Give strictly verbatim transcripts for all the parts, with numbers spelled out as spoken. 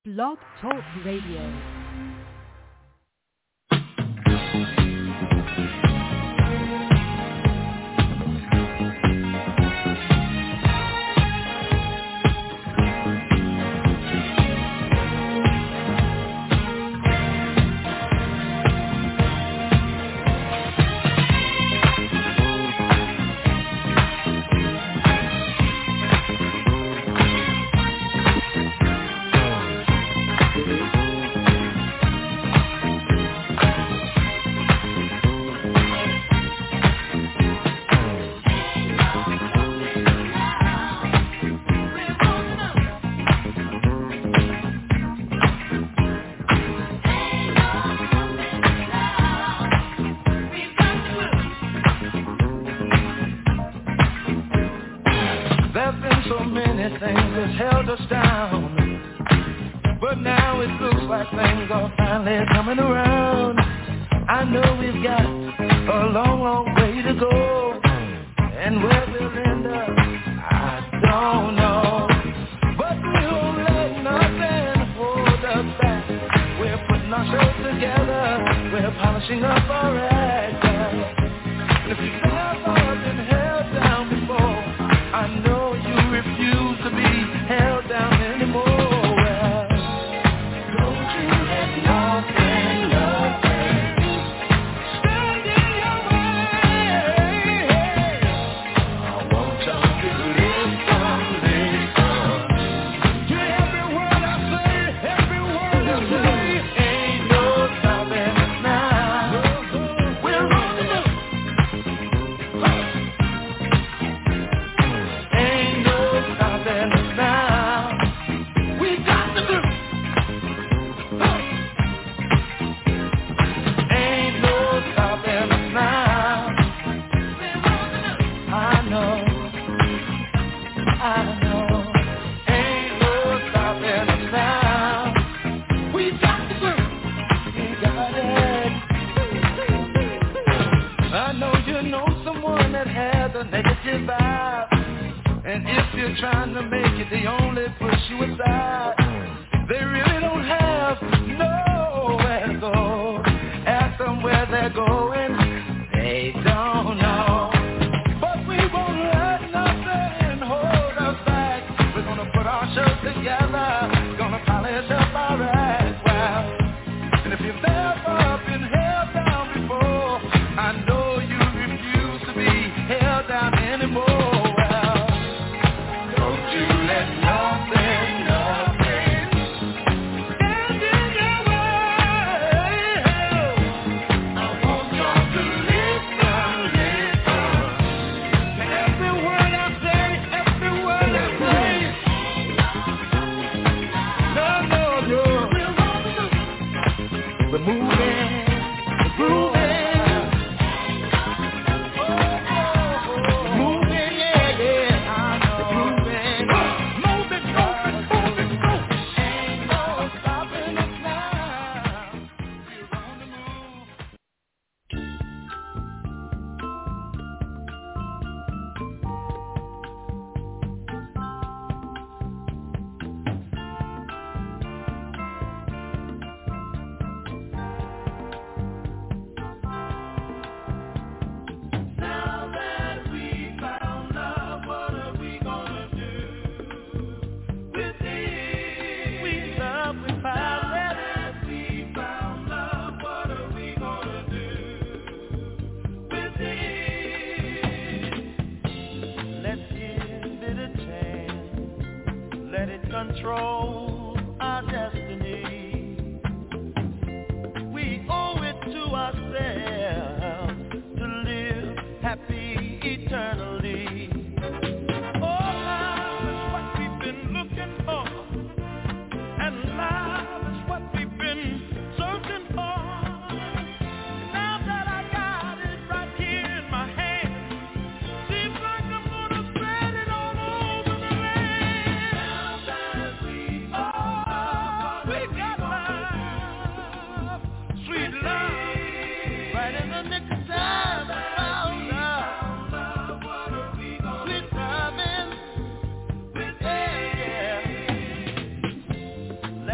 Blog Talk Radio.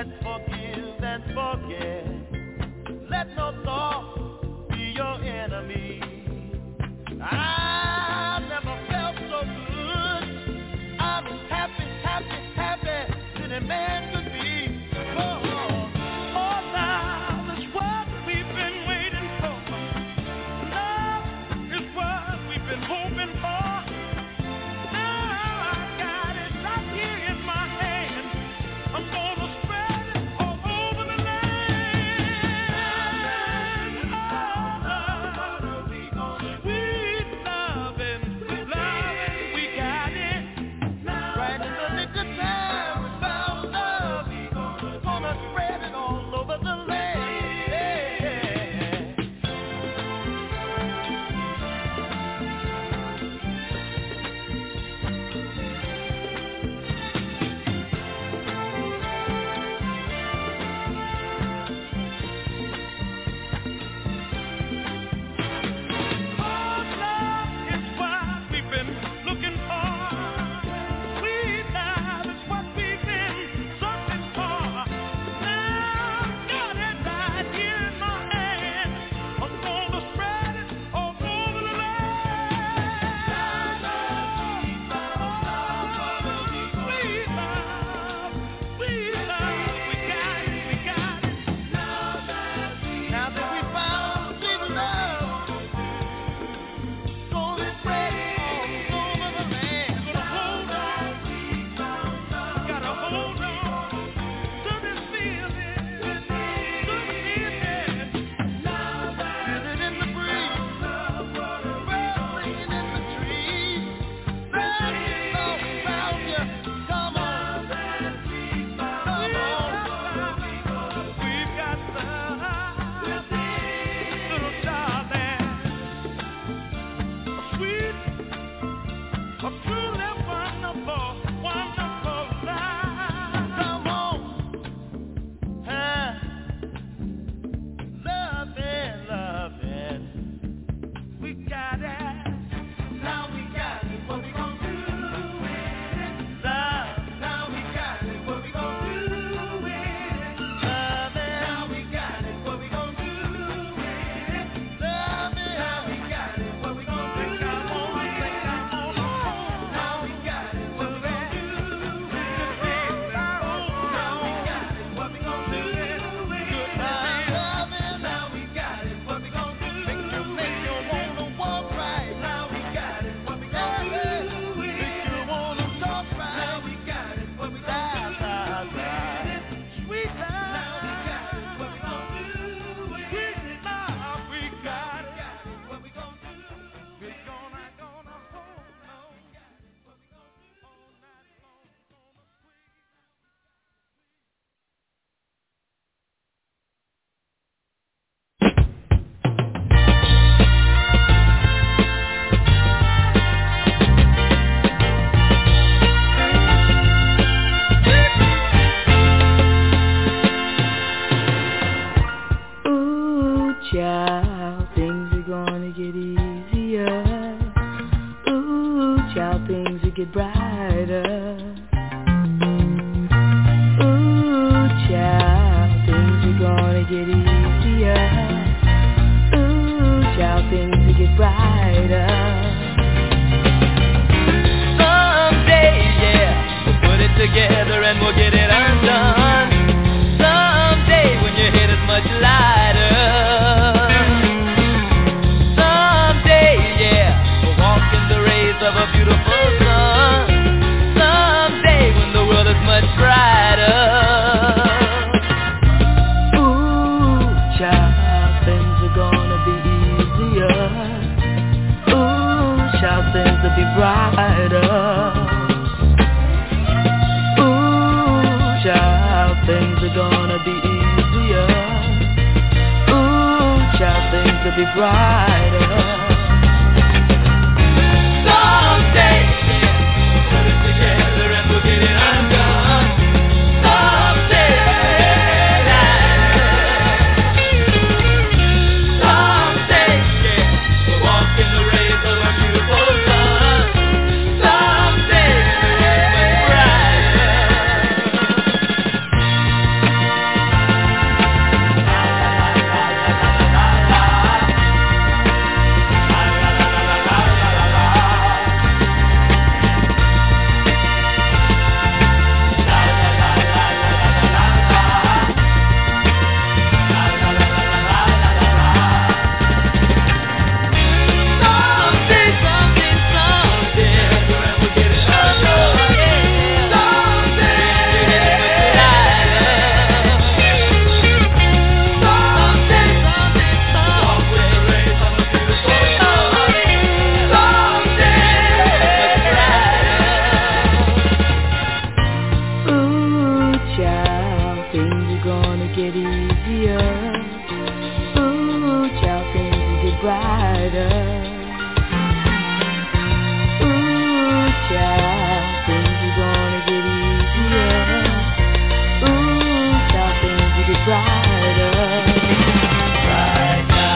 that forgives and forgets. Let no thought be your enemy. I never felt so good. I'm happy, happy, happy than a man could be. Oh, oh, now is what we've been waiting for. Love is what we've been hoping for. Now I got it right here in my hand. I'm gonna spread it all over the land. Sweet loving, loving, we got it. Right in the nick of time, we found love. Gonna spread it all over the land. Child, things are gonna get easier. Ooh, child, things will get brighter. Ooh, child, things are gonna get easier. Ooh, child, things will get brighter. Someday, yeah, we'll put it together and we'll get it undone. Someday when your head is much lighter. Of a beautiful sun. Someday when the world is much brighter. Ooh, child, things are gonna be easier. Ooh, child, things will be brighter. Ooh, child, things are gonna be easier. Ooh, child, things will be brighter. things are gonna get easier. Ooh, child, things will get brighter. Ooh, child, things are gonna get easier. Ooh, child, things will get brighter. Right now.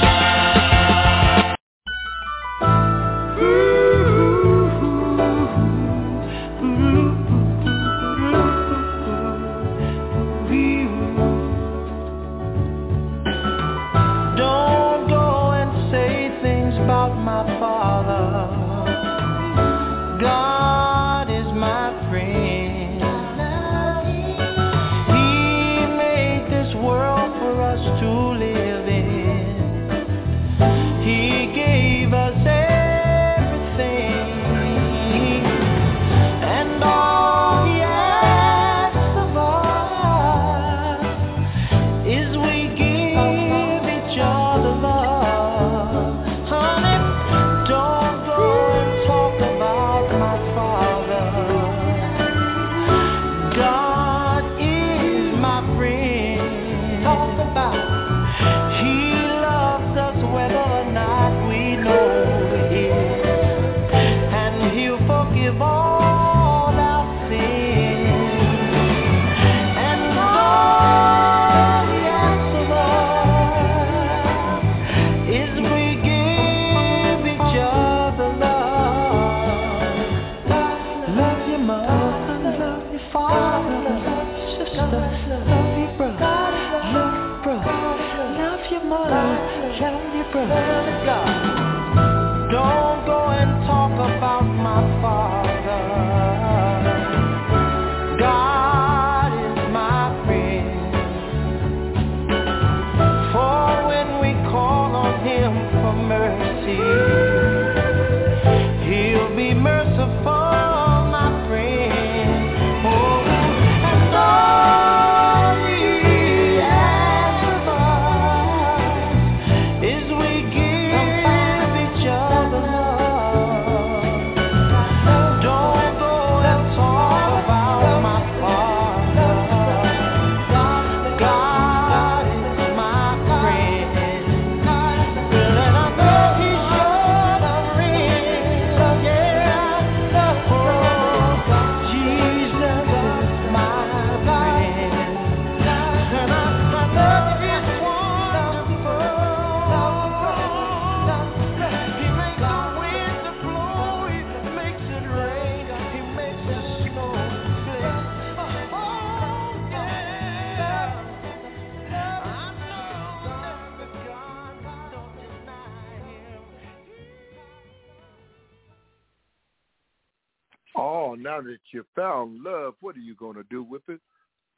Now that you found love, what are you going to do with it?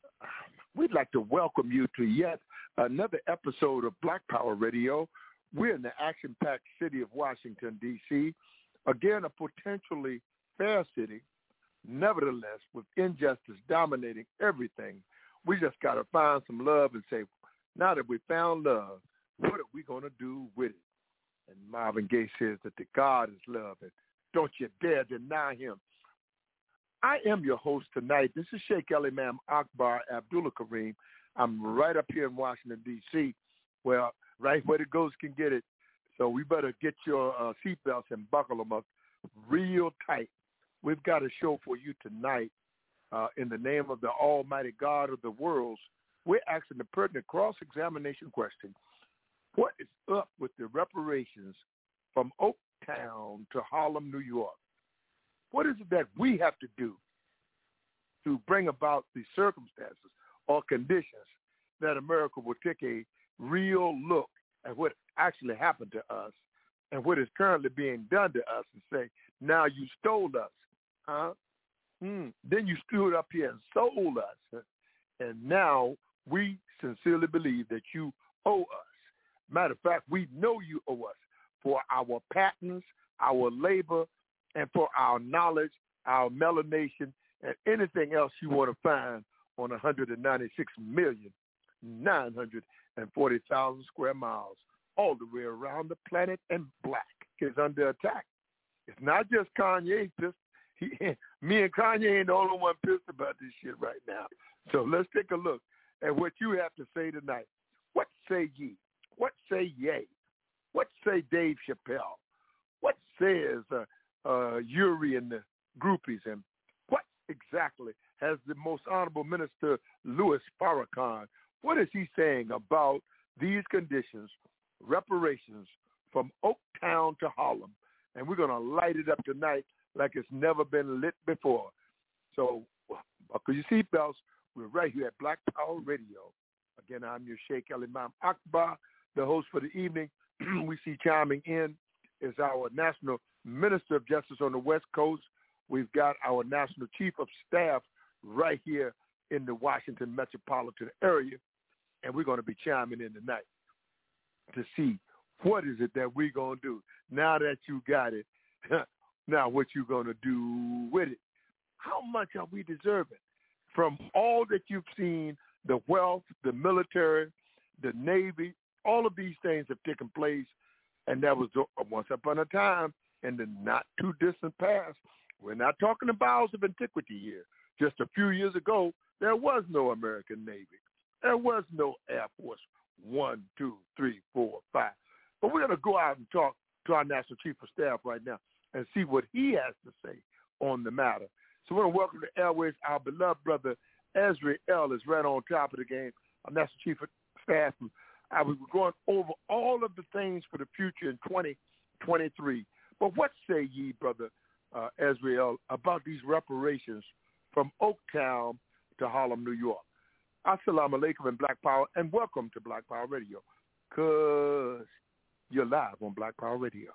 We'd like to welcome you to yet another episode of Black Power Radio. We're in the action-packed city of Washington, D C Again, a potentially fair city. Nevertheless, with injustice dominating everything, we just got to find some love and say, now that we found love, what are we going to do with it? And Marvin Gaye says that the God is love, and don't you dare deny him. I am your host tonight. This is Sheikh Elimam Akbar Abdullah Kareem. I'm right up here in Washington, D C, well, right where the ghosts can get it. So we better get your uh, seatbelts and buckle them up real tight. We've got a show for you tonight uh, in the name of the Almighty God of the worlds. We're asking the pertinent cross-examination question. What is up with the reparations from Oaktown to Harlem, New York? What is it that we have to do to bring about the circumstances or conditions that America will take a real look at what actually happened to us and what is currently being done to us and say, now you stole us, huh? Mm. Then you stood up here and sold us, and now we sincerely believe that you owe us. Matter of fact, we know you owe us for our patents, our labor, and for our knowledge, our melanation, and anything else you want to find on one hundred ninety-six million, nine hundred forty thousand square miles, all the way around the planet, and black is under attack. It's not just Kanye pissed. He, me and Kanye ain't the only one pissed about this shit right now. So let's take a look and what you have to say tonight. What say ye? What say ye? What say Dave Chappelle? What says uh, uh, Yuri and the groupies? And what exactly has the most honorable minister, Louis Farrakhan, what is he saying about these conditions, reparations from Oaktown to Harlem? And we're going to light it up tonight like it's never been lit before. So buckle your seatbelts. We're right here at Black Power Radio. Again, I'm your Sheikh El Imam Akbar, the host for the evening. We see chiming in is our National Minister of Justice on the West Coast. We've got our National Chief of Staff right here in the Washington metropolitan area, and we're going to be chiming in tonight to see what is it that we're going to do. Now that you got it, now what you going to do with it? How much are we deserving? From all that you've seen, the wealth, the military, the Navy, all of these things have taken place, and that was once upon a time in the not-too-distant past. We're not talking the bowels of antiquity here. Just a few years ago, there was no American Navy. There was no Air Force One, two, three, four, five. But we're going to go out and talk to our National Chief of Staff right now and see what he has to say on the matter. So we're going to welcome to Airways our beloved brother Ezra L. is right on top of the game, our National Chief of Staff. I was going over all of the things for the future in twenty twenty-three. But what say ye, brother uh, Ezra L., about these reparations from Oaktown to Harlem, New York? Assalamu alaikum and Black Power, and welcome to Black Power Radio, because you're live on Black Power Radio.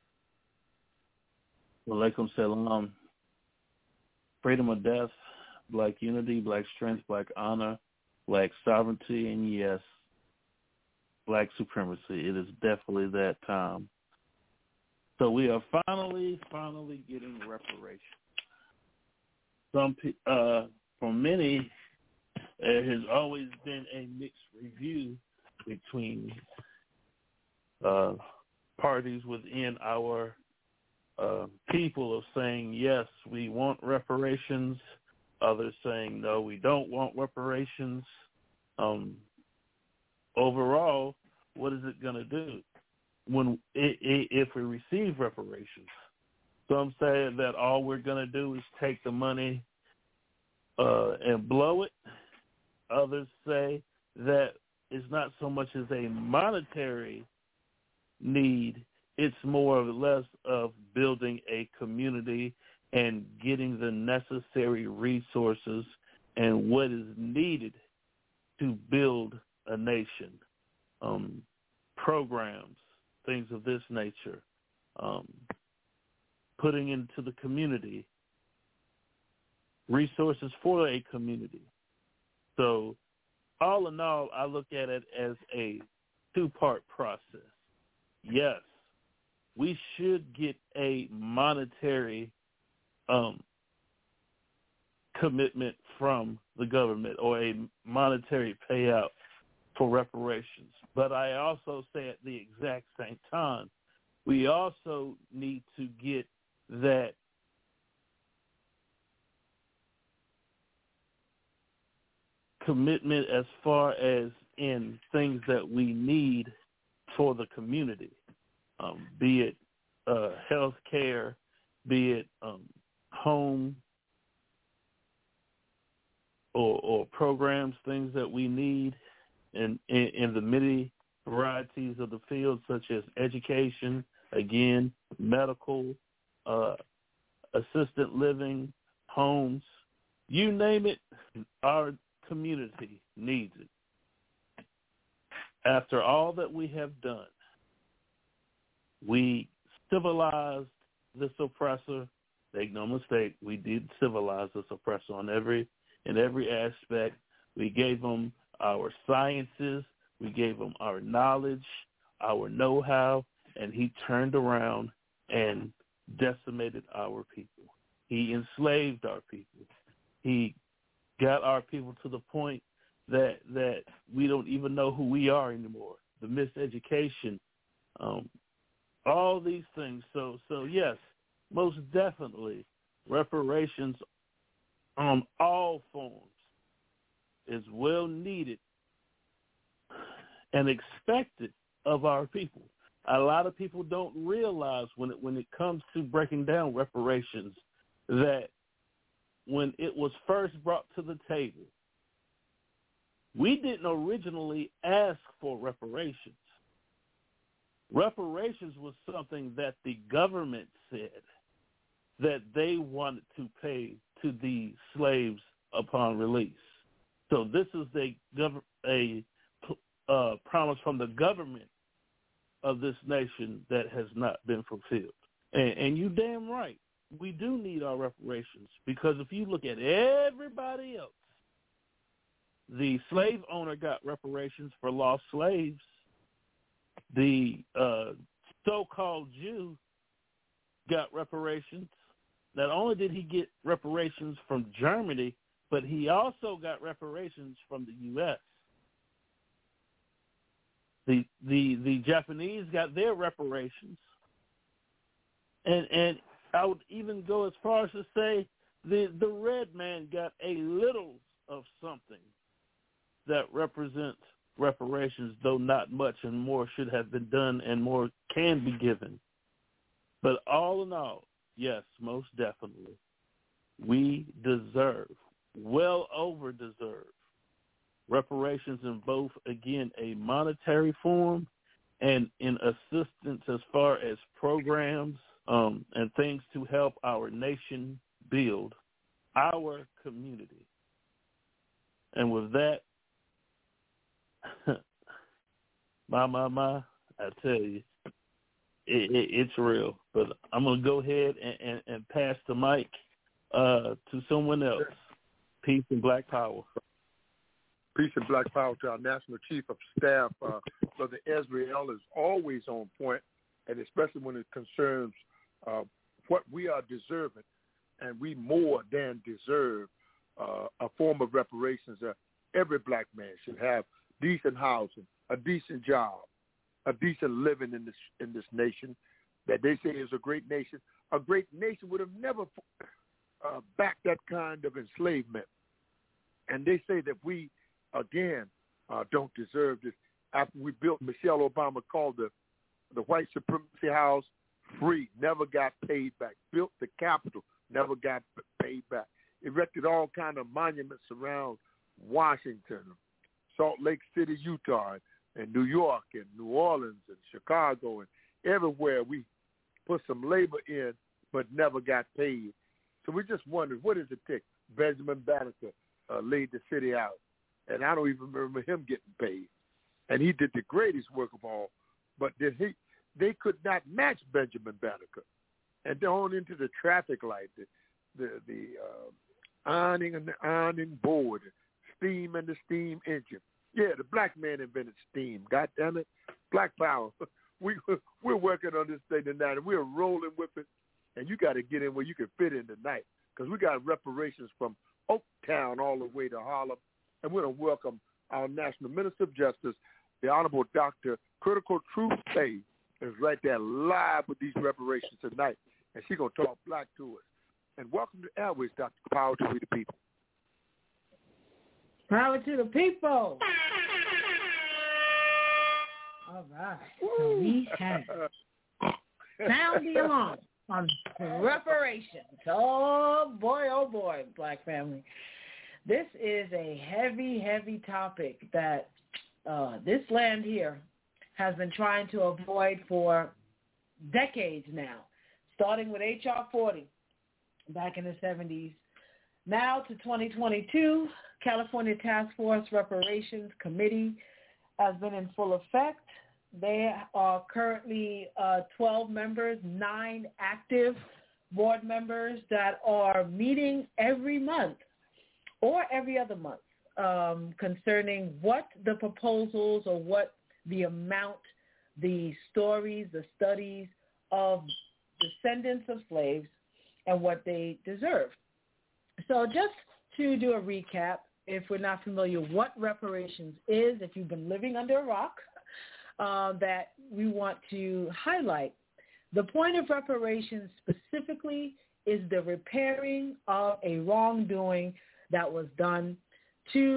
Walaikum salam. Freedom or death, black unity, black strength, black honor, black sovereignty, and yes, black supremacy. It is definitely that time. So we are finally, finally getting reparations. Some, uh, for many, there has always been a mixed review between uh, parties within our uh, people of saying, yes, we want reparations. Others saying, no, we don't want reparations. Um, overall, what is it going to do when it, it, if we receive reparations? Some say that all we're going to do is take the money uh, and blow it. Others say that it's not so much as a monetary need, it's more or less of building a community and getting the necessary resources and what is needed to build a nation. Um, programs, things of this nature, um, putting into the community resources for a community. So all in all, I look at it as a two-part process. Yes, we should get a monetary um, commitment from the government or a monetary payout for reparations. But I also say at the exact same time, we also need to get that commitment as far as in things that we need for the community, um, be it uh, health care, be it um, home or, or programs, things that we need in, in, in the many varieties of the fields, such as education, again, medical, uh, assisted living, homes, you name it, our community needs it. After all that we have done, we civilized this oppressor. Make no mistake, we did civilize this oppressor on every in every aspect. We gave him our sciences, we gave him our knowledge, our know-how, and he turned around and decimated our people. He enslaved our people. He got our people to the point that that we don't even know who we are anymore. The miseducation, um, all these things. So, so yes, most definitely, reparations on all forms is well needed and expected of our people. A lot of people don't realize when it, when it comes to breaking down reparations that when it was first brought to the table, we didn't originally ask for reparations. Reparations was something that the government said that they wanted to pay to the slaves upon release. So this is a, gov- a uh, promise from the government of this nation that has not been fulfilled. And, and you damn right, we do need our reparations, because if you look at everybody else, the slave owner got reparations for lost slaves. The uh, so-called Jew got reparations. Not only did he get reparations from Germany, but he also got reparations from the U S The the the Japanese got their reparations, and and I would even go as far as to say the the red man got a little of something that represents reparations, though not much, and more should have been done and more can be given. But all in all, yes, most definitely, we deserve, well over deserve, reparations in both, again, a monetary form and in assistance as far as programs um, and things to help our nation build our community. And with that, my, my, my, I tell you, it, it, it's real. But I'm going to go ahead and, and, and pass the mic uh, to someone else. Peace and Black Power. Peace and Black Power to our National Chief of Staff, uh, Brother Ezriel, is always on point, and especially when it concerns uh, what we are deserving, and we more than deserve uh, a form of reparations that every black man should have decent housing, a decent job, a decent living in this in this nation that they say is a great nation. A great nation would have never uh, backed that kind of enslavement. And they say that we, again, uh, don't deserve this. After we built, Michelle Obama called the, the white supremacy house free, never got paid back. Built the Capitol, never got paid back. Erected all kind of monuments around Washington, Salt Lake City, Utah, and New York, and New Orleans, and Chicago, and everywhere we put some labor in but never got paid. So we just wondered, what does it take? Benjamin Banneker uh, laid the city out, and I don't even remember him getting paid. And he did the greatest work of all, but then he, they could not match Benjamin Banneker. And on into the traffic light, the the, the uh, ironing and the ironing board, steam and the steam engine. Yeah, the black man invented steam. God damn it, Black Power. We we're working on this thing tonight, and we're rolling with it. And you got to get in where you can fit in tonight, because we got reparations from Oaktown all the way to Harlem, and we're going to welcome our National Minister of Justice, the Honorable Doctor Critical Truth Say, is right there live with these reparations tonight, and she's going to talk black to us. And welcome to Airways, Doctor Power to We the People. Power to the people. All right. So we have sound the alarm on reparations. Oh, boy, oh, boy, black family. This is a heavy, heavy topic that uh, this land here has been trying to avoid for decades now, starting with H R forty back in the seventies. Now to twenty twenty-two, California Task Force Reparations Committee has been in full effect. They are currently uh, twelve members, nine active board members that are meeting every month or every other month um, concerning what the proposals or what the amount, the stories, the studies of descendants of slaves and what they deserve. So just to do a recap, if we're not familiar what reparations is, if you've been living under a rock, uh, that we want to highlight. The point of reparations specifically is the repairing of a wrongdoing that was done to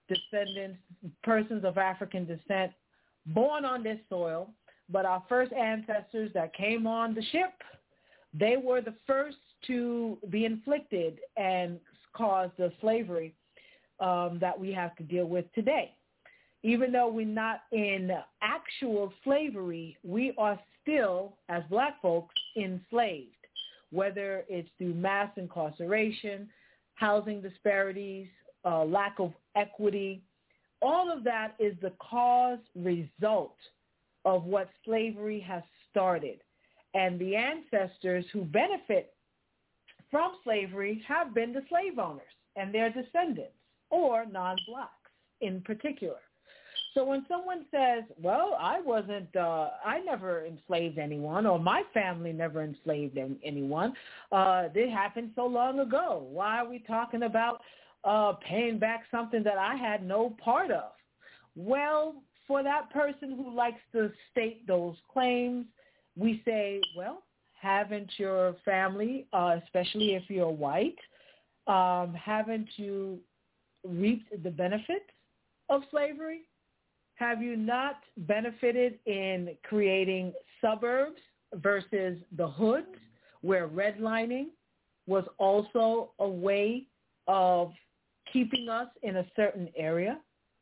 descendants, persons of African descent, born on this soil, but our first ancestors that came on the ship, they were the first to be inflicted and cause the slavery um, that we have to deal with today. Even though we're not in actual slavery, we are still, as black folks, enslaved, whether it's through mass incarceration, housing disparities, uh, lack of equity. All of that is the cause result of what slavery has started. And the ancestors who benefit from slavery have been the slave owners and their descendants, or non-blacks in particular. So when someone says, well, I wasn't, uh, I never enslaved anyone, or my family never enslaved anyone, uh, it happened so long ago. Why are we talking about uh, paying back something that I had no part of? Well, for that person who likes to state those claims, we say, well, haven't your family, uh, especially if you're white, um, haven't you reaped the benefits of slavery? Have you not benefited in creating suburbs versus the hoods, where redlining was also a way of keeping us in a certain area?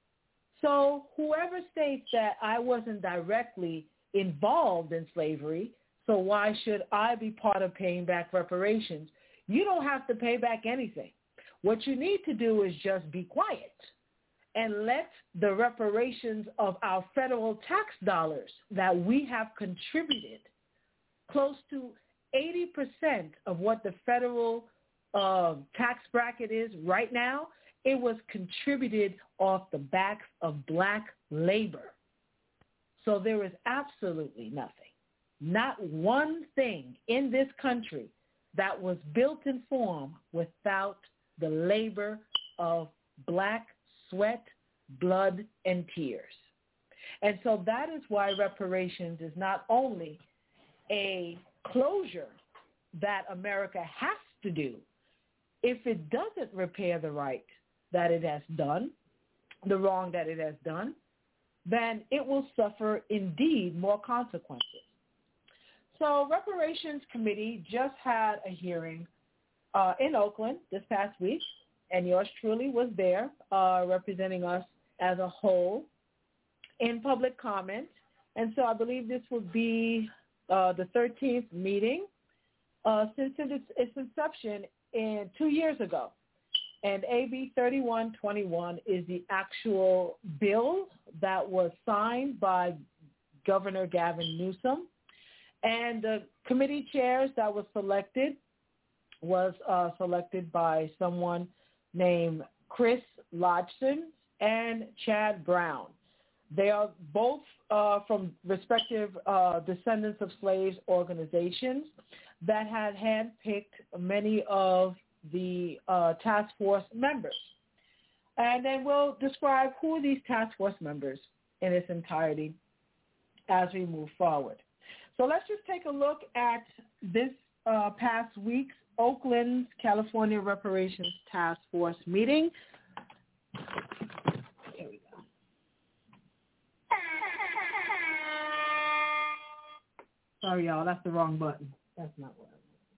So whoever states that I wasn't directly involved in slavery, so why should I be part of paying back reparations? You don't have to pay back anything. What you need to do is just be quiet and let the reparations of our federal tax dollars that we have contributed, close to eighty percent of what the federal uh, tax bracket is right now, it was contributed off the backs of black labor. So there is absolutely nothing, not one thing in this country that was built in form without the labor of black sweat, blood, and tears. And so that is why reparations is not only a closure that America has to do. If it doesn't repair the right that it has done, the wrong that it has done, then it will suffer indeed more consequences. So Reparations Committee just had a hearing uh, in Oakland this past week, and yours truly was there uh, representing us as a whole in public comment. And so I believe this will be uh, the thirteenth meeting uh, since its, its inception in two years ago. And A B thirty-one twenty-one is the actual bill that was signed by Governor Gavin Newsom. And the committee chairs that was selected was uh, selected by someone named Chris Lodgson and Chad Brown. They are both uh, from respective uh, descendants of slaves organizations that had handpicked many of the uh, task force members. And then we'll describe who are these task force members in its entirety as we move forward. So let's just take a look at this uh, past week's Oakland, California Reparations Task Force meeting. Here we go. Sorry, y'all, that's the wrong button. That's not what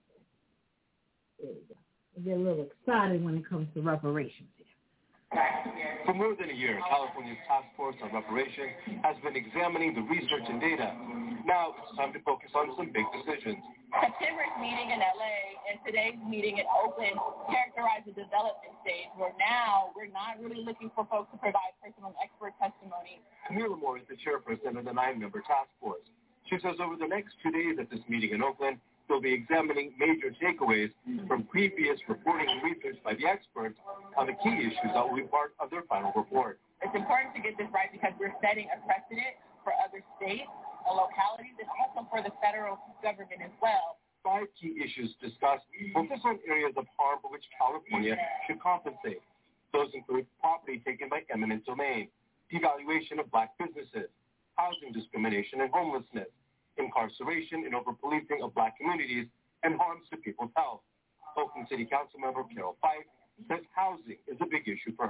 I want. There we go. I get a little excited when it comes to reparations here. For more than a year, California's Task Force on Reparations has been examining the research and data. Now it's time to focus on some big decisions. September's meeting in L A and today's meeting in Oakland characterize the development stage, where now we're not really looking for folks to provide personal expert testimony. Camila Moore is the chairperson of the nine-member task force. She says over the next two days at this meeting in Oakland, they'll be examining major takeaways from previous reporting and research by the experts on the key issues that will be part of their final report. It's important to get this right because we're setting a precedent for other states and localities and also for the federal government as well. Five key issues discussed focus on areas of harm for which California should compensate. Those include property taken by eminent domain, devaluation of black businesses, housing discrimination and homelessness, incarceration and over-policing of black communities, and harms to people's health. Oakland City Council member Carol Fife says housing is a big issue for her.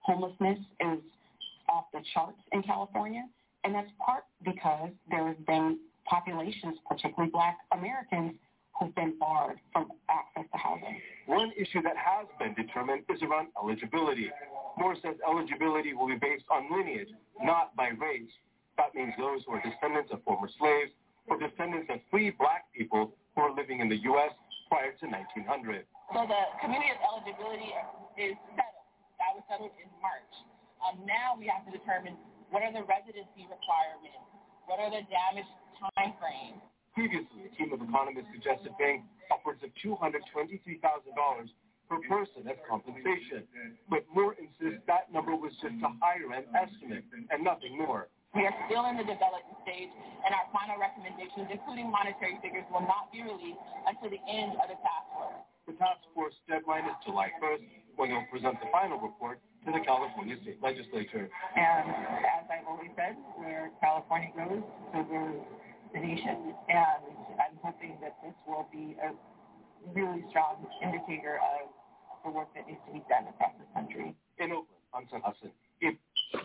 homelessness is off the charts in California, and that's part because there have been populations, particularly Black Americans, who've been barred from access to housing. One issue that has been determined is around eligibility. Moore says eligibility will be based on lineage, not by race. That means those who are descendants of former slaves or descendants of free Black people who are living in the U S prior to nineteen hundred. So the community of eligibility is settled. That was settled in March. Um, now we have to determine what are the residency requirements, what are the damage time frames. Previously, a team of economists suggested paying upwards of two hundred twenty-three thousand dollars per person as compensation. But Moore insists that number was just a higher-end estimate and nothing more. We are still in the development stage, and our final recommendations, including monetary figures, will not be released until the end of the task force. The task force deadline is July first, when they'll present the final report to the California State Legislature. And as I've always said, where California goes, so goes the nation. And I'm hoping that this will be a really strong indicator of the work that needs to be done across the country. In Oakland, I'm Sam Hudson. If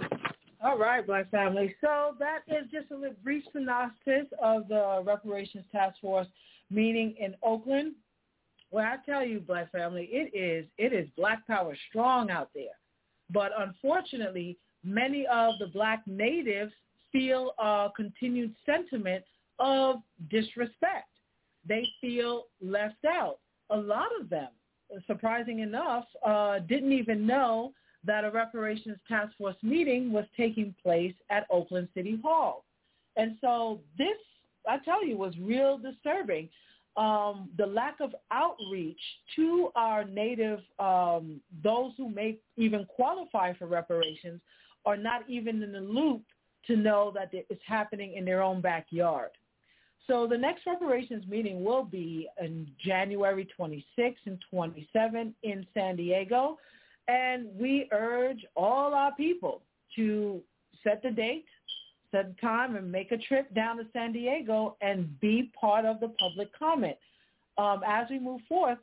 All right, Black family. So that is just a little brief synopsis of the Reparations Task Force meeting in Oakland. Well, I tell you, Black family, it is it is Black power strong out there. But unfortunately, many of the Black natives feel a continued sentiment of disrespect. They feel left out. A lot of them, surprising enough, uh, didn't even know that a Reparations Task Force meeting was taking place at Oakland City Hall. And so this, I tell you, was real disturbing. Um, the lack of outreach to our native, um, those who may even qualify for reparations, are not even in the loop to know that it's happening in their own backyard. So the next reparations meeting will be in January twenty-sixth and twenty-seventh in San Diego. And we urge all our people to set the date, set the time, and make a trip down to San Diego and be part of the public comment. Um, as we move forth,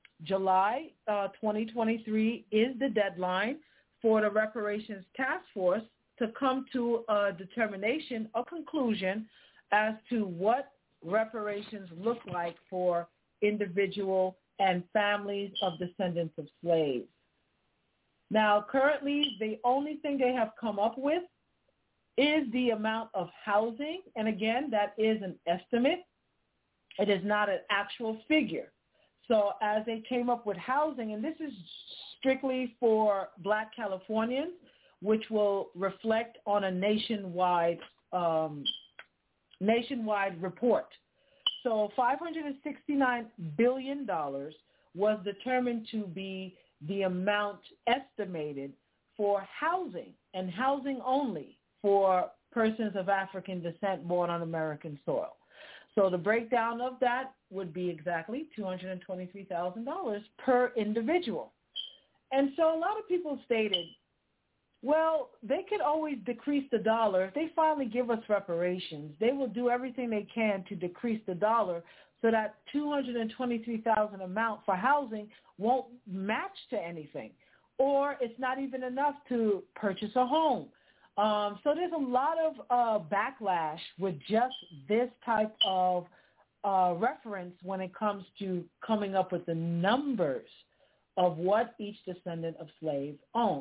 July uh, twenty twenty-three is the deadline for the Reparations Task Force to come to a determination, a conclusion, as to what reparations look like for individual and families of descendants of slaves. Now, currently, the only thing they have come up with is the amount of housing. And again, that is an estimate. It is not an actual figure. So as they came up with housing, and this is strictly for Black Californians, which will reflect on a nationwide um, nationwide report. So five hundred sixty-nine billion dollars was determined to be the amount estimated for housing, and housing only, for persons of African descent born on American soil. So the breakdown of that would be exactly two hundred twenty-three thousand dollars per individual. And so a lot of people stated, well, they could always decrease the dollar. If they finally give us reparations, they will do everything they can to decrease the dollar so that two hundred twenty-three thousand dollars amount for housing won't match to anything, or it's not even enough to purchase a home. Um, so there's a lot of uh, backlash with just this type of uh, reference when it comes to coming up with the numbers of what each descendant of slave owns,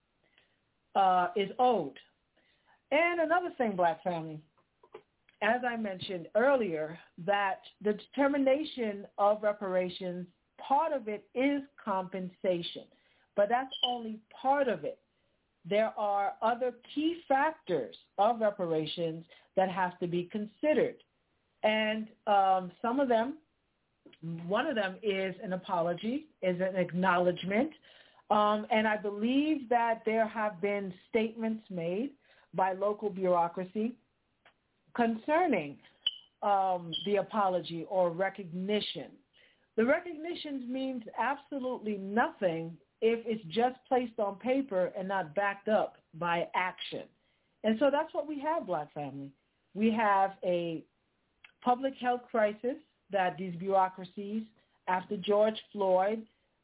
uh, is owed. And another thing, Black family, as I mentioned earlier, that the determination of reparations, part of it is compensation, but that's only part of it. There are other key factors of reparations that have to be considered. And um, some of them, one of them is an apology, is an acknowledgement. Um, and I believe that there have been statements made by local bureaucracy concerning um, the apology or recognition. The recognition means absolutely nothing if it's just placed on paper and not backed up by action. And so that's what we have, Black family. We have a public health crisis that these bureaucracies, after George Floyd,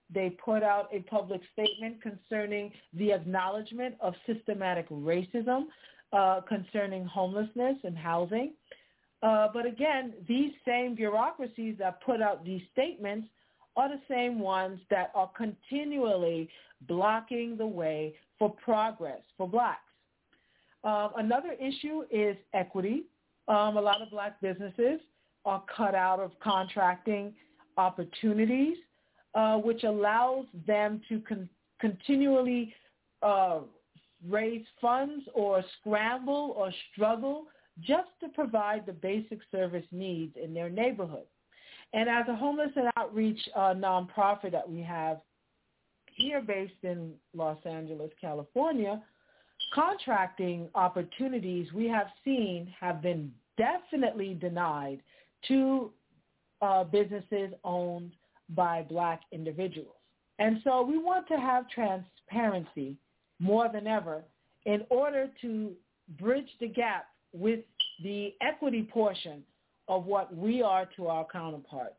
they put out a public statement concerning the acknowledgement of systematic racism uh, concerning homelessness and housing. Uh, but again, these same bureaucracies that put out these statements are the same ones that are continually blocking the way for progress for blacks. Uh, another issue is equity. Um, a lot of black businesses are cut out of contracting opportunities, uh, which allows them to con- continually uh, raise funds or scramble or struggle just to provide the basic service needs in their neighborhood. And as a homeless and outreach uh, nonprofit that we have here based in Los Angeles, California, contracting opportunities we have seen have been definitely denied to uh, businesses owned by black individuals. And so we want to have transparency more than ever in order to bridge the gap with the equity portion of what we are to our counterparts.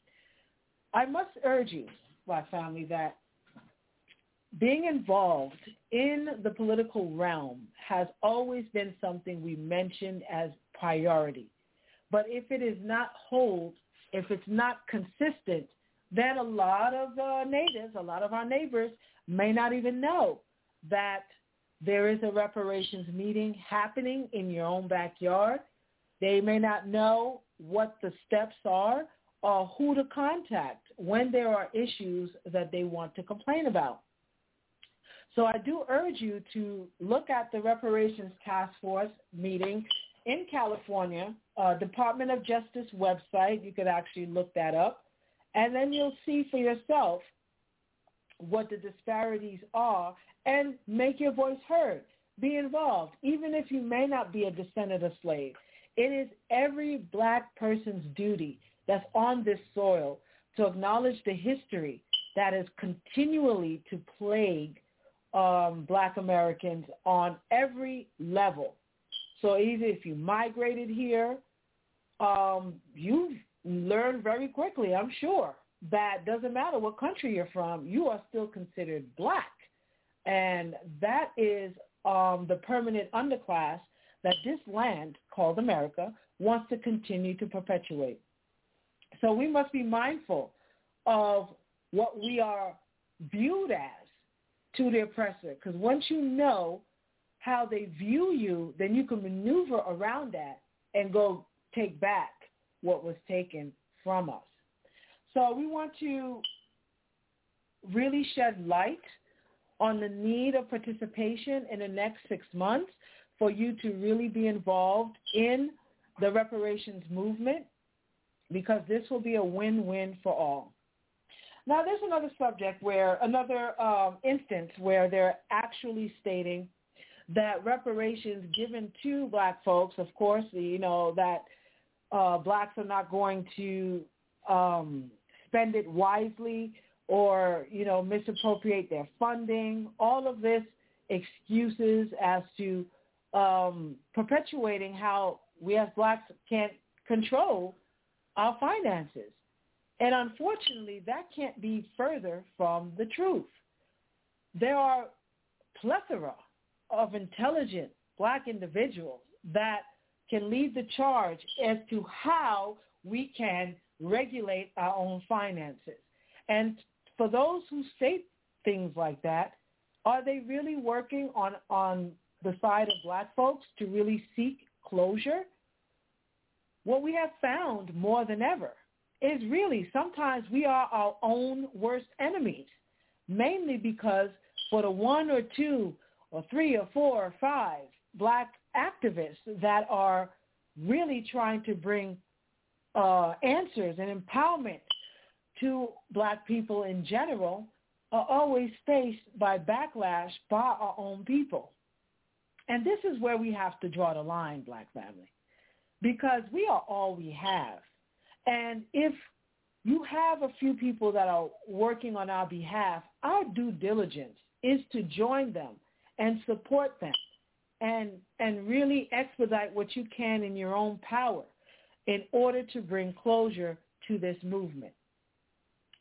I must urge you, Black family, that being involved in the political realm has always been something we mentioned as priority. But if it is not whole, if it's not consistent, then a lot of uh, natives, a lot of our neighbors may not even know that there is a reparations meeting happening in your own backyard. They may not know what the steps are or who to contact when there are issues that they want to complain about. So I do urge you to look at the Reparations Task Force meeting in California, uh, Department of Justice website. You could actually look that up. And then you'll see for yourself what the disparities are and make your voice heard. Be involved. Even if you may not be a descendant of slaves, it is every black person's duty that's on this soil to acknowledge the history that is continually to plague um, black Americans on every level. So either if you migrated here, um, you've learned very quickly, I'm sure, that doesn't matter what country you're from, you are still considered black. And that is um, the permanent underclass that this land called America wants to continue to perpetuate. So we must be mindful of what we are viewed as to the oppressor, because once you know how they view you, then you can maneuver around that and go take back what was taken from us. So we want to really shed light on the need of participation in the next six months for you to really be involved in the reparations movement, because this will be a win-win for all. Now, there's another subject where, another um, instance where they're actually stating that reparations given to black folks, of course, you know, that uh, blacks are not going to um, spend it wisely or, you know, misappropriate their funding, all of this excuses as to um, perpetuating how we as blacks can't control our finances. And unfortunately, that can't be further from the truth. There are plethora of intelligent black individuals that can lead the charge as to how we can regulate our own finances. And for those who state things like that, are they really working on, on the side of black folks to really seek closure? What we have found more than ever is really sometimes we are our own worst enemies, mainly because for the one or two or three or four or five black activists that are really trying to bring uh, answers and empowerment to black people in general are always faced by backlash by our own people. And this is where we have to draw the line, black family, because we are all we have. And if you have a few people that are working on our behalf, our due diligence is to join them and support them and, and really expedite what you can in your own power in order to bring closure to this movement.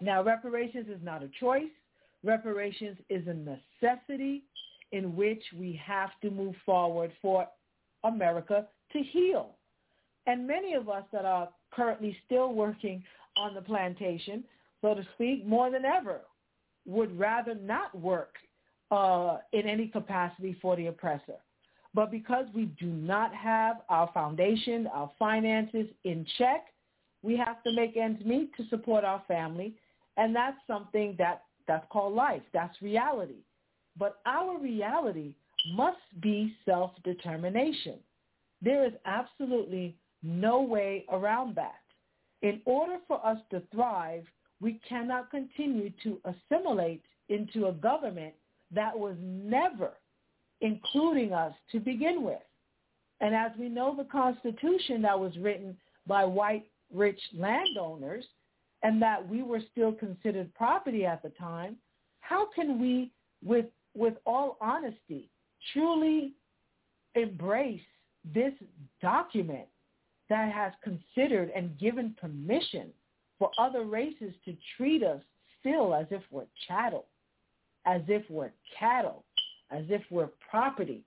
Now, reparations is not a choice. Reparations is a necessity in which we have to move forward for America to heal. And many of us that are currently still working on the plantation, so to speak, more than ever, would rather not work uh, in any capacity for the oppressor. But because we do not have our foundation, our finances in check, we have to make ends meet to support our family. And that's something that, that's called life. That's reality. But our reality must be self-determination. There is absolutely no way around that. In order for us to thrive, we cannot continue to assimilate into a government that was never including us to begin with. And as we know, the Constitution that was written by white rich landowners and that we were still considered property at the time, how can we, with with all honesty, truly embrace this document that has considered and given permission for other races to treat us still as if we're chattel, as if we're cattle, as if we're property?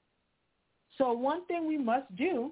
So one thing we must do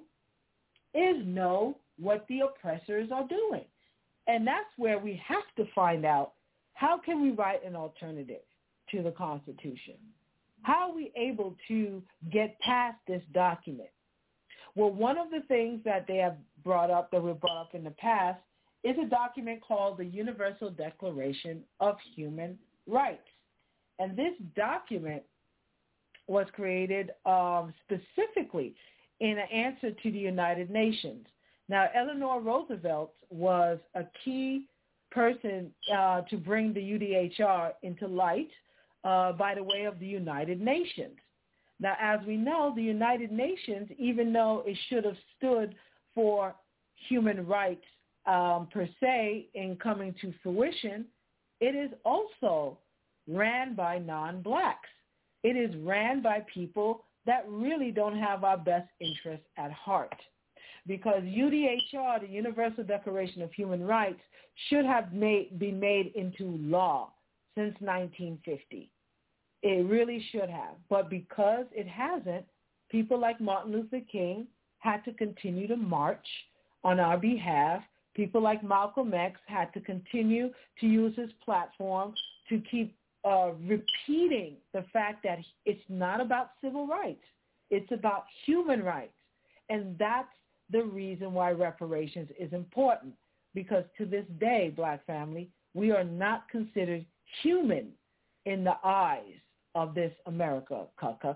is know what the oppressors are doing. And that's where we have to find out, how can we write an alternative to the Constitution? How are we able to get past this document? Well, one of the things that they have brought up, that were brought up in the past, is a document called the Universal Declaration of Human Rights. And this document was created um, specifically in an answer to the United Nations. Now, Eleanor Roosevelt was a key person uh, to bring the U D H R into light uh, by the way of the United Nations. Now, as we know, the United Nations, even though it should have stood for human rights um, per se in coming to fruition, it is also ran by non-blacks. It is ran by people that really don't have our best interests at heart. Because U D H R, the Universal Declaration of Human Rights, should have made, been made into law since nineteen fifty. It really should have. But because it hasn't, people like Martin Luther King had to continue to march on our behalf. People like Malcolm X had to continue to use his platform to keep uh, repeating the fact that it's not about civil rights. It's about human rights. And that's the reason why reparations is important, because to this day, Black family, we are not considered human in the eyes of this America. Ka, ka,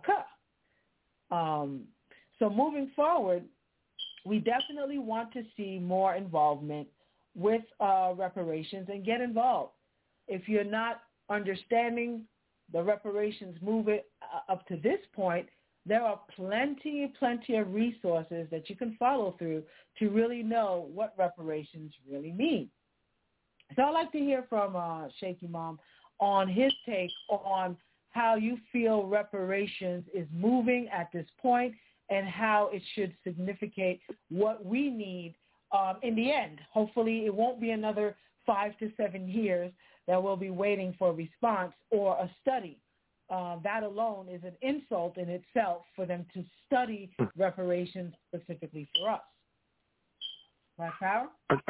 ka. Um, so moving forward, we definitely want to see more involvement with uh, reparations and get involved. If you're not understanding the reparations movement uh, up to this point, there are plenty, plenty of resources that you can follow through to really know what reparations really mean. So I'd like to hear from uh, Sheikh Imam on his take on how you feel reparations is moving at this point and how it should significate what we need um, in the end. Hopefully it won't be another five to seven years that we'll be waiting for a response or a study. Uh, that alone is an insult in itself for them to study reparations specifically for us. Black Power?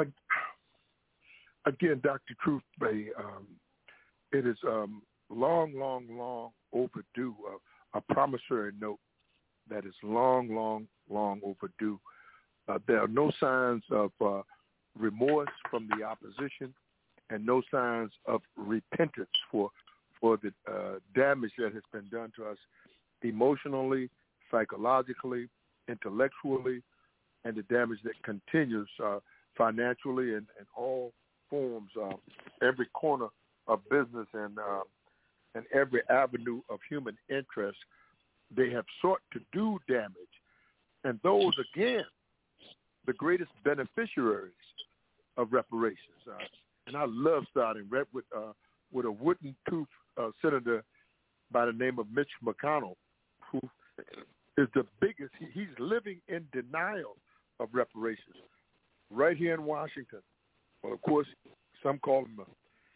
Again, Doctor Truth Bay, um, it is um, long, long, long overdue, uh, a promissory note that is long, long, long overdue. Uh, there are no signs of uh, remorse from the opposition and no signs of repentance for for the uh, damage that has been done to us emotionally, psychologically, intellectually, and the damage that continues uh, financially and in all forms, uh, every corner of business and uh, and every avenue of human interest. They have sought to do damage. And those, again, the greatest beneficiaries of reparations. Uh, and I love starting rep with, uh, with a wooden tooth uh, senator by the name of Mitch McConnell, who is the biggest. He, he's living in denial of reparations right here in Washington. Well, of course, some call him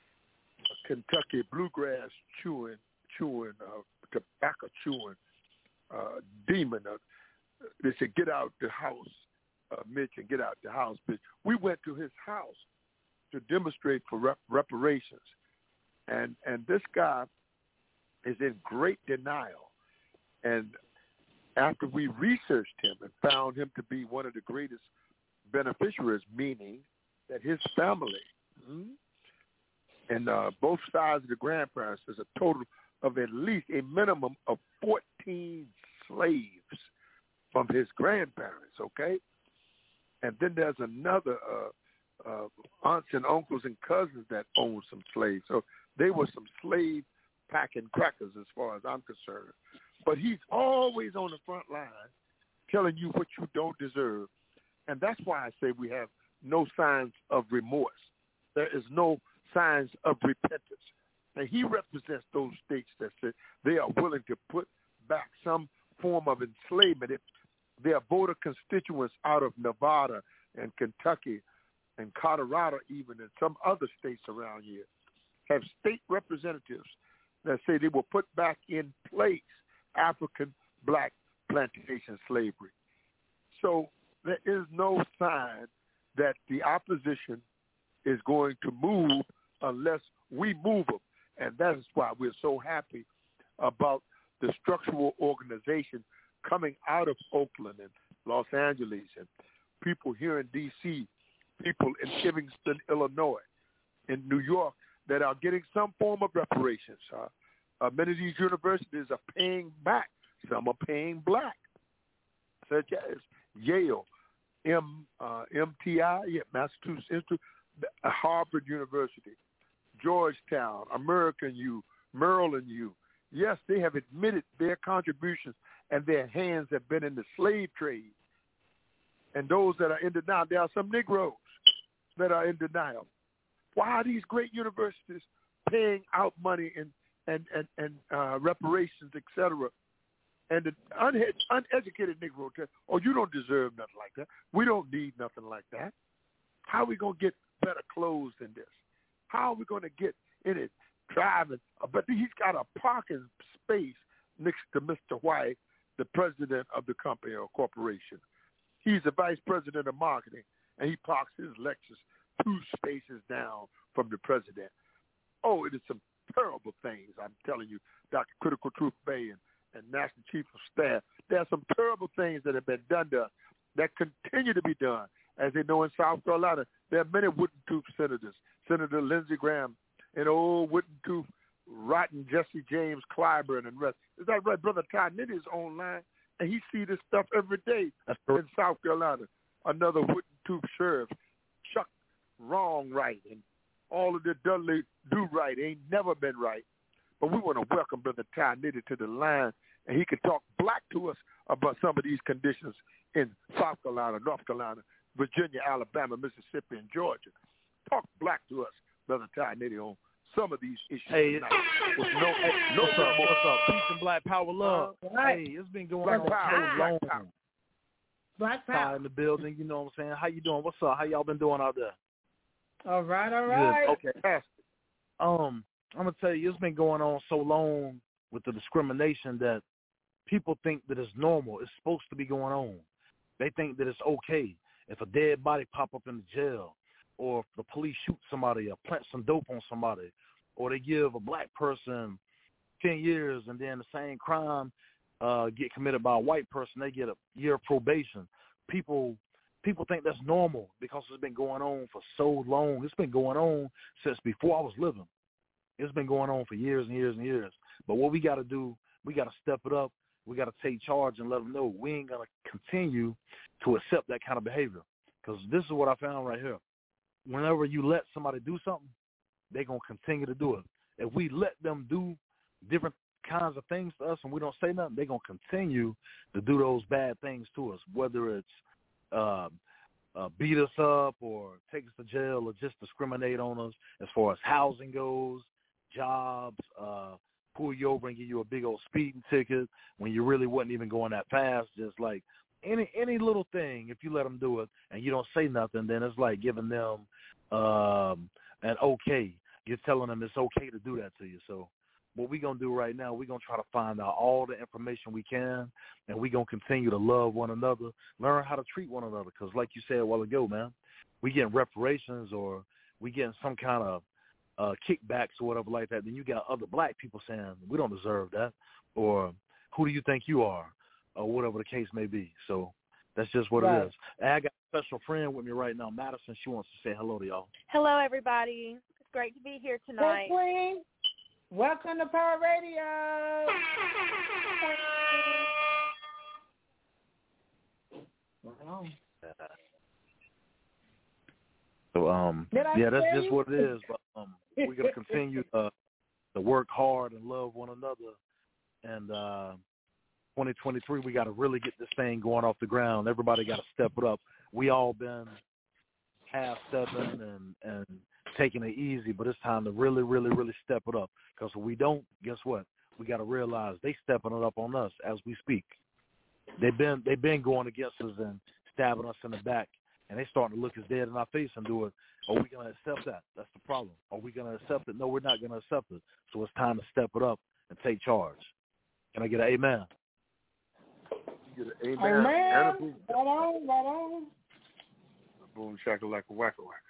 Kentucky bluegrass chewing, chewing, uh, tobacco chewing uh, demon. Uh, they said, "Get out the house, uh, Mitch, and get out the house, Mitch." We went to his house to demonstrate for rep- reparations, and and this guy is in great denial. And after we researched him and found him to be one of the greatest beneficiaries, meaning that his family hmm, and uh, both sides of the grandparents, there's a total of at least a minimum of fourteen slaves from his grandparents, okay? And then there's another uh, uh, aunts and uncles and cousins that own some slaves. So they were some slave packing crackers as far as I'm concerned. But he's always on the front line telling you what you don't deserve. And that's why I say we have no signs of remorse. There is no signs of repentance. And he represents those states that say they are willing to put back some form of enslavement. If their voter constituents out of Nevada and Kentucky and Colorado even and some other states around here have state representatives that say they will put back in place African black plantation slavery. So there is no sign that the opposition is going to move unless we move them. And that is why we're so happy about the structural organization coming out of Oakland and Los Angeles and people here in D C, people in Livingston, Illinois, in New York that are getting some form of reparations. Uh, uh, many of these universities are paying back. Some are paying black, such as Yale, M, uh, M T I, yeah, Massachusetts Institute, Harvard University, Georgetown, American U, Maryland U. Yes, they have admitted their contributions and their hands have been in the slave trade. And those that are in denial, there are some Negroes that are in denial. Why are these great universities paying out money and and and, and uh, reparations, et cetera? And the unhe- uneducated Negro says, "Oh, you don't deserve nothing like that. We don't need nothing like that. How are we going to get better clothes than this? How are we going to get in it driving?" But he's got a parking space next to Mister White, the president of the company or corporation. He's the vice president of marketing, and he parks his Lexus two spaces down from the president. Oh, it is some terrible things, I'm telling you, Doctor Critical Truth Bay and, and National Chief of Staff. There are some terrible things that have been done to us that continue to be done. As they know in South Carolina, there are many wooden-tooth senators, Senator Lindsey Graham, and old wooden-tooth, rotten Jesse James Clyburn and rest. Is that right? Brother Ty Nitty is online, and he sees this stuff every day in South Carolina. Another wooden-tooth sheriff, Chuck Wrong Right, and all of the Dudley Do Right ain't never been right. But we want to welcome Brother Ty Nitty to the line, and he can talk black to us about some of these conditions in South Carolina, North Carolina, Virginia, Alabama, Mississippi, and Georgia. Talk black to us, Brother Ty Nitty, on some of these issues. Hey, tonight. With no, no what's up? What's up? Peace and black power, love. Right. Hey, it's been going Black on power, so black long. power. Black Ty power. in the building, you know what I'm saying? How you doing? What's up? How y'all been doing out there? All right, all right. Good. Okay. Um, I'm gonna tell you, it's been going on so long with the discrimination that people think that it's normal. It's supposed to be going on. They think that it's okay if a dead body pop up in the jail, or if the police shoot somebody or plant some dope on somebody, or they give a black person ten years and then the same crime uh, get committed by a white person, they get a year of probation. People people think that's normal because it's been going on for so long. It's been going on since before I was living. It's been going on for years and years and years. But what we got to do, we got to step it up. We got to take charge and let them know we ain't going to continue to accept that kind of behavior. Because this is what I found right here. Whenever you let somebody do something, they're going to continue to do it. If we let them do different kinds of things to us and we don't say nothing, they're going to continue to do those bad things to us, whether it's uh, uh, beat us up or take us to jail or just discriminate on us as far as housing goes, jobs, uh, pull you over and give you a big old speeding ticket when you really wasn't even going that fast. Just like any any little thing, if you let them do it and you don't say nothing, then it's like giving them um, an okay, you're telling them it's okay to do that to you. So what we're going to do right now, we're going to try to find out all the information we can, and we're going to continue to love one another, learn how to treat one another. Because like you said a while ago, man, we getting reparations or we getting some kind of uh, kickbacks or whatever like that. Then you got other black people saying, we don't deserve that, or who do you think you are, or whatever the case may be. So that's just what right. it is. And I got a special friend with me right now, Madison. She wants to say hello to y'all. Hello, everybody. It's great to be here tonight. Hey, Queen. Welcome to Power Radio. Wow. So, um, yeah, that's just what it is. But um, we're going to continue uh, to work hard and love one another. And uh, twenty twenty-three, we got to really get this thing going off the ground. Everybody got to step it up. We all been half-stepping and, and taking it easy, but it's time to really, really, really step it up. Because if we don't, guess what? We got to realize they stepping it up on us as we speak. They've been they've been going against us and stabbing us in the back, and they starting to look us dead in our face and do it. Are we going to accept that? That's the problem. Are we going to accept it? No, we're not going to accept it. So it's time to step it up and take charge. Can I get an amen? You get an amen. Amen. And a boom. Right on, right on. A boom shackle like a whack a whack.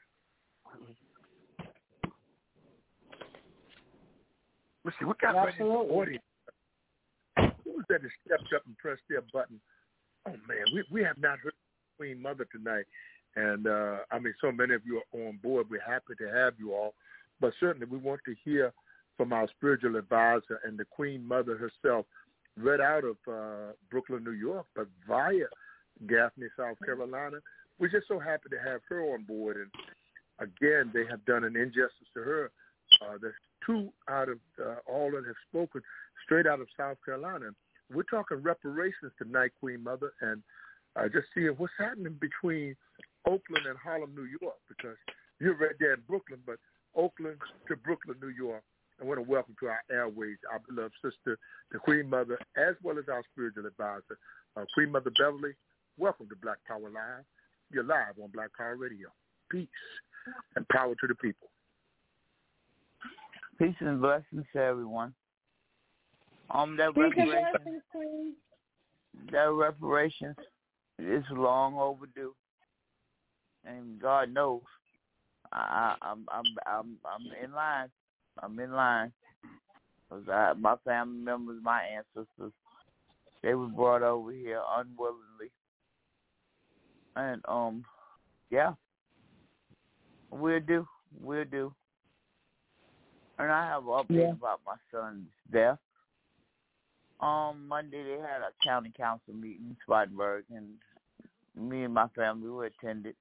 Let's see, we got ready to audience. Who was that that stepped up and pressed their button? Oh, man, we we have not heard Queen Mother tonight. And, uh, I mean, so many of you are on board. We're happy to have you all. But certainly we want to hear from our spiritual advisor and the Queen Mother herself, right out of uh, Brooklyn, New York, but via Gaffney, South Carolina. We're just so happy to have her on board. And, again, they have done an injustice to her. Uh, there's two out of uh, all that have spoken straight out of South Carolina. We're talking reparations tonight, Queen Mother, and uh, just seeing what's happening between Oakland and Harlem, New York, because you're right there in Brooklyn, but Oakland to Brooklyn, New York. I want to welcome to our airways our beloved sister, the Queen Mother, as well as our spiritual advisor, uh, Queen Mother Beverly. Welcome to Black Power Live. You're live on Black Power Radio. Peace and power to the people. Peace and blessings to everyone. Um, that Peace reparations, Queen. that reparations is long overdue, and God knows, I, I'm, I'm, I'm, I'm in line. I'm in line. Cause I, my family members, my ancestors, they were brought over here unwillingly, and um, yeah, we'll do, we'll do. And I have an update yeah. about my son's death. Um, Monday they had a county council meeting in Spartanburg, and me and my family were attended.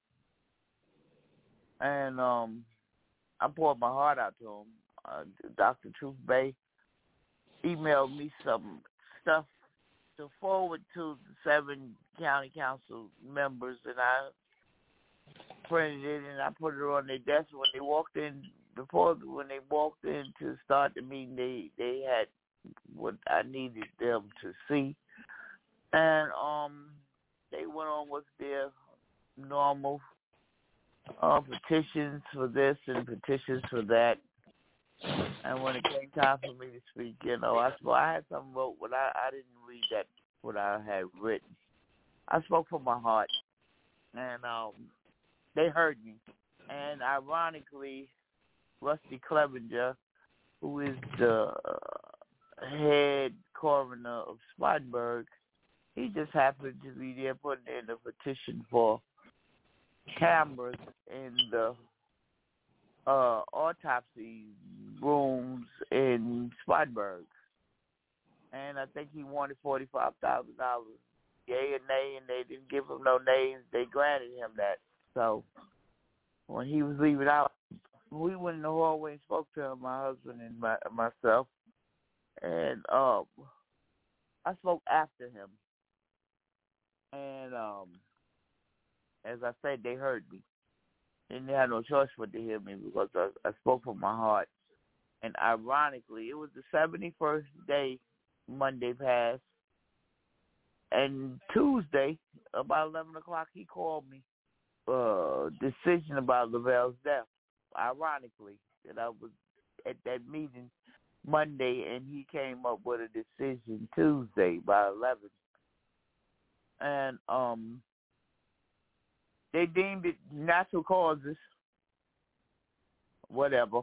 And um, I poured my heart out to him. Uh, Doctor Truth Bay emailed me some stuff to forward to the seven county council members, and I printed it and I put it on their desk. When they walked in, before when they walked in to start the meeting, they they had what I needed them to see, and um, they went on with their normal uh, petitions for this and petitions for that. And when it came time for me to speak, you know, I spoke, I had some wrote, but I, I didn't read that what I had written. I spoke from my heart, and um, they heard me. And ironically, Rusty Clevenger, who is the head coroner of Spartanburg, he just happened to be there putting in a petition for cameras in the uh, autopsy rooms in Spartanburg. And I think he wanted forty-five thousand dollars. Yay or nay, and they didn't give him no names. They granted him that. So when he was leaving out, we went in the hallway and spoke to him, my husband and my, myself. And um, I spoke after him. And um, as I said, they heard me. And they had no choice but to hear me because I, I spoke from my heart. And ironically, it was the seventy-first day Monday passed. And Tuesday, about eleven o'clock, he called me. Uh, decision about Lavelle's death. Ironically, that I was at that meeting Monday, and he came up with a decision Tuesday by eleven. And um, they deemed it natural causes, whatever.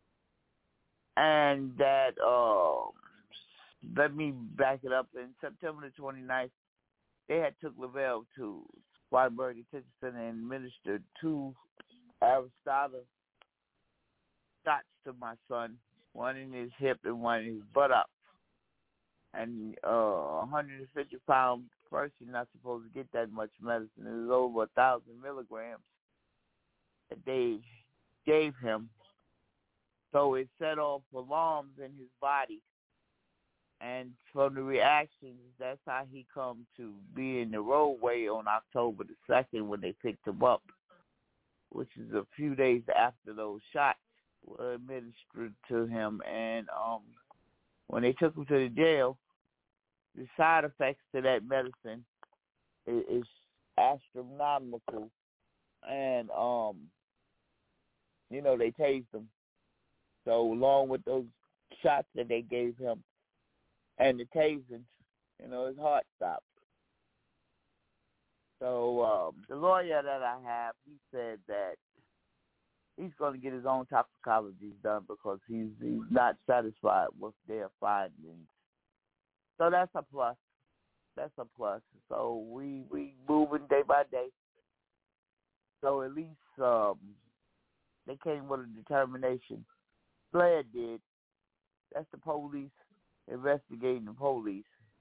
And that, uh, let me back it up, in September the twenty-ninth, they had took Lavelle to Spartanburg Detention Center and administered two Aristotle shots to my son, one in his hip and one in his buttock. And uh, a one hundred fifty pound person not supposed to get that much medicine. It was over a thousand milligrams that they gave him. So it set off alarms in his body. And from the reactions, that's how he come to be in the roadway on October the second when they picked him up, which is a few days after those shots were administered to him. And um, when they took him to the jail, the side effects to that medicine is, is astronomical. And, um, you know, they tased him. So along with those shots that they gave him and the tasing, you know, his heart stopped. So um, the lawyer that I have, he said that he's going to get his own toxicology done because he's, he's not satisfied with their findings. So that's a plus. That's a plus. So we we moving day by day. So at least um, they came with a determination. Fled did. That's the police investigating the police.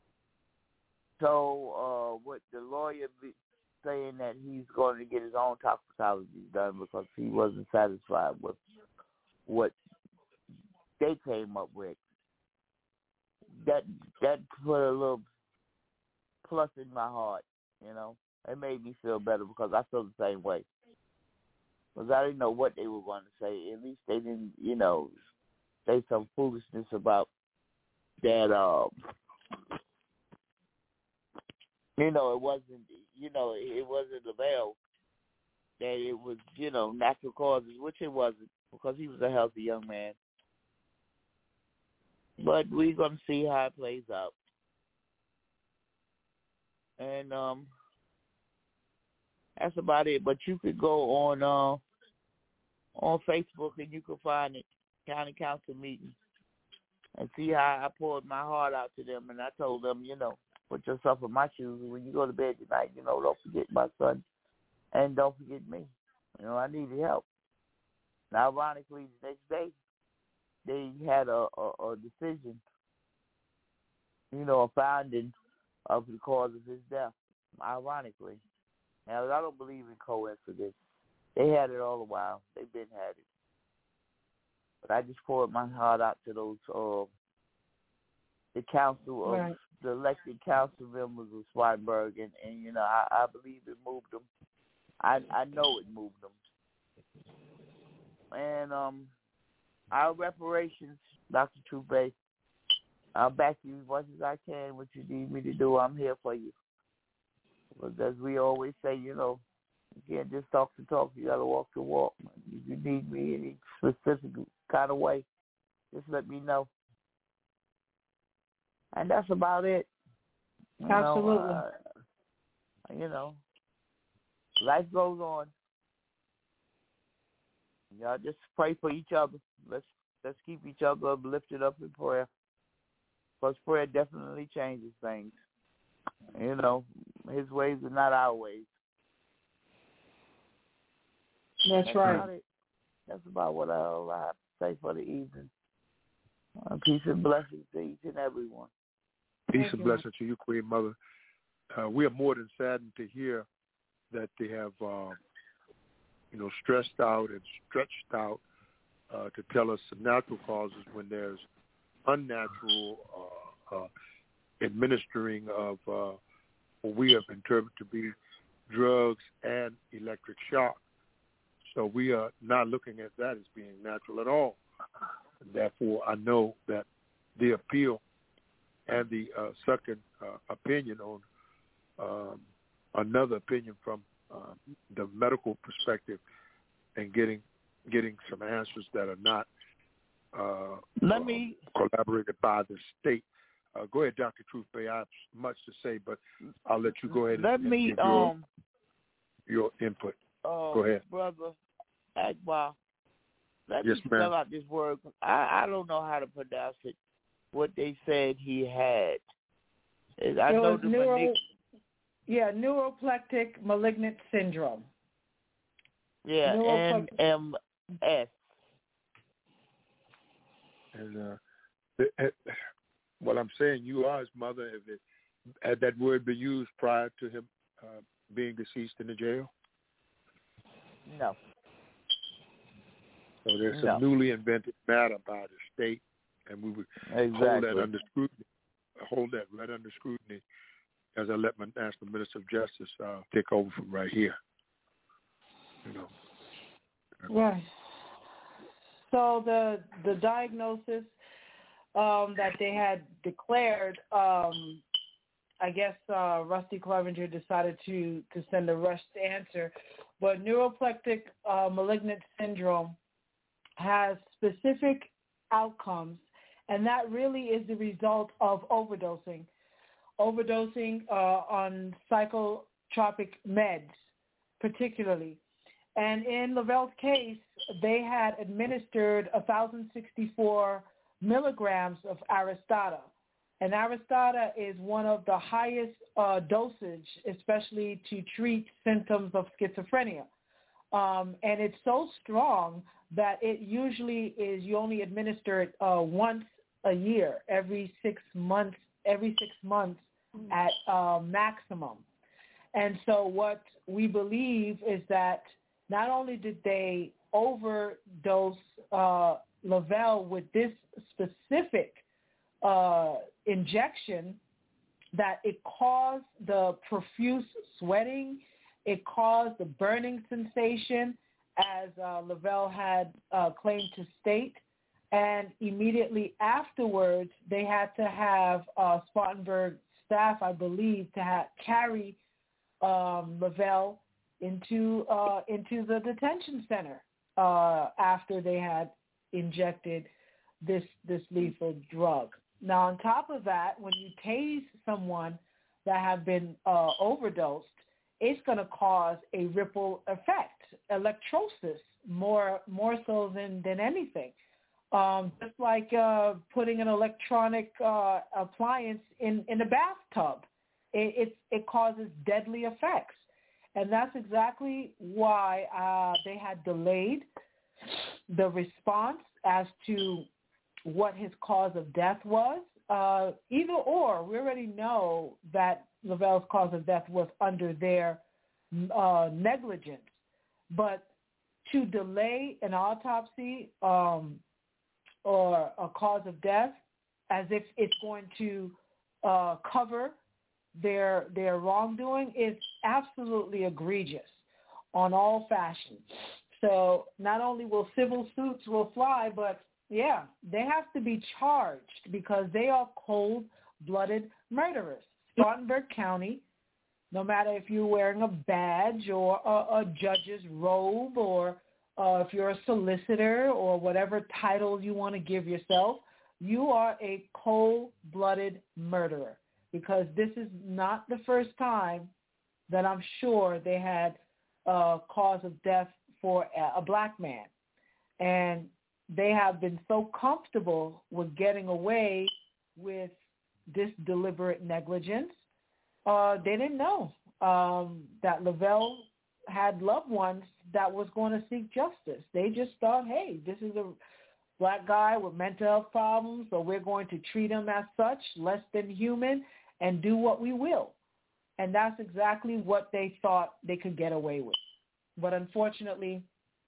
So uh, what the lawyer be saying that he's going to get his own toxicology done because he wasn't satisfied with what they came up with. That that put a little plus in my heart, you know. It made me feel better because I feel the same way. Because I didn't know what they were going to say. At least they didn't, you know, say some foolishness about that, um, you know, it wasn't, you know, it wasn't Lavelle, that it was, you know, natural causes, which it wasn't because he was a healthy young man. But we're going to see how it plays out. And um, that's about it. But you could go on uh, on Facebook and you can find it, County Council meeting, and see how I poured my heart out to them. And I told them, you know, put yourself in my shoes. When you go to bed tonight, you know, don't forget my son and don't forget me. You know, I needed help. And ironically, the next day, they had a, a, a decision, you know, a finding of the cause of his death, ironically. Now, I don't believe in coincidence. They had it all the while. They've been had it. But I just poured my heart out to those, uh, the council, of, right. the elected council members of Spartanburg, and, and you know, I, I believe it moved them. I I know it moved them. And um, our reparations, Doctor Troupe, I'll back you as much as I can. What you need me to do, I'm here for you. Because as we always say, you know, you can't just talk to talk. You got to walk the walk. If you need me any specific kind of way, just let me know. And that's about it. You Absolutely. Know, uh, you know, life goes on. Y'all just pray for each other. Let's let's keep each other lifted up in prayer. Because prayer definitely changes things. You know, his ways are not our ways. That's, That's right. About it. That's about what I, I have to say for the evening. Uh, peace and blessings to each and every one. Peace Thank and you. blessings to you, Queen Mother. Uh, we are more than saddened to hear that they have, uh, you know, stressed out and stretched out uh, to tell us some natural causes when there's unnatural uh, uh, administering of uh, what we have interpreted to be drugs and electric shock. So we are not looking at that as being natural at all. And therefore, I know that the appeal and the uh, second uh, opinion on um, another opinion from uh, the medical perspective and getting getting some answers that are not uh, Let me collaborated by the state. Uh, go ahead, Doctor Truth Bay. I have much to say, but I'll let you go ahead let and, and me give your, um your input. uh, go ahead, brother Akbar. Let yes, me ma'am. spell out this word. I, I don't know how to pronounce it. What they said he had. I it know was the neuro, malig- yeah, neuroplectic malignant syndrome. Yeah, N M S. And uh, it, it, what I'm saying, you are his mother. If it, had that word been used prior to him uh, being deceased in the jail? No. So there's no. some newly invented matter by the state, and we would exactly. hold that under scrutiny. Hold that right under scrutiny as I let my National Minister of Justice uh, take over from right here. You know. Right. So the the diagnosis um, that they had declared, um, I guess uh, Rusty Clevenger decided to, to send a rushed answer, but neuroplectic uh, malignant syndrome has specific outcomes, and that really is the result of overdosing, overdosing uh, on psychotropic meds particularly. And in Lavelle's case, they had administered one thousand sixty-four milligrams of Aristada. And Aristada is one of the highest uh, dosage, especially to treat symptoms of schizophrenia. Um, and it's so strong that it usually is you only administer it uh, once a year, every six months, every six months at uh, maximum. And so what we believe is that not only did they overdose uh, Lavelle with this specific uh, injection, that it caused the profuse sweating, it caused the burning sensation, as uh, Lavelle had uh, claimed to state, and immediately afterwards they had to have uh, Spartanburg staff, I believe, to have, carry um, Lavelle into uh, into the detention center uh, after they had injected this this lethal drug. Now, on top of that, when you tase someone that have been uh, overdosed, it's going to cause a ripple effect, electrosis, more more so than, than anything. Um, just like uh, putting an electronic uh, appliance in, in a bathtub. It, it, it causes deadly effects. And that's exactly why uh, they had delayed the response as to what his cause of death was. Uh, either or, we already know that Lavelle's cause of death was under their uh, negligence. But to delay an autopsy um, or a cause of death as if it's going to uh, cover their their wrongdoing is absolutely egregious on all fashions. So not only will civil suits will fly, but yeah, they have to be charged because they are cold-blooded murderers. Spartanburg County, no matter if you're wearing a badge or a, a judge's robe or uh, if you're a solicitor or whatever title you want to give yourself, you are a cold-blooded murderer. Because this is not the first time that I'm sure they had a cause of death for a black man. And they have been so comfortable with getting away with this deliberate negligence, uh, they didn't know um, that Lavelle had loved ones that was going to seek justice. They just thought, hey, this is a black guy with mental health problems, so we're going to treat him as such, less than human, and do what we will. And that's exactly what they thought they could get away with. But unfortunately,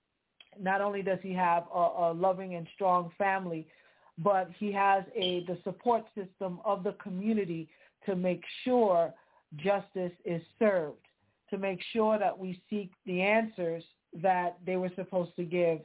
not only does he have a, a loving and strong family, but he has a the support system of the community to make sure justice is served, to make sure that we seek the answers that they were supposed to give.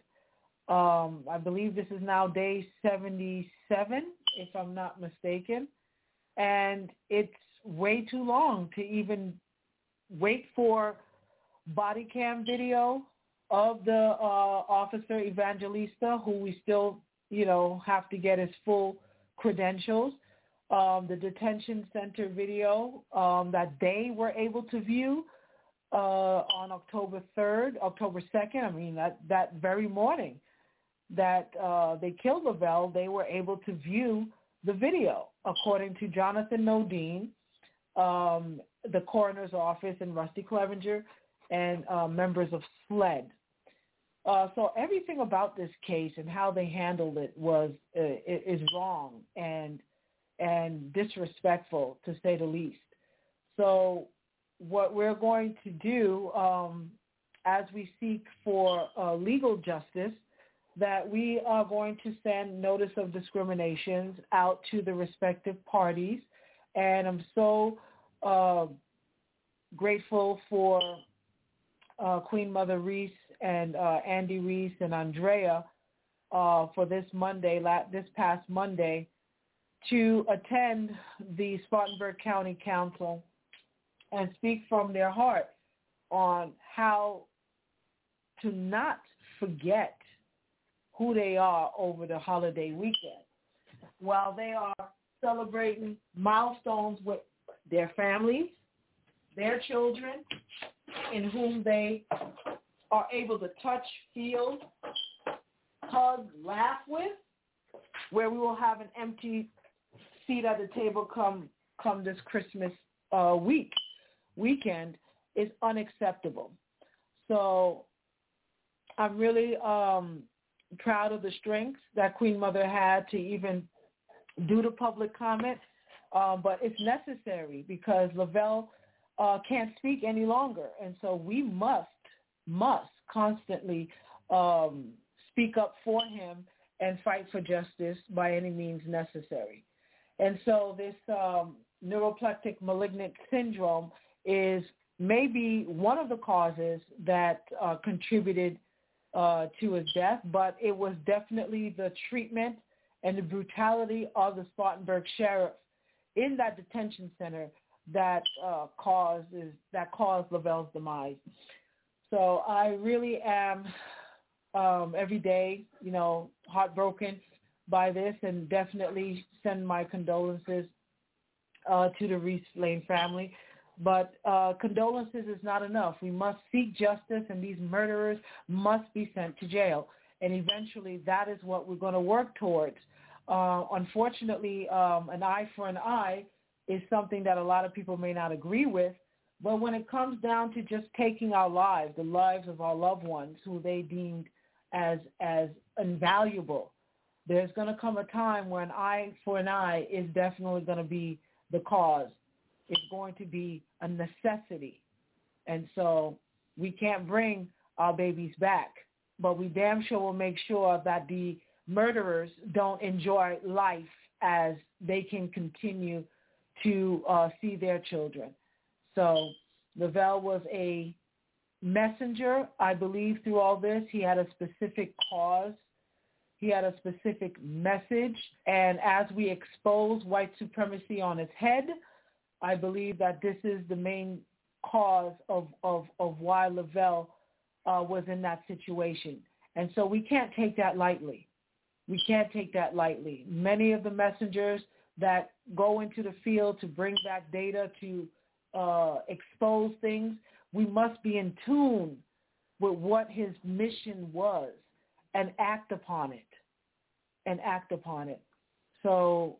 Um, I believe this is now day seventy-seven, if I'm not mistaken. And it's way too long to even wait for body cam video of the uh, officer Evangelista, who we still, you know, have to get his full credentials. Um, the detention center video um, that they were able to view uh, on October third, October second, I mean, that, that very morning that uh, they killed Lavelle, they were able to view the video, according to Jonathan Nodine, um, the coroner's office, and Rusty Clevenger, and uh, members of SLED. Uh, so everything about this case and how they handled it was uh, is wrong and and disrespectful, to say the least. So what we're going to do um, as we seek for uh, legal justice, that we are going to send notice of discriminations out to the respective parties. And I'm so uh, grateful for uh, Queen Mother Reese and uh, Andy Reese and Andrea uh, for this Monday, this past Monday, to attend the Spartanburg County Council and speak from their heart on how to not forget who they are over the holiday weekend. While they are celebrating milestones with their families, their children, in whom they are able to touch, feel, hug, laugh with, where we will have an empty seat at the table come come this Christmas uh, week, weekend, is unacceptable. So I'm really um, proud of the strength that Queen Mother had to even do the public comment, uh, but it's necessary because Lavelle uh, can't speak any longer, and so we must, must constantly um, speak up for him and fight for justice by any means necessary. And so this um, neuroplectic malignant syndrome is maybe one of the causes that uh, contributed uh, to his death, but it was definitely the treatment and the brutality of the Spartanburg sheriff in that detention center that uh, causes that caused Lavelle's demise. So I really am um, every day, you know, heartbroken by this, and definitely send my condolences uh, to the Reese Lane family. But uh, condolences is not enough. We must seek justice, and these murderers must be sent to jail. And eventually that is what we're going to work towards. Uh, unfortunately, um, an eye for an eye is something that a lot of people may not agree with. But when it comes down to just taking our lives, the lives of our loved ones who they deemed as as invaluable, there's going to come a time when an eye for an eye is definitely going to be the cause. It's going to be a necessity. And so we can't bring our babies back, but we damn sure will make sure that the murderers don't enjoy life as they can continue to uh, see their children. So Lavelle was a messenger, I believe, through all this. He had a specific cause. He had a specific message. And as we expose white supremacy on its head, I believe that this is the main cause of, of, of why Lavelle uh, was in that situation. And so we can't take that lightly. We can't take that lightly. Many of the messengers that go into the field to bring back data, to uh, expose things, we must be in tune with what his mission was and act upon it, and act upon it. So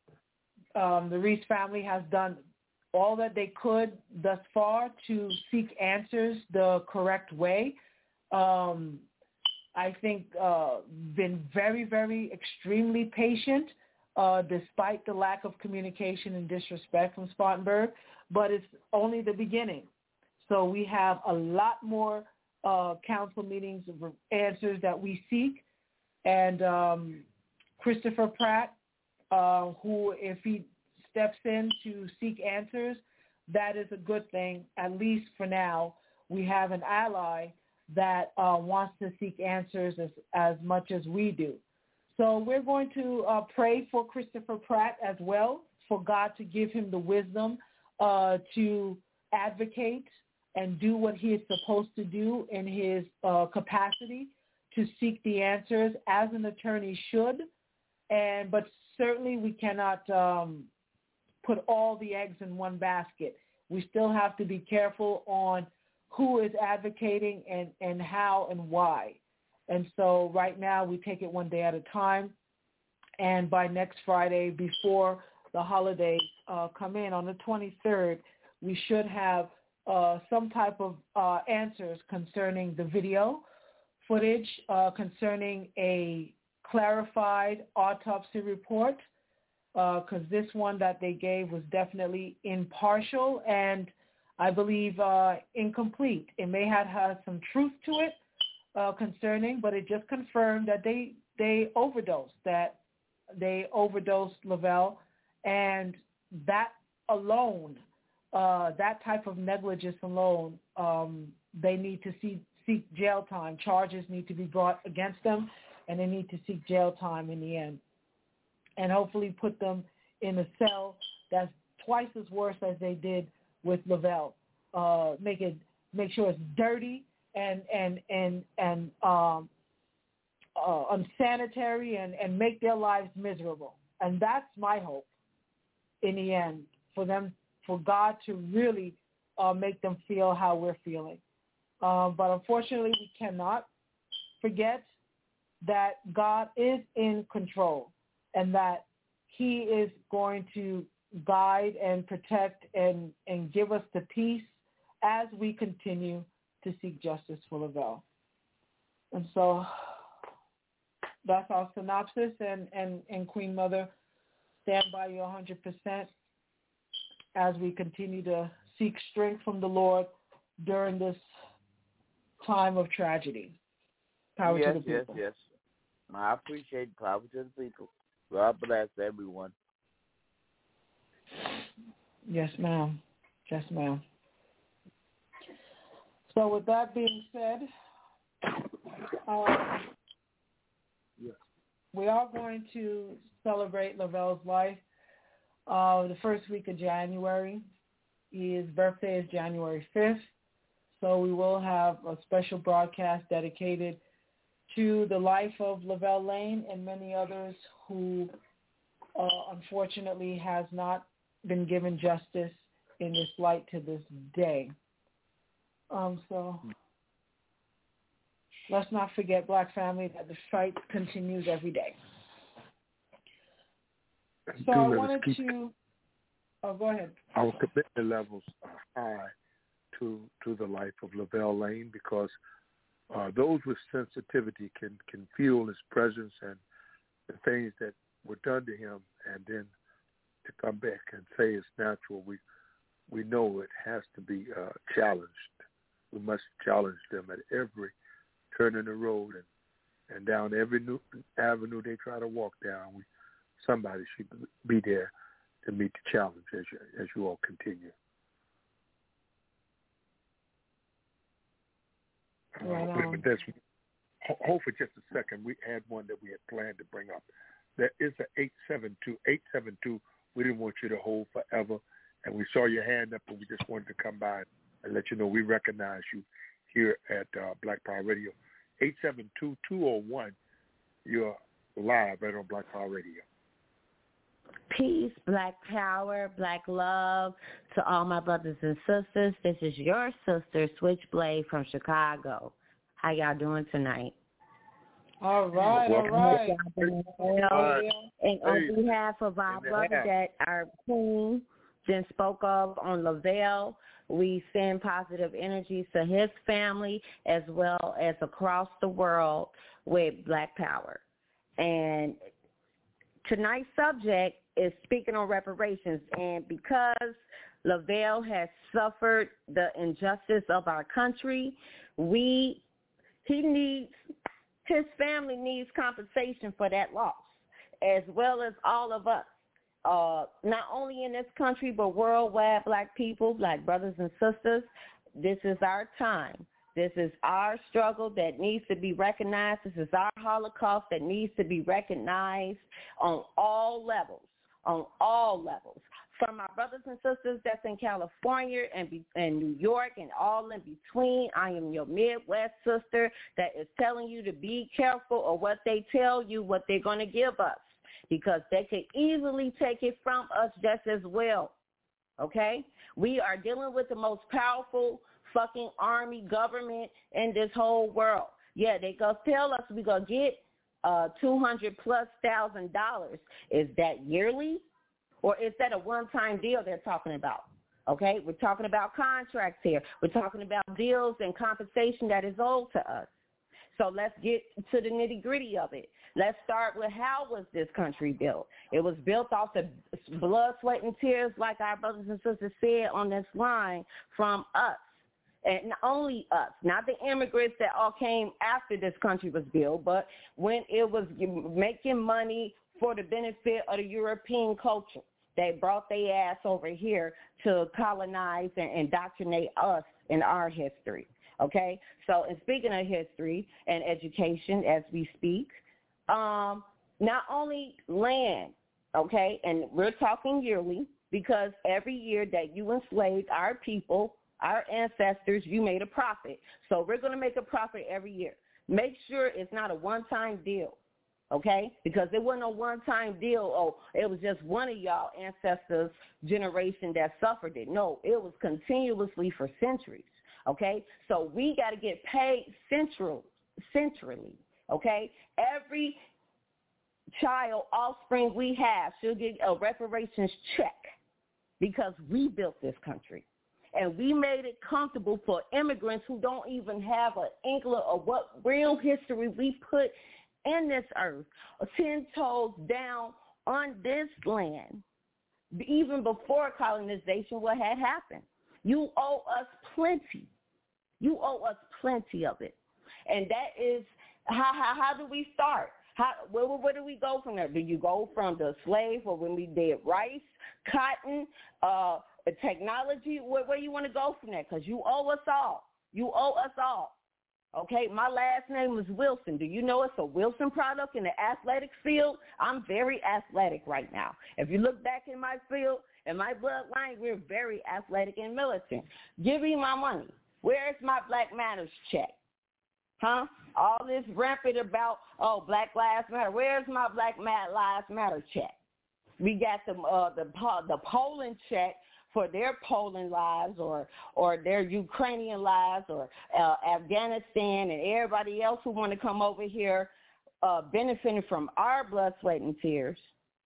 um, the Reese family has done all that they could thus far to seek answers the correct way. Um, I think uh, been very, very extremely patient uh, despite the lack of communication and disrespect from Spartanburg, but it's only the beginning. So we have a lot more uh, council meetings of answers that we seek. And um, Christopher Pratt, uh, who, if he steps in to seek answers, that is a good thing. At least for now, we have an ally that uh, wants to seek answers as, as much as we do. So we're going to uh, pray for Christopher Pratt as well, for God to give him the wisdom uh, to advocate and do what he is supposed to do in his uh, capacity to seek the answers, as an attorney should, and but certainly we cannot um, put all the eggs in one basket. We still have to be careful on who is advocating and, and how and why. And so right now we take it one day at a time. And by next Friday, before the holidays uh, come in on the twenty-third, we should have uh, some type of uh, answers concerning the video footage, uh, concerning a clarified autopsy report, because uh, this one that they gave was definitely impartial and I believe uh, incomplete. It may have had some truth to it uh, concerning, but it just confirmed that they, they overdosed, that they overdosed Lavelle, and that alone, uh, that type of negligence alone, um, they need to see, seek jail time. Charges need to be brought against them, and they need to seek jail time in the end, and hopefully put them in a cell that's twice as worse as they did with Lavelle. Uh, make it, make sure it's dirty and and and and um, uh, unsanitary, and, and make their lives miserable. And that's my hope in the end, for them, for God to really uh, make them feel how we're feeling. Uh, but unfortunately, we cannot forget that God is in control, and that he is going to guide and protect and, and give us the peace as we continue to seek justice for Lavelle. And so that's our synopsis, and, and, and Queen Mother, stand by you one hundred percent as we continue to seek strength from the Lord during this time of tragedy. Power yes, to the people. Yes, yes, I appreciate power to the people. God bless everyone. Yes, ma'am. Yes, ma'am. So with that being said, um, yes. we are going to celebrate Lavelle's life uh, the first week of January. His birthday is January fifth, so we will have a special broadcast dedicated to the life of Lavelle Lane and many others who uh, unfortunately has not been given justice in this light to this day. Um, so let's not forget, Black family, that the fight continues every day. So I wanted to, oh, go ahead. Our commitment levels are high to to the life of Lavelle Lane, because uh, those with sensitivity can, can feel his presence and the things that were done to him, and then to come back and say it's natural. We we know it has to be uh, challenged. We must challenge them at every turn in the road and, and down every new avenue they try to walk down. We, somebody should be there to meet the challenge as you, as you all continue. Right uh, but that's, hold for just a second. We had one that we had planned to bring up. There is an eight seven two. eight seven two, we didn't want you to hold forever, and we saw your hand up, and we just wanted to come by and let you know we recognize you here at uh, Black Power Radio. eight seven two, two oh one, you're live right on Black Power Radio. Peace, Black Power, Black Love to all my brothers and sisters. This is your sister, Switchblade from Chicago. How y'all doing tonight? All right, all right. Well, and on behalf of our brother that our queen then spoke of on Lavelle, we send positive energies to his family as well as across the world with Black Power. And tonight's subject is speaking on reparations, and because Lavelle has suffered the injustice of our country, we he needs his family needs compensation for that loss, as well as all of us, uh, not only in this country but worldwide. Black people, Black brothers and sisters, this is our time. This is our struggle that needs to be recognized. This is our Holocaust that needs to be recognized on all levels, on all levels, For my brothers and sisters that's in California and, be, and New York and all in between, I am your Midwest sister that is telling you to be careful of what they tell you, what they're going to give us, because they could easily take it from us just as well, okay? We are dealing with the most powerful fucking army government in this whole world. Yeah, they going to tell us we're going to get uh, two hundred plus thousand dollars. Is that yearly? Or is that a one-time deal they're talking about? Okay, we're talking about contracts here. We're talking about deals and compensation that is owed to us. So let's get to the nitty-gritty of it. Let's start with how was this country built? It was built off the blood, sweat, and tears, like our brothers and sisters said on this line, from us. And not only us, not the immigrants that all came after this country was built, but when it was making money for the benefit of the European culture. They brought their ass over here to colonize and indoctrinate us in our history, okay? So, and speaking of history and education as we speak, um, not only land, okay, and we're talking yearly because every year that you enslaved our people, our ancestors, you made a profit. So we're going to make a profit every year. Make sure it's not a one-time deal. Okay, because it wasn't a one-time deal. Oh, it was just one of y'all ancestors' generation that suffered it. No, it was continuously for centuries. Okay, so we got to get paid central, centrally. Okay, every child, offspring we have should get a reparations check because we built this country. And we made it comfortable for immigrants who don't even have an inkling of what real history we put in this earth, ten toes down on this land, even before colonization, what had happened. You owe us plenty. You owe us plenty of it. And that is, how how, how do we start? How, where, where do we go from there? Do you go from the slave or when we did rice, cotton, uh, technology? Where, where you want to go from there? Because you owe us all. You owe us all. Okay, my last name is Wilson. Do you know it's a Wilson product in the athletics field? I'm very athletic right now. If you look back in my field, in my bloodline, we're very athletic and militant. Give me my money. Where's my Black Matters check? Huh? All this rampant about, oh, Black Lives Matter. Where's my Black Lives Matter check? We got the uh, the the Poland check for their Poland lives or or their Ukrainian lives or uh, Afghanistan and everybody else who want to come over here uh, benefiting from our blood, sweat, and tears.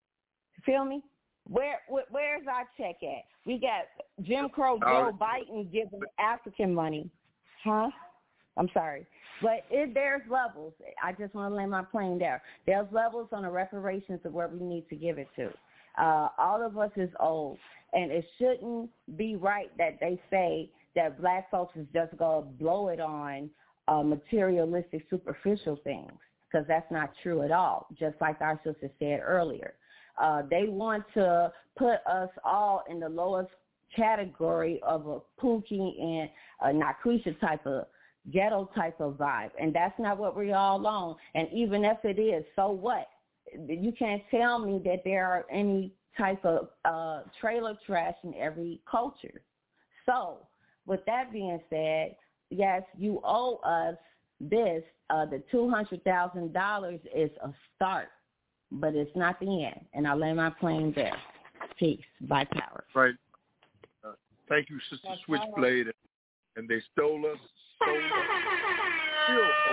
Feel me? Where, where Where's our check at? We got Jim Crow Joe Biden giving African money. Huh? I'm sorry. But it, there's levels. I just want to lay my plane there. There's levels on the reparations of where we need to give it to. Uh, all of us is old. And it shouldn't be right that they say that black folks is just going to blow it on uh, materialistic, superficial things, because that's not true at all, just like our sister said earlier. Uh, they want to put us all in the lowest category of a Pookie and a Nakrisha type of ghetto type of vibe, and that's not what we're all on. And even if it is, so what? You can't tell me that there are any type of uh, trailer trash in every culture. So with that being said, yes, you owe us this. Uh, the two hundred thousand dollars is a start, but it's not the end. And I'll lay my plane there. Peace. By power. Right. Uh, thank you, Sister That's Switchblade. Power. And they stole us, stole us, still owe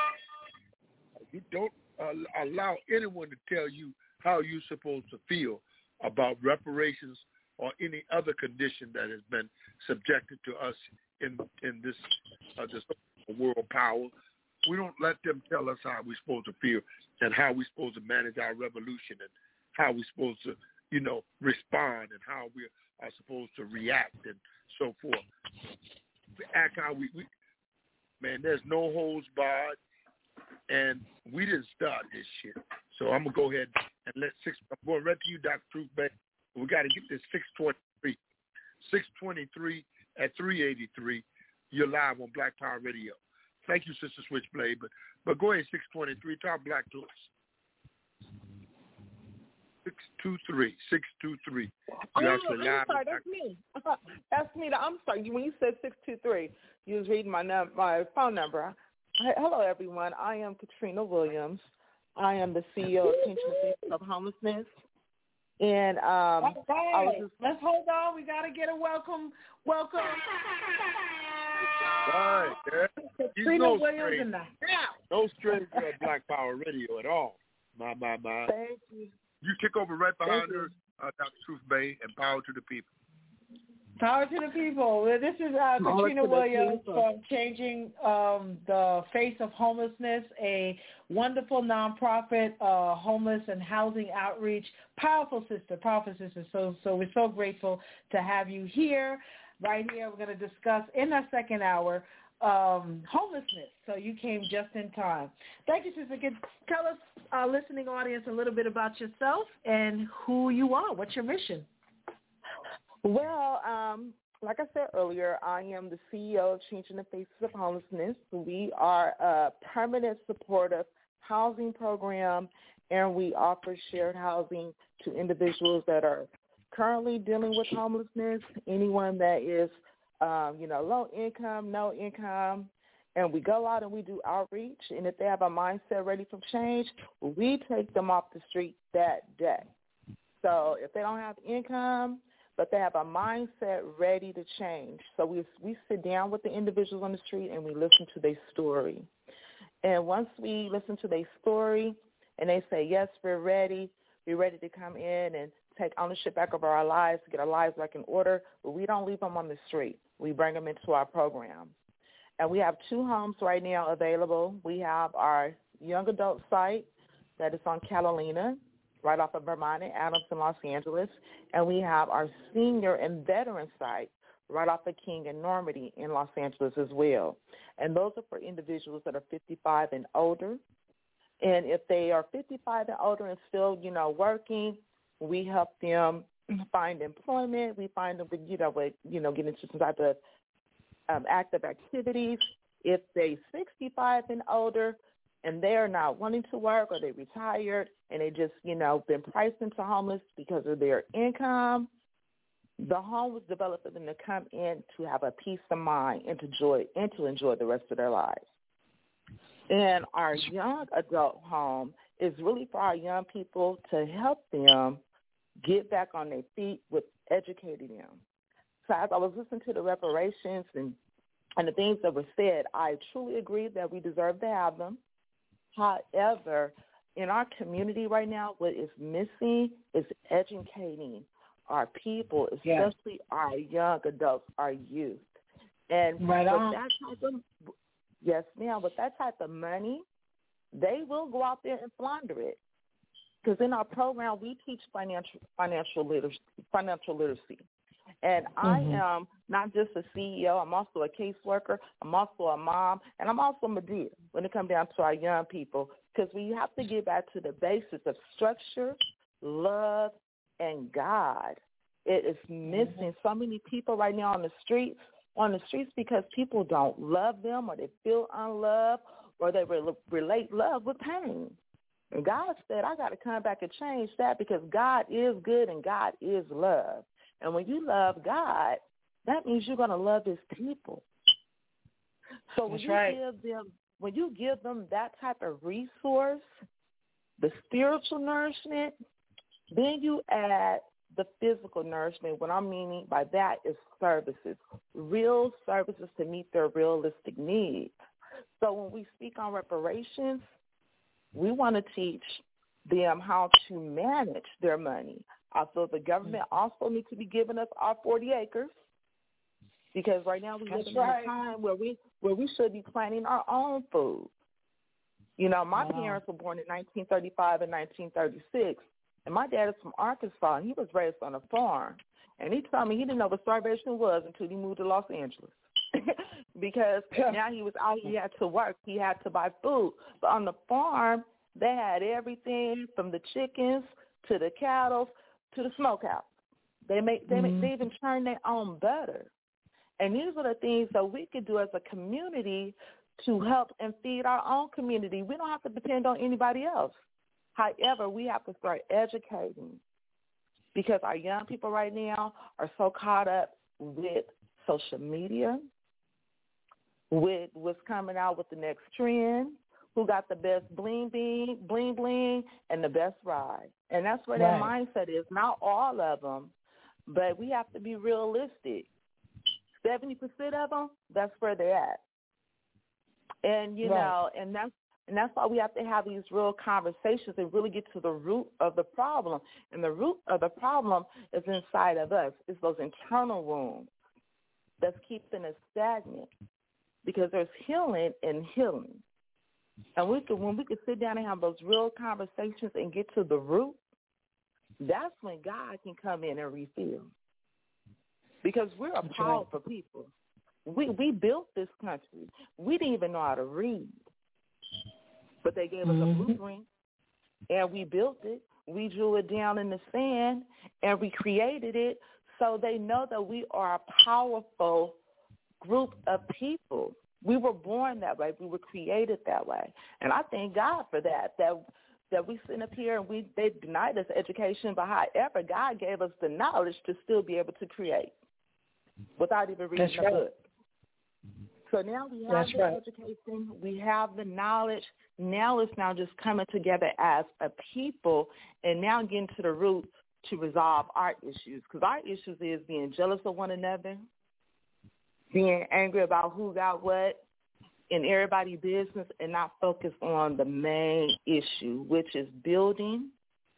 us. You don't uh, allow anyone to tell you how you're supposed to feel about reparations or any other condition that has been subjected to us in in this uh, this world power. We don't let them tell us how we're supposed to feel and how we're supposed to manage our revolution and how we're supposed to, you know, respond and how we are supposed to react and so forth. We act how we, we man, there's no holds barred, and we didn't start this shit. So I'm gonna go ahead and let six. I'm going right to you, Doctor Truth Bay. We got to get this six twenty-three, six twenty-three at three eighty-three. You're live on Black Power Radio. Thank you, Sister Switchblade. But but go ahead, six twenty-three. Talk black to us. six two three, six two three. Oh, You I'm actually sorry, live. that's me. That's me. I'm sorry. When you said six two three, you was reading my num- my phone number. Hi, hello, everyone. I am Katrina Williams. I am the C E O of Attention to Faces of Homelessness. And um, okay. I was just, let's hold on. We got to get a welcome. Welcome. Right, yeah. Katrina no Williams stranger. in the house. No stranger at Black Power Radio at all. My, my, my. Thank you. You kick over right behind Thank her, uh, Doctor Truth Bay, and power to the people. Power to the people. This is uh, Katrina Williams from Changing um, the Face of Homelessness, a wonderful nonprofit, uh, homeless and housing outreach. Powerful sister, powerful sister. So, so we're so grateful to have you here. Right here, we're going to discuss in our second hour um, homelessness. So you came just in time. Thank you, sister. Can tell us, our listening audience, a little bit about yourself and who you are. What's your mission? Well, um, like I said earlier, I am the C E O of Changing the Faces of Homelessness. We are a permanent supportive housing program, and we offer shared housing to individuals that are currently dealing with homelessness, anyone that is, um, you know, low income, no income. And we go out and we do outreach, and if they have a mindset ready for change, we take them off the street that day. So if they don't have income, but they have a mindset ready to change. So we we sit down with the individuals on the street and we listen to their story. And once we listen to their story and they say, yes, we're ready, we're ready to come in and take ownership back of our lives, get our lives back in order, but we don't leave them on the street. We bring them into our program. And we have two homes right now available. We have our young adult site that is on Catalina, right off of Vermont and Adams in Los Angeles. And we have our senior and veteran site right off of King and Normandy in Los Angeles as well. And those are for individuals that are fifty-five and older. And if they are fifty-five and older and still, you know, working, we help them find employment. We find them, you know, with, you know, get into some type of um, active activities. If they sixty-five and older, and they're not wanting to work or they retired and they just, you know, been priced into homeless because of their income, the home was developed for them to come in to have a peace of mind and to enjoy, and to enjoy the rest of their lives. And our young adult home is really for our young people to help them get back on their feet with educating them. So as I was listening to the reparations and, and the things that were said, I truly agree that we deserve to have them. However, in our community right now, what is missing is educating our people, especially yeah. our young adults, our youth. And right with on. that type of, yes, ma'am, with that type of money, they will go out there and launder it. Because in our program, we teach financial financial literacy. Financial literacy. And mm-hmm. I am not just a C E O. I'm also a caseworker. I'm also a mom. And I'm also a Medea when it comes down to our young people, because we have to get back to the basics of structure, love, and God. It is missing mm-hmm. so many people right now on the streets, on the streets because people don't love them or they feel unloved or they re- relate love with pain. And God said, I got to come back and change that because God is good and God is love. And when you love God, that means you're going to love his people. So when That's you right. give them, when you give them that type of resource, the spiritual nourishment, then you add the physical nourishment. What I'm meaning by that is services, real services to meet their realistic needs. So when we speak on reparations, we want to teach them how to manage their money. I feel the government also needs to be giving us our forty acres because right now we live in right. a time where we where we should be planting our own food. You know, my wow. parents were born in nineteen thirty-five and nineteen thirty-six, and my dad is from Arkansas, and he was raised on a farm. And he told me he didn't know what starvation was until he moved to Los Angeles. Because yeah. now he was out, he had to work, he had to buy food. But on the farm, they had everything from the chickens to the cattle to the smokehouse. They make they, mm-hmm. make, they even churn their own butter. And these are the things that we could do as a community to help and feed our own community. We don't have to depend on anybody else. However, we have to start educating because our young people right now are so caught up with social media, with what's coming out with the next trend, who got the best bling bling, bling bling, and the best ride. And that's where that Right. mindset is. Not all of them, but we have to be realistic. seventy percent of them, that's where they're at. And, you Right. know, and that's, and that's why we have to have these real conversations and really get to the root of the problem. And the root of the problem is inside of us. It's those internal wounds that's keeping us stagnant because there's healing in healing. And we could, when we could sit down and have those real conversations and get to the root, that's when God can come in and refill. Because we're a powerful people. We we built this country. We didn't even know how to read. But they gave us Mm-hmm. a blueprint, and we built it. We drew it down in the sand, and we created it so they know that we are a powerful group of people. We were born that way. We were created that way. And I thank God for that, that that we sit up here and we they denied us education, but however, God gave us the knowledge to still be able to create without even reading That's the right. book. So now we have That's the right. education, we have the knowledge. Now it's now just coming together as a people and now getting to the root to resolve our issues. Because our issues is being jealous of one another, being angry about who got what in everybody's business and not focus on the main issue, which is building,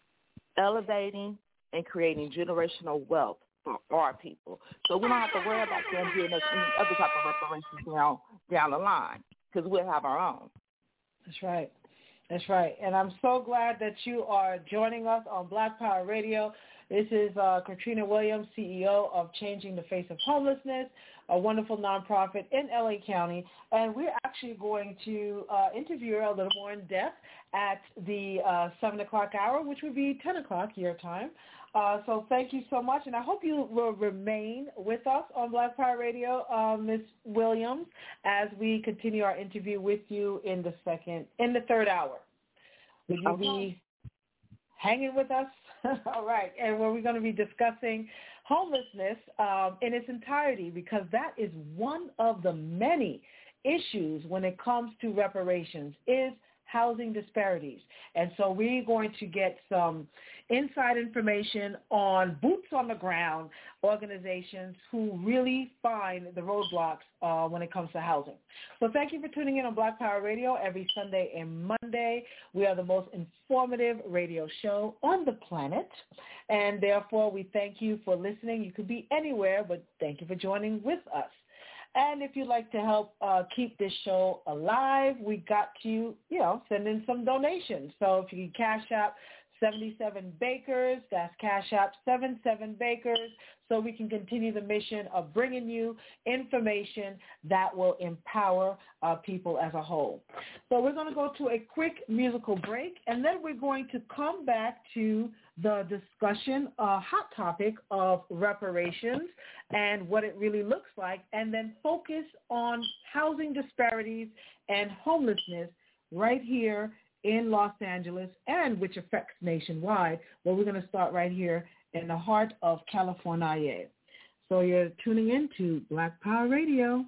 elevating, and creating generational wealth for our people. So we don't have to worry about them giving us any other type of reparations down, down the line because we'll have our own. That's right. That's right. And I'm so glad that you are joining us on Black Power Radio. This is uh, Katrina Williams, C E O of Changing the Face of Homelessness, a wonderful nonprofit in L A County. And we're actually going to uh, interview her a little more in depth at the uh, seven o'clock hour, which would be ten o'clock your time. Uh, so thank you so much, and I hope you will remain with us on Black Power Radio, uh, Miz Williams, as we continue our interview with you in the second, in the third hour. Will you Okay. be hanging with us? All right, and where we're going to be discussing homelessness um, in its entirety, because that is one of the many issues when it comes to reparations, is housing disparities. And so we're going to get some inside information on boots on the ground organizations who really find the roadblocks uh, when it comes to housing. So thank you for tuning in on Black Power Radio every Sunday and Monday. We are the most informative radio show on the planet, and therefore we thank you for listening. You could be anywhere, but thank you for joining with us. And if you'd like to help uh, keep this show alive, we got you, you know, send in some donations. So if you can cash out seventy-seven Bakers, that's cash out seventy-seven Bakers, so we can continue the mission of bringing you information that will empower uh, people as a whole. So we're going to go to a quick musical break, and then we're going to come back to the discussion, uh, hot topic of reparations and what it really looks like, and then focus on housing disparities and homelessness right here in Los Angeles, and which affects nationwide. Well, we're going to start right here in the heart of California. So you're tuning in to Black Power Radio.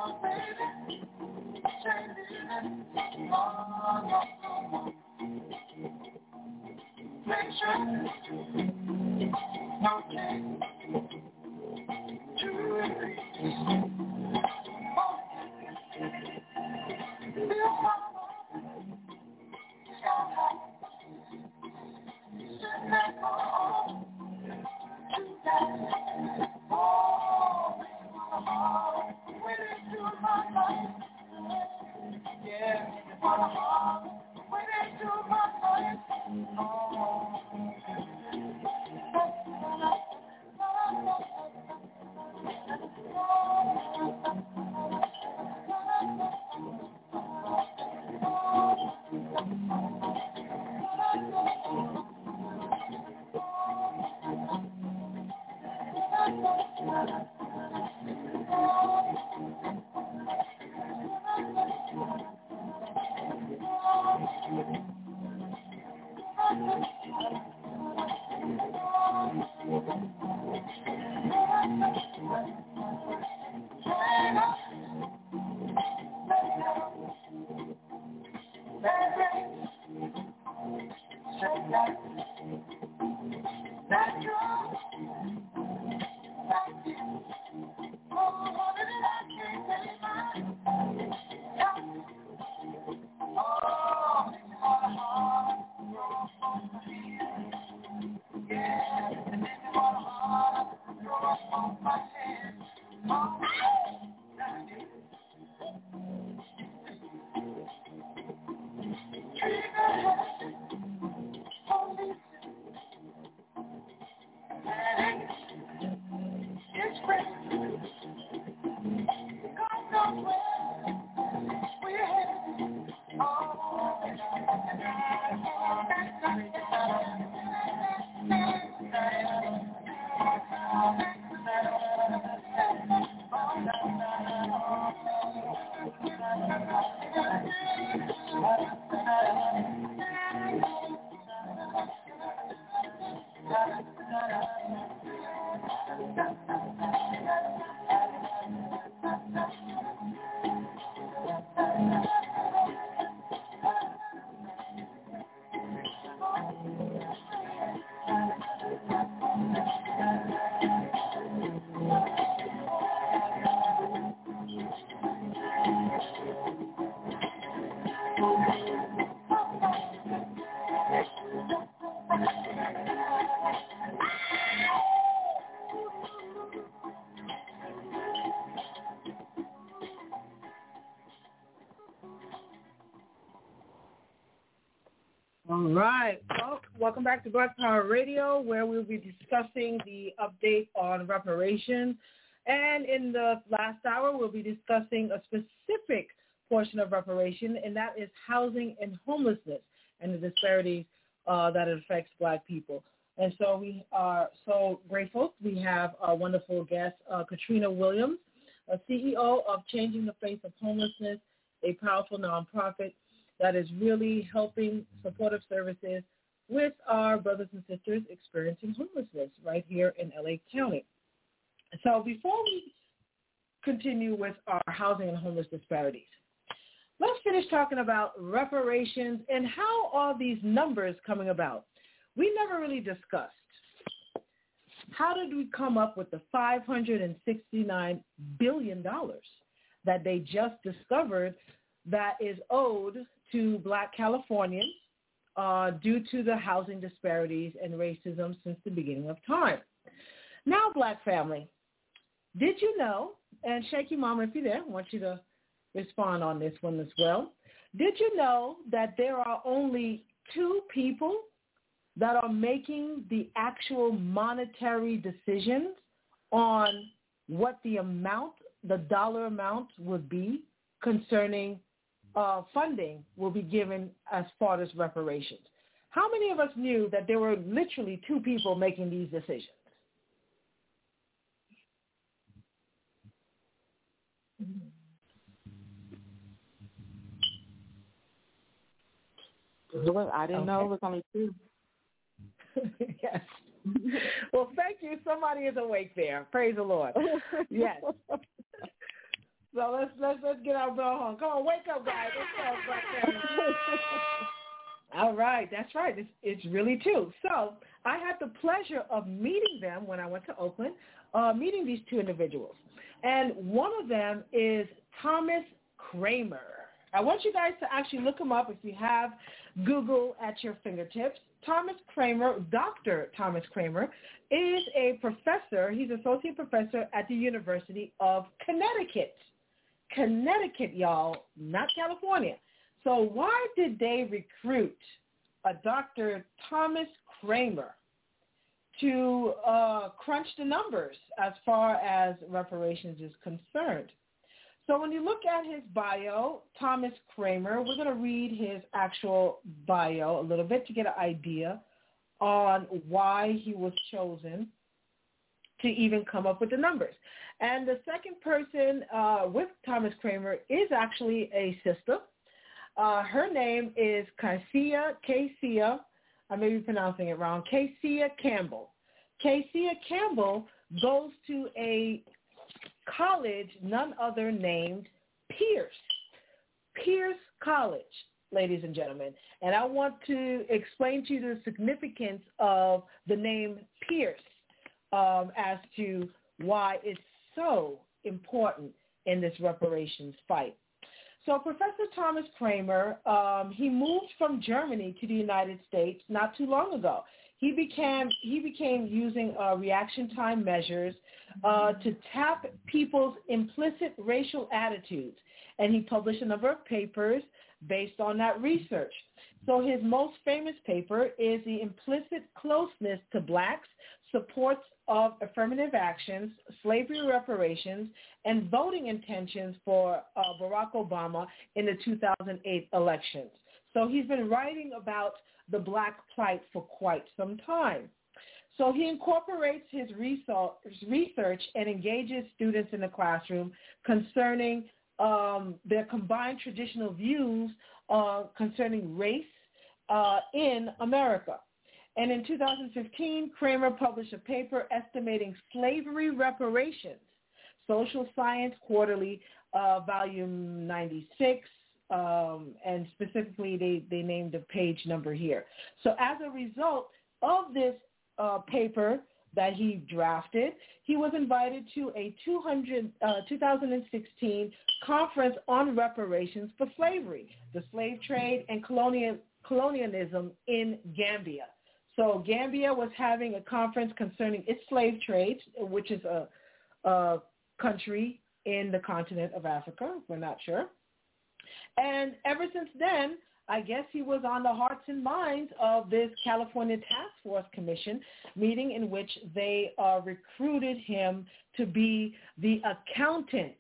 All right. Well, welcome back to Black Power Radio, where we'll be discussing the update on reparations. And in the last hour, we'll be discussing a specific portion of reparation, and that is housing and homelessness and the disparities uh, that it affects Black people. And so we are so grateful. We have our wonderful guest, uh, Katrina Williams, a C E O of Changing the Face of Homelessness, a powerful nonprofit that is really helping supportive services with our brothers and sisters experiencing homelessness right here in L A County. So before we continue with our housing and homeless disparities, let's finish talking about reparations and how are these numbers coming about. We never really discussed how did we come up with the five hundred sixty-nine billion dollars that they just discovered that is owed to Black Californians uh, due to the housing disparities and racism since the beginning of time. Now, Black family, did you know, and Shaky Mama, if you're there, I want you to respond on this one as well. Did you know that there are only two people that are making the actual monetary decisions on what the amount, the dollar amount would be concerning uh, funding will be given as far as reparations? How many of us knew that there were literally two people making these decisions? I didn't okay. know it was only two. Yes. Well, thank you. Somebody is awake there. Praise the Lord. Yes. So let's let's let's get our bell home. Come on, wake up, guys. Let's go, Black family. All right, that's right. It's, it's really true. So I had the pleasure of meeting them when I went to Oakland, uh, meeting these two individuals. And one of them is Thomas Kramer. I want you guys to actually look him up if you have Google at your fingertips. Thomas Kramer, Doctor Thomas Kramer, is a professor. He's associate professor at the University of Connecticut. Connecticut, y'all, not California. So why did they recruit a Doctor Thomas Kramer to uh, crunch the numbers as far as reparations is concerned? So when you look at his bio, Thomas Kramer, we're going to read his actual bio a little bit to get an idea on why he was chosen to even come up with the numbers. And the second person uh, with Thomas Kramer is actually a sister. Uh, her name is Kesia, Kesia, I may be pronouncing it wrong, Kesia Campbell. Kesia Campbell goes to a college, none other named Pierce. Pierce College, ladies and gentlemen. And I want to explain to you the significance of the name Pierce um, as to why it's so important in this reparations fight. So Professor Thomas Kramer, um, he moved from Germany to the United States not too long ago. He became he became using uh, reaction time measures uh, to tap people's implicit racial attitudes, and he published a number of papers based on that research. So his most famous paper is The Implicit Closeness to Blacks, Supports of Affirmative Actions, Slavery Reparations, and Voting Intentions for uh, Barack Obama in the two thousand eight elections. So he's been writing about the black plight for quite some time. So he incorporates his research and engages students in the classroom concerning um, their combined traditional views uh, concerning race uh, in America. And in two thousand fifteen, Kramer published a paper estimating slavery reparations, Social Science Quarterly, uh, volume ninety-six, um, and specifically they, they named a page number here. So as a result of this uh, paper that he drafted, he was invited to a two hundred, uh, two thousand sixteen conference on reparations for slavery, the slave trade, and colonial, colonialism in Gambia. So Gambia was having a conference concerning its slave trade, which is a, a country in the continent of Africa, if we're not sure. And ever since then, I guess he was on the hearts and minds of this California Task Force Commission meeting in which they uh, recruited him to be the accountant.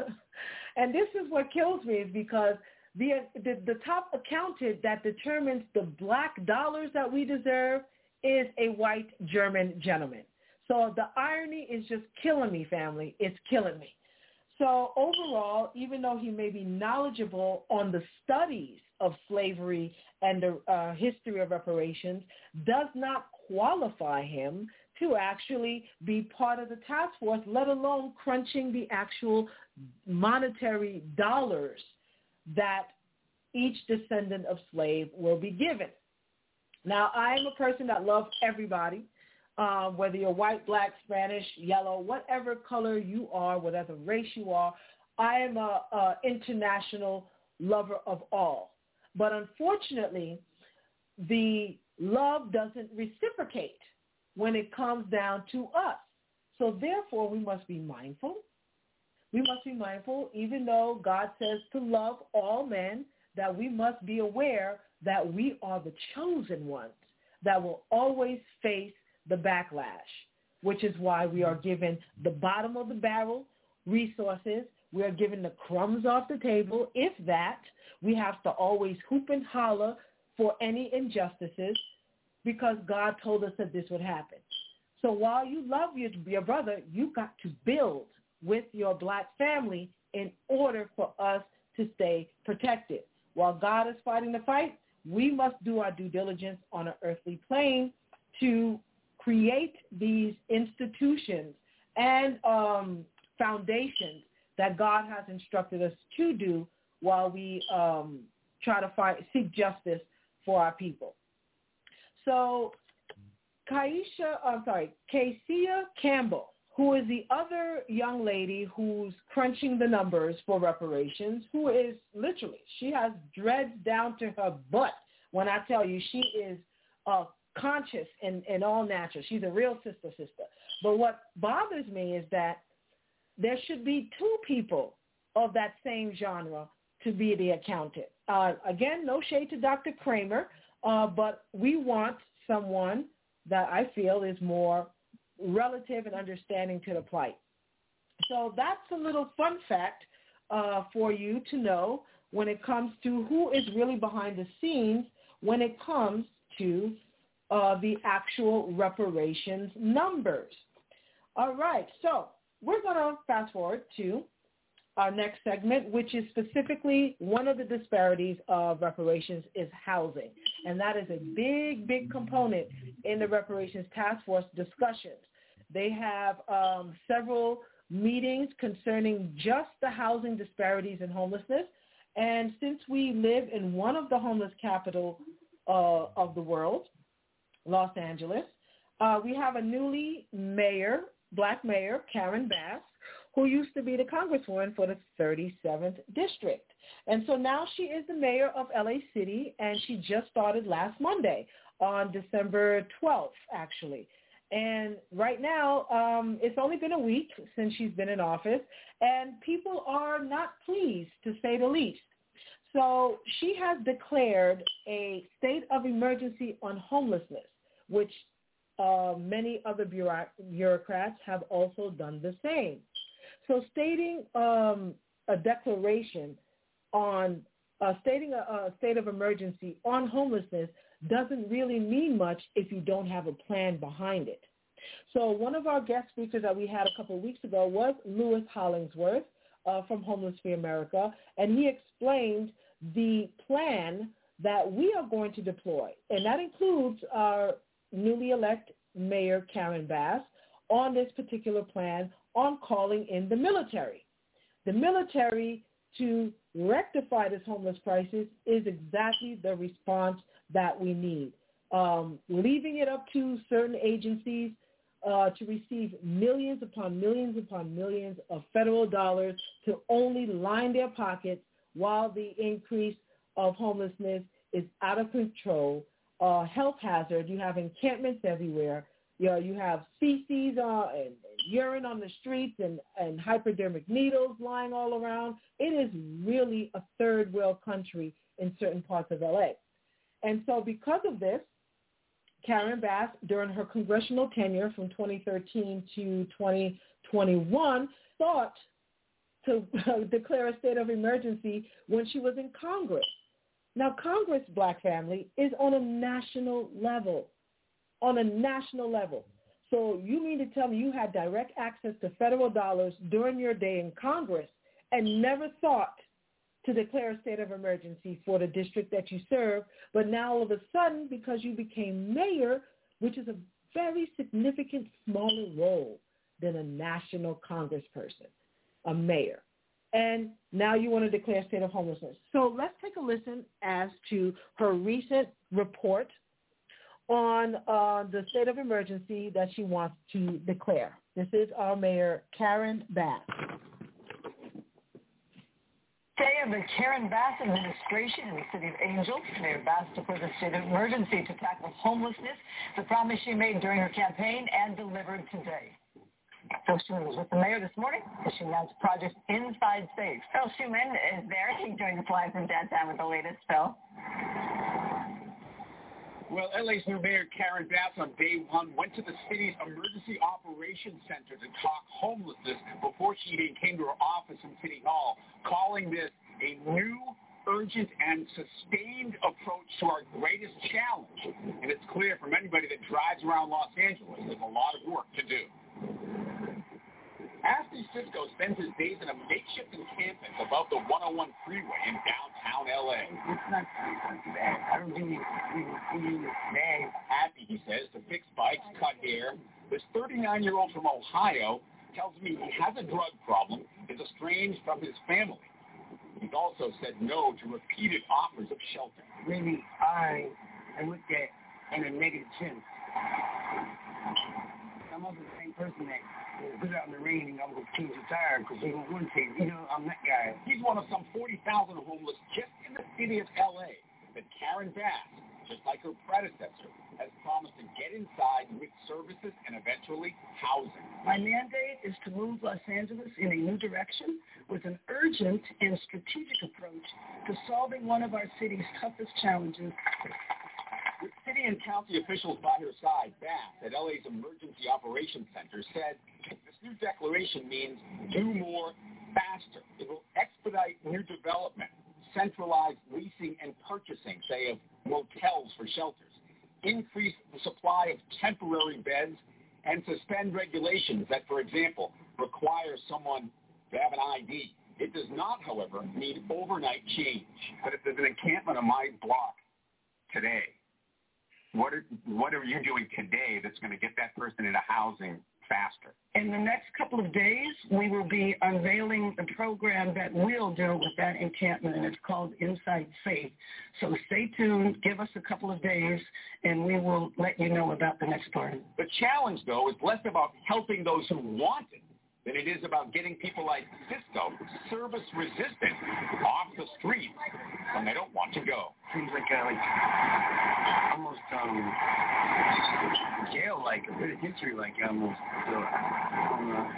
And this is what kills me, is because The, the the top accountant that determines the black dollars that we deserve is a white German gentleman. So the irony is just killing me, family. It's killing me. So overall, even though he may be knowledgeable on the studies of slavery and the uh, history of reparations, does not qualify him to actually be part of the task force, let alone crunching the actual monetary dollars that each descendant of slave will be given. Now, I'm a person that loves everybody, uh, whether you're white, black, Spanish, yellow, whatever color you are, whatever race you are. I am a, a international lover of all. But unfortunately, the love doesn't reciprocate when it comes down to us. So therefore, we must be mindful. We must be mindful, even though God says to love all men, that we must be aware that we are the chosen ones that will always face the backlash, which is why we are given the bottom of the barrel resources. We are given the crumbs off the table. If that, we have to always hoop and holler for any injustices because God told us that this would happen. So while you love your, your brother, you got to build with your black family in order for us to stay protected. While God is fighting the fight, we must do our due diligence on an earthly plane to create these institutions and um, foundations that God has instructed us to do while we um, try to find seek justice for our people. So Kaisha, I'm sorry, Kesia Campbell, who is the other young lady who's crunching the numbers for reparations, who is literally, she has dreads down to her butt. When I tell you, she is uh, conscious and, and all natural. She's a real sister sister. But what bothers me is that there should be two people of that same genre to be the accountant. Uh, again, no shade to Doctor Kramer, uh, but we want someone that I feel is more relative and understanding to the plight. So that's a little fun fact uh, for you to know when it comes to who is really behind the scenes when it comes to uh, the actual reparations numbers. All right, so we're going to fast forward to our next segment, which is specifically one of the disparities of reparations is housing. And that is a big, big component in the reparations task force discussions. They have um, several meetings concerning just the housing disparities and homelessness. And since we live in one of the homeless capital uh, of the world, Los Angeles, uh, we have a newly mayor, black mayor, Karen Bass, who used to be the congresswoman for the thirty-seventh district. And so now she is the mayor of L A City, and she just started last Monday on December twelfth, actually. And right now, um, it's only been a week since she's been in office, and people are not pleased, to say the least. So she has declared a state of emergency on homelessness, which uh, many other bureau- bureaucrats have also done the same. So stating um, a declaration on uh, stating a, a state of emergency on homelessness doesn't really mean much if you don't have a plan behind it. So one of our guest speakers that we had a couple of weeks ago was Louis Hollingsworth uh, from Homeless Free America, and he explained the plan that we are going to deploy, and that includes our newly elected Mayor Karen Bass on this particular plan on calling in the military. The military to rectify this homeless crisis is exactly the response that we need. Um, leaving it up to certain agencies uh, to receive millions upon millions upon millions of federal dollars to only line their pockets while the increase of homelessness is out of control. Uh, health hazard, you have encampments everywhere. You know, you have feces uh, and urine on the streets and, and hypodermic needles lying all around. It is really a third world country in certain parts of L A. And so because of this, Karen Bass, during her congressional tenure from twenty thirteen to twenty twenty-one, sought to declare a state of emergency when she was in Congress. Now, Congress, black family, is on a national level, on a national level. So you mean to tell me you had direct access to federal dollars during your day in Congress and never thought to declare a state of emergency for the district that you serve, but now all of a sudden, because you became mayor, which is a very significant smaller role than a national congressperson, a mayor, and now you want to declare a state of homelessness. So let's take a listen as to her recent report on uh, the state of emergency that she wants to declare. This is our Mayor, Karen Bass. Day of the Karen Bass administration in the city of Angels. Mayor Bass declared a state of emergency to tackle homelessness, the promise she made during her campaign and delivered today. Phil Schuman was with the mayor this morning as she announced Project Inside Safe. Phil Schuman is there. He joined us live from downtown with the latest, Phil. Well, L A's new mayor, Karen Bass, on day one, went to the city's Emergency Operations Center to talk homelessness before she even came to her office in City Hall, calling this a new, urgent, and sustained approach to our greatest challenge. And it's clear from anybody that drives around Los Angeles, there's a lot of work to do. Ashley Cisco spends his days in a makeshift encampment above the one oh one freeway in downtown L A. It's not too bad. I don't really, really, really bad. Happy, he says, to fix bikes, cut hair. This thirty-nine-year-old from Ohio tells me he has a drug problem, is estranged from his family. He's also said no to repeated offers of shelter. Maybe I am looked at in a negative sense. I'm also the same person that goes out in the rain and I'm going to change the tire because they don't want to. You know, I'm that guy. He's one of some forty thousand homeless just in the city of L A that Karen Bass, just like her predecessor, has promised to get inside with services and eventually housing. My mandate is to move Los Angeles in a new direction with an urgent and strategic approach to solving one of our city's toughest challenges. With city and county officials by her side, Bass at L A's Emergency Operations Center said this new declaration means do more faster. It will expedite new development, centralize leasing and purchasing, say, of motels for shelters, increase the supply of temporary beds, and suspend regulations that, for example, require someone to have an I D. It does not, however, need overnight change. But if there's an encampment on my block today, what are, what are you doing today that's going to get that person into housing faster? In the next couple of days, we will be unveiling the program that will deal with that encampment, and it's called Inside Faith. So stay tuned, give us a couple of days, and we will let you know about the next part. The challenge, though, is less about helping those who want it than it is about getting people like Cisco, service-resistant, off the streets when they don't want to go. Seems like, uh, like almost um, jail-like, a bit of history-like almost. So, um,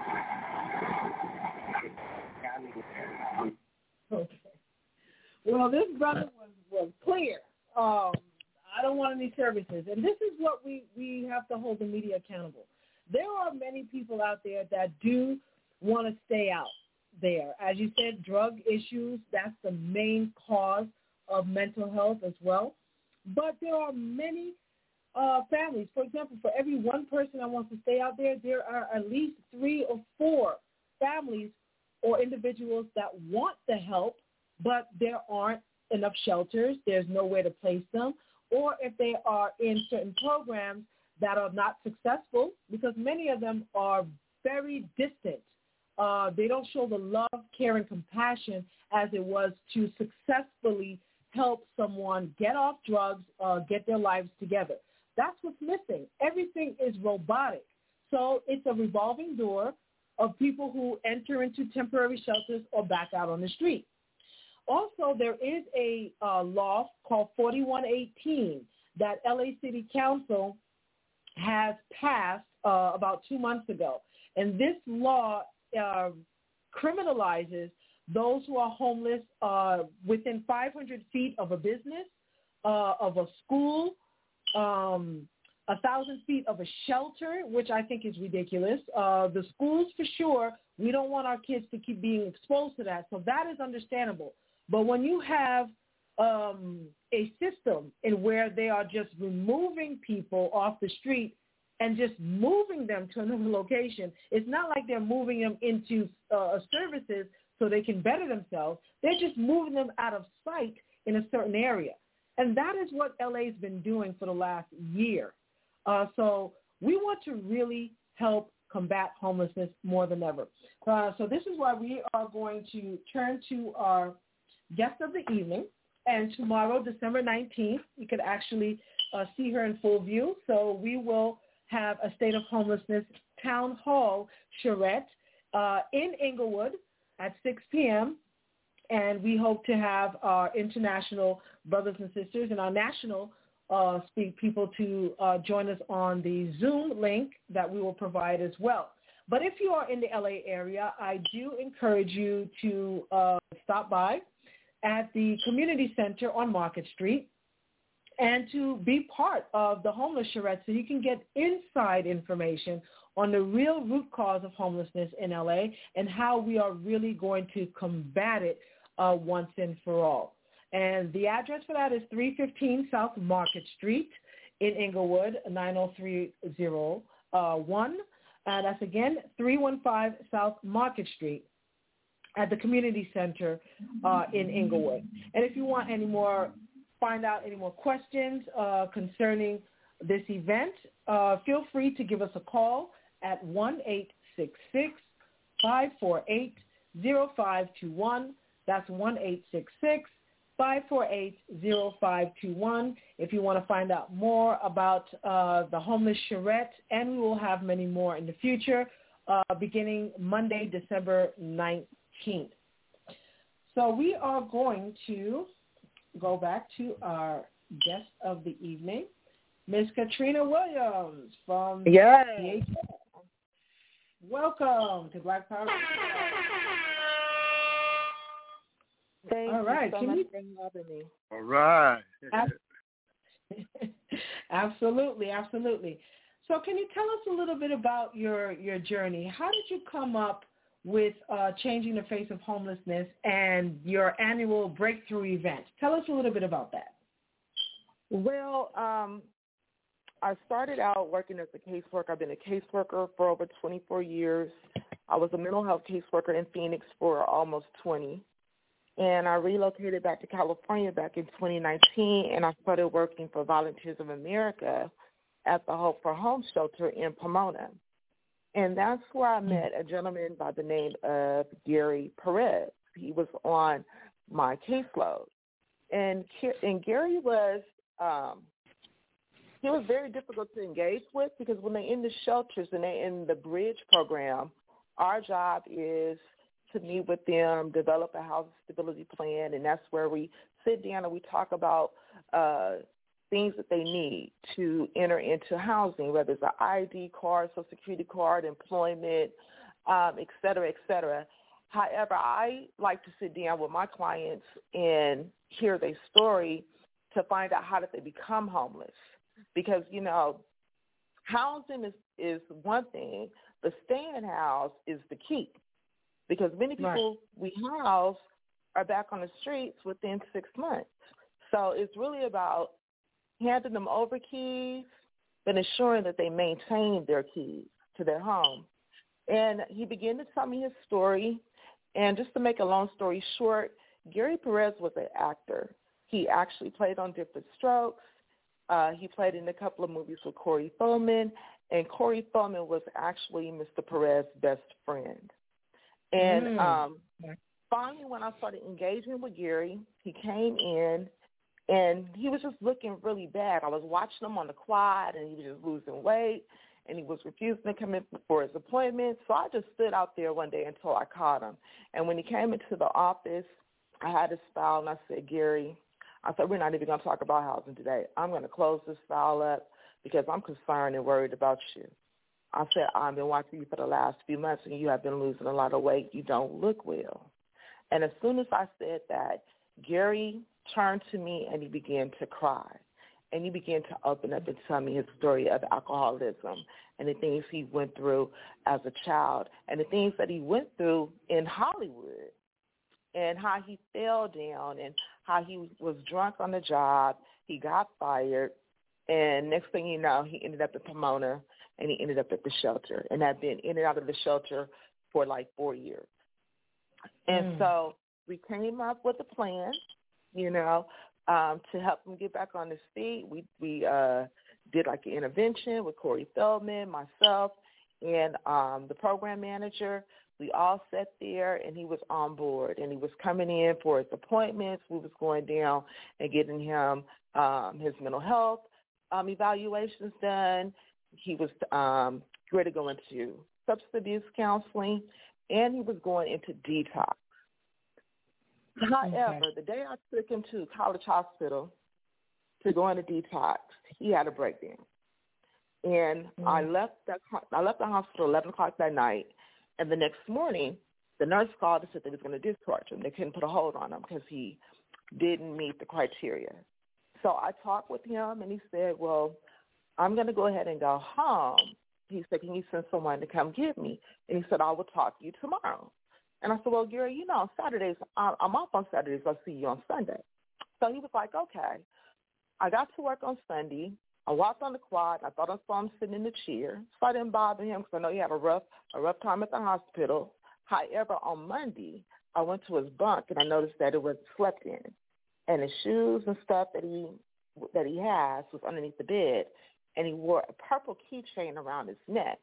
uh, okay. Well, this brother was, was clear. Um, I don't want any services. And this is what we, we have to hold the media accountable. There are many people out there that do want to stay out there. As you said, drug issues, that's the main cause of mental health as well. But there are many uh, families. For example, for every one person that wants to stay out there, there are at least three or four families or individuals that want the help, but there aren't enough shelters. There's nowhere to place them. Or if they are in certain programs that are not successful, because many of them are very distant. Uh, they don't show the love, care, and compassion as it was to successfully help someone get off drugs, uh, get their lives together. That's what's missing. Everything is robotic. So it's a revolving door of people who enter into temporary shelters or back out on the street. Also, there is a uh, law called forty-one eighteen that L A City Council has passed uh, about two months ago. And this law uh, criminalizes those who are homeless uh, within five hundred feet of a business, uh, of a school, um, one thousand feet of a shelter, which I think is ridiculous. Uh, the schools, for sure, we don't want our kids to keep being exposed to that. So that is understandable. But when you have um, a system in where they are just removing people off the street and just moving them to another location, it's not like they're moving them into uh, services so they can better themselves. They're just moving them out of sight in a certain area. And that is what L A's been doing for the last year. Uh, so we want to really help combat homelessness more than ever. Uh, so this is why we are going to turn to our guest of the evening. And tomorrow, December nineteenth, you could actually uh, see her in full view. So we will have a State of Homelessness Town Hall charrette uh, in Inglewood at six p.m. And we hope to have our international brothers and sisters and our national uh, speak people to uh, join us on the Zoom link that we will provide as well. But if you are in the L A area, I do encourage you to uh, stop by at the community center on Market Street and to be part of the homeless charrette so you can get inside information on the real root cause of homelessness in L A and how we are really going to combat it uh, once and for all. And the address for that is three fifteen South Market Street in Inglewood, nine oh three oh one. And that's, again, three fifteen South Market Street at the community center uh, in Inglewood. And if you want any more, find out any more questions uh, concerning this event, uh, feel free to give us a call at one eight six six, five four eight, zero five two one. That's one eight six six, five four eight, zero five two one. If you want to find out more about uh, the homeless charrette, and we will have many more in the future, uh, beginning Monday, December nineteenth. So we are going to go back to our guest of the evening, Miss Katrina Williams from yes. P H S. Welcome to Black Power. Thank All right. you so Can much you... for having me. All right. Absolutely, absolutely. So can you tell us a little bit about your, your journey? How did you come up with uh, Changing the Face of Homelessness and your annual breakthrough event? Tell us a little bit about that. Well, um, I started out working as a caseworker. I've been a caseworker for over twenty-four years. I was a mental health caseworker in Phoenix for almost twenty. And I relocated back to California back in twenty nineteen, and I started working for Volunteers of America at the Hope for Home shelter in Pomona. And that's where I met a gentleman by the name of Gary Perez. He was on my caseload. And, and Gary was um, he was very difficult to engage with because when they're in the shelters and they're in the Bridge program, our job is to meet with them, develop a housing stability plan, and that's where we sit down and we talk about uh, things that they need to enter into housing, whether it's an I D card, Social Security card, employment, um, et cetera, et cetera. However, I like to sit down with my clients and hear their story to find out how did they become homeless. Because, you know, housing is, is one thing, but staying housed is the key. Because many people right. we house are back on the streets within six months. So it's really about handing them over keys, but ensuring that they maintain their keys to their home. And he began to tell me his story. And just to make a long story short, Gary Perez was an actor. He actually played on Different Strokes. Uh, he played in a couple of movies with Corey Feldman. And Corey Feldman was actually Mister Perez's best friend. And mm. um, finally, when I started engaging with Gary, he came in, and he was just looking really bad. I was watching him on the quad, and he was just losing weight, and he was refusing to come in for his appointment. So I just stood out there one day until I caught him. And when he came into the office, I had his file, and I said, Gary, I said, we're not even going to talk about housing today. I'm going to close this file up because I'm concerned and worried about you. I said, I've been watching you for the last few months, and you have been losing a lot of weight. You don't look well. And as soon as I said that, Gary turned to me, and he began to cry. And he began to open up and tell me his story of alcoholism and the things he went through as a child and the things that he went through in Hollywood and how he fell down and how he was drunk on the job. He got fired, and next thing you know, he ended up in Pomona, and he ended up at the shelter, and had been in and out of the shelter for like four years. And mm. so we came up with a plan, you know, um, to help him get back on his feet. We we uh, did like an intervention with Corey Feldman, myself, and um, the program manager. We all sat there, and he was on board, and he was coming in for his appointments. We was going down and getting him um, his mental health um, evaluations done. He was um, ready to go into substance abuse counseling, and he was going into detox. However, okay. the day I took him to College Hospital to go into detox, he had a breakdown. And mm-hmm. I left that I left the hospital at eleven o'clock that night, and the next morning, the nurse called and said they was going to discharge him. They couldn't put a hold on him because he didn't meet the criteria. So I talked with him, and he said, well, I'm going to go ahead and go home. He said, can you send someone to come get me? And he said, I will talk to you tomorrow. And I said, well, Gary, you know, on Saturdays, I'm off on Saturdays. I'll see you on Sunday. So he was like, okay. I got to work on Sunday. I walked on the quad. I thought I saw him sitting in the chair. So I didn't bother him because I know he had a rough, a rough time at the hospital. However, on Monday, I went to his bunk, and I noticed that it was slept in. And his shoes and stuff that he that he has was underneath the bed. And he wore a purple keychain around his neck.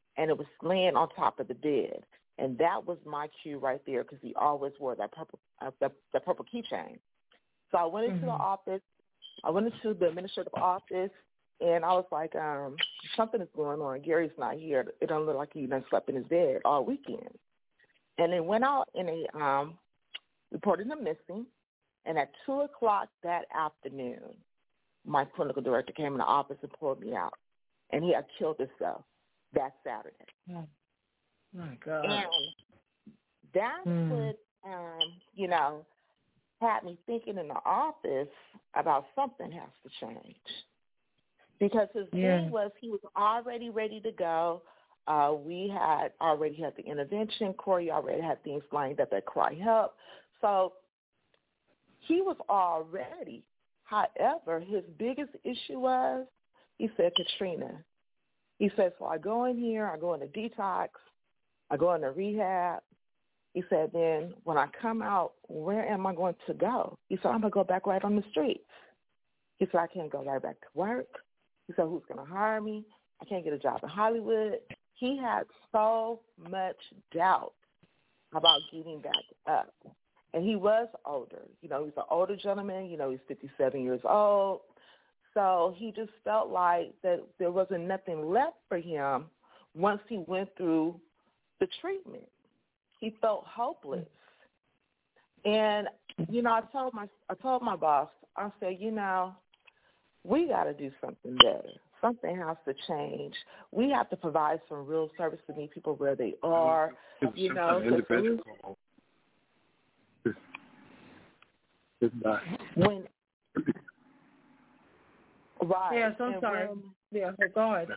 and it was laying on top of the bed. And that was my cue right there because he always wore that purple uh, the, the purple keychain. So I went into mm-hmm. the office. I went into the administrative office, and I was like, um, something is going on. Gary's not here. It don't look like he done slept in his bed all weekend. And they went out and they um, reported him missing. And at two o'clock that afternoon, my clinical director came in the office and pulled me out. And he had killed himself that Saturday. Oh, my God. And that's mm. what, um, you know, had me thinking in the office about something has to change. Because his yeah. thing was he was already ready to go. Uh, we had already had the intervention. Corey already had things lined up that cry help. So he was all ready. However, his biggest issue was, he said, Katrina, he said, so I go in here, I go into detox, I go into rehab. He said, then when I come out, where am I going to go? He said, I'm going to go back right on the streets. He said, I can't go right back to work. He said, who's going to hire me? I can't get a job in Hollywood. He had so much doubt about getting back up. And he was older. You know, he's an older gentleman. You know, he's fifty-seven years old. So he just felt like that there wasn't nothing left for him once he went through the treatment. He felt hopeless. And, you know, I told my I told my boss, I said, you know, we got to do something better. Something has to change. We have to provide some real service to meet people where they are. You know, when right. Yeah, so I'm and sorry. When, yeah, go ahead.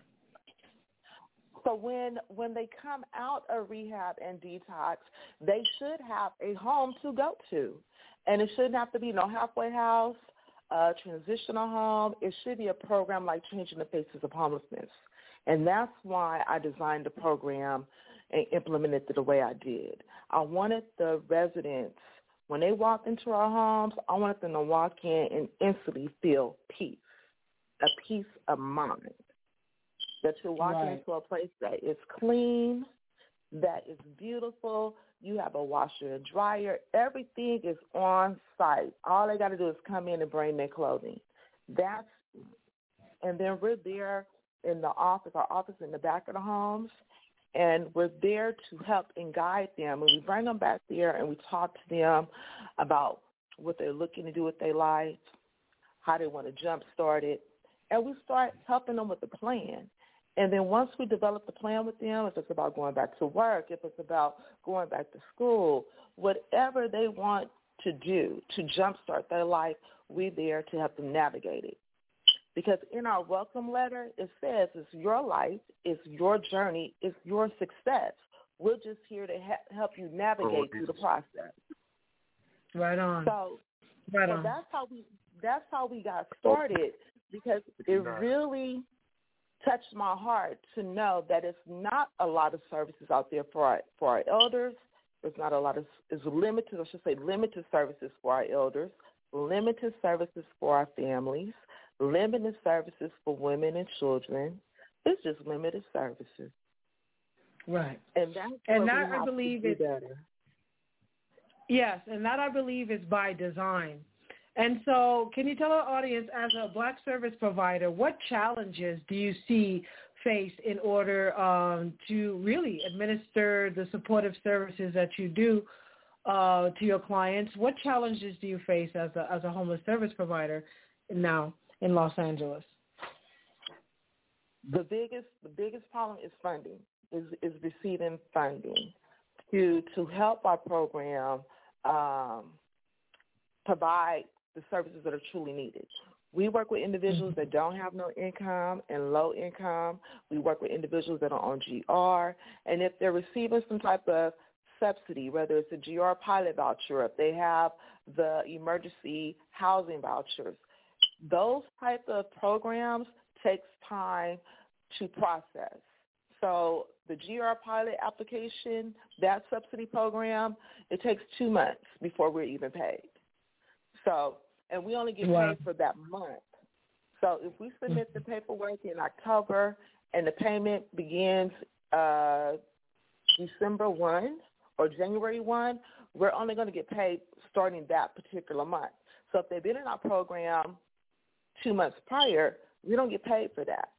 So when when they come out of rehab and detox, they should have a home to go to. And it shouldn't have to be no halfway house, a transitional home. It should be a program like Changing the Faces of Homelessness. And that's why I designed the program and implemented it the way I did. I wanted the residents, when they walk into our homes, I wanted them to walk in and instantly feel peace, a peace of mind. That you're walking right. into a place that is clean, that is beautiful. You have a washer and dryer. Everything is on site. All they got to do is come in and bring their clothing. That's, and then we're there in the office, our office in the back of the homes, and we're there to help and guide them. And we bring them back there and we talk to them about what they're looking to do with their life, how they want to jumpstart it, and we start helping them with the plan. And then once we develop the plan with them, if it's about going back to work, if it's about going back to school, whatever they want to do to jumpstart their life, we're there to help them navigate it. Because in our welcome letter, it says it's your life, it's your journey, it's your success. We're just here to ha- help you navigate oh, through the process. Right on. So, right so on. that's how we that's how we got started, because it really touched my heart to know that it's not a lot of services out there for our, for our elders. There's not a lot of, it's limited, I should say limited services for our elders, limited services for our families, limited services for women and children. It's just limited services. Right. And that's and what that, we have I believe to do is, better. Yes, and that I believe is by design. And so can you tell our audience, as a Black service provider, what challenges do you see face in order um, to really administer the supportive services that you do uh, to your clients? What challenges do you face as a, as a homeless service provider now in Los Angeles? The biggest the biggest problem is funding, is, is receiving funding to to help our program um, provide the services that are truly needed. We work with individuals that don't have no income and low income. We work with individuals that are on G R. And if they're receiving some type of subsidy, whether it's a G R pilot voucher, if they have the emergency housing vouchers, those type of programs takes time to process. So the G R pilot application, that subsidy program, it takes two months before we're even paid. So, and we only get wow. paid for that month. So if we submit the paperwork in October and the payment begins uh, December first or January first, we're only going to get paid starting that particular month. So if they've been in our program two months prior, we don't get paid for that.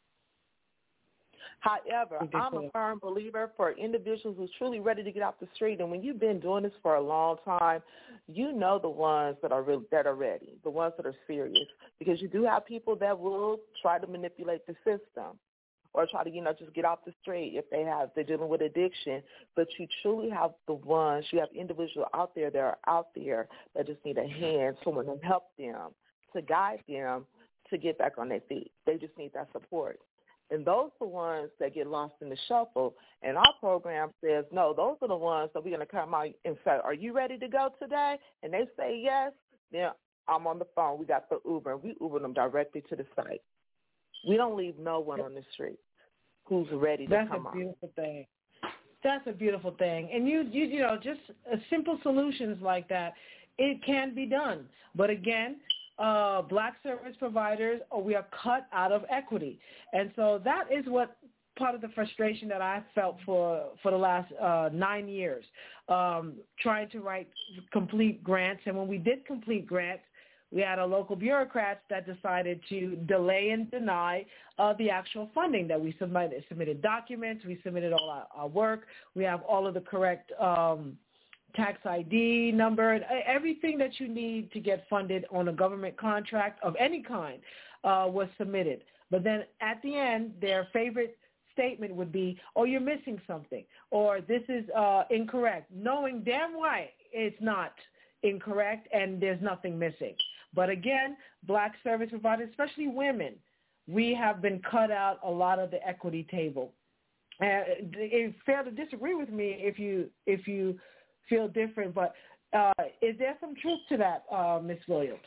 However, I'm a firm believer for individuals who's truly ready to get off the street. And when you've been doing this for a long time, you know the ones that are re- that are ready, the ones that are serious, because you do have people that will try to manipulate the system or try to, you know, just get off the street if they have, they're dealing with addiction. But you truly have the ones, you have individuals out there that are out there that just need a hand, someone to help them, to guide them to get back on their feet. They just need that support. And those are the ones that get lost in the shuffle. And our program says, no, those are the ones that we're going to come out and say, are you ready to go today? And they say yes, then I'm on the phone. We got the Uber, and we Uber them directly to the site. We don't leave no one on the street who's ready to That's come a out. beautiful thing. That's a beautiful thing. And, you, you, you know, just uh, simple solutions like that, it can be done. But, again, Uh, black service providers, or we are cut out of equity. And so that is what part of the frustration that I felt for, for the last uh, nine years, um, trying to write complete grants. And when we did complete grants, we had a local bureaucrats that decided to delay and deny uh, the actual funding that we submitted. Submitted documents, we submitted all our, our work, we have all of the correct um tax I D number, everything that you need to get funded on a government contract of any kind uh, was submitted. But then at the end, their favorite statement would be, oh, you're missing something, or this is uh, incorrect, knowing damn right it's not incorrect and there's nothing missing. But again, black service providers, especially women, we have been cut out a lot of the equity table. Uh, it's fair to disagree with me if you if you feel different, but uh, is there some truth to that, uh, Miz Williams?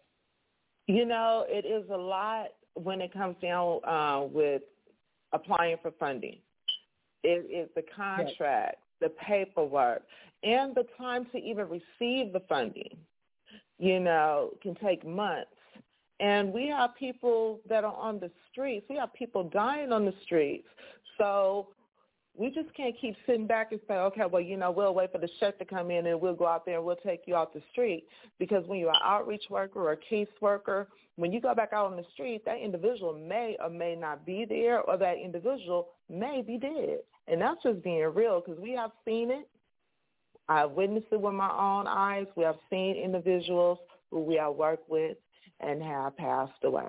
You know, it is a lot when it comes down uh, with applying for funding. It is the contract, yes, the paperwork, and the time to even receive the funding, you know, can take months. And we have people that are on the streets. We have people dying on the streets. So we just can't keep sitting back and say, okay, well, you know, we'll wait for the check to come in and we'll go out there and we'll take you off the street. Because when you're an outreach worker or a case worker, when you go back out on the street, that individual may or may not be there, or that individual may be dead. And that's just being real, because we have seen it. I've witnessed it with my own eyes. We have seen individuals who we have worked with and have passed away.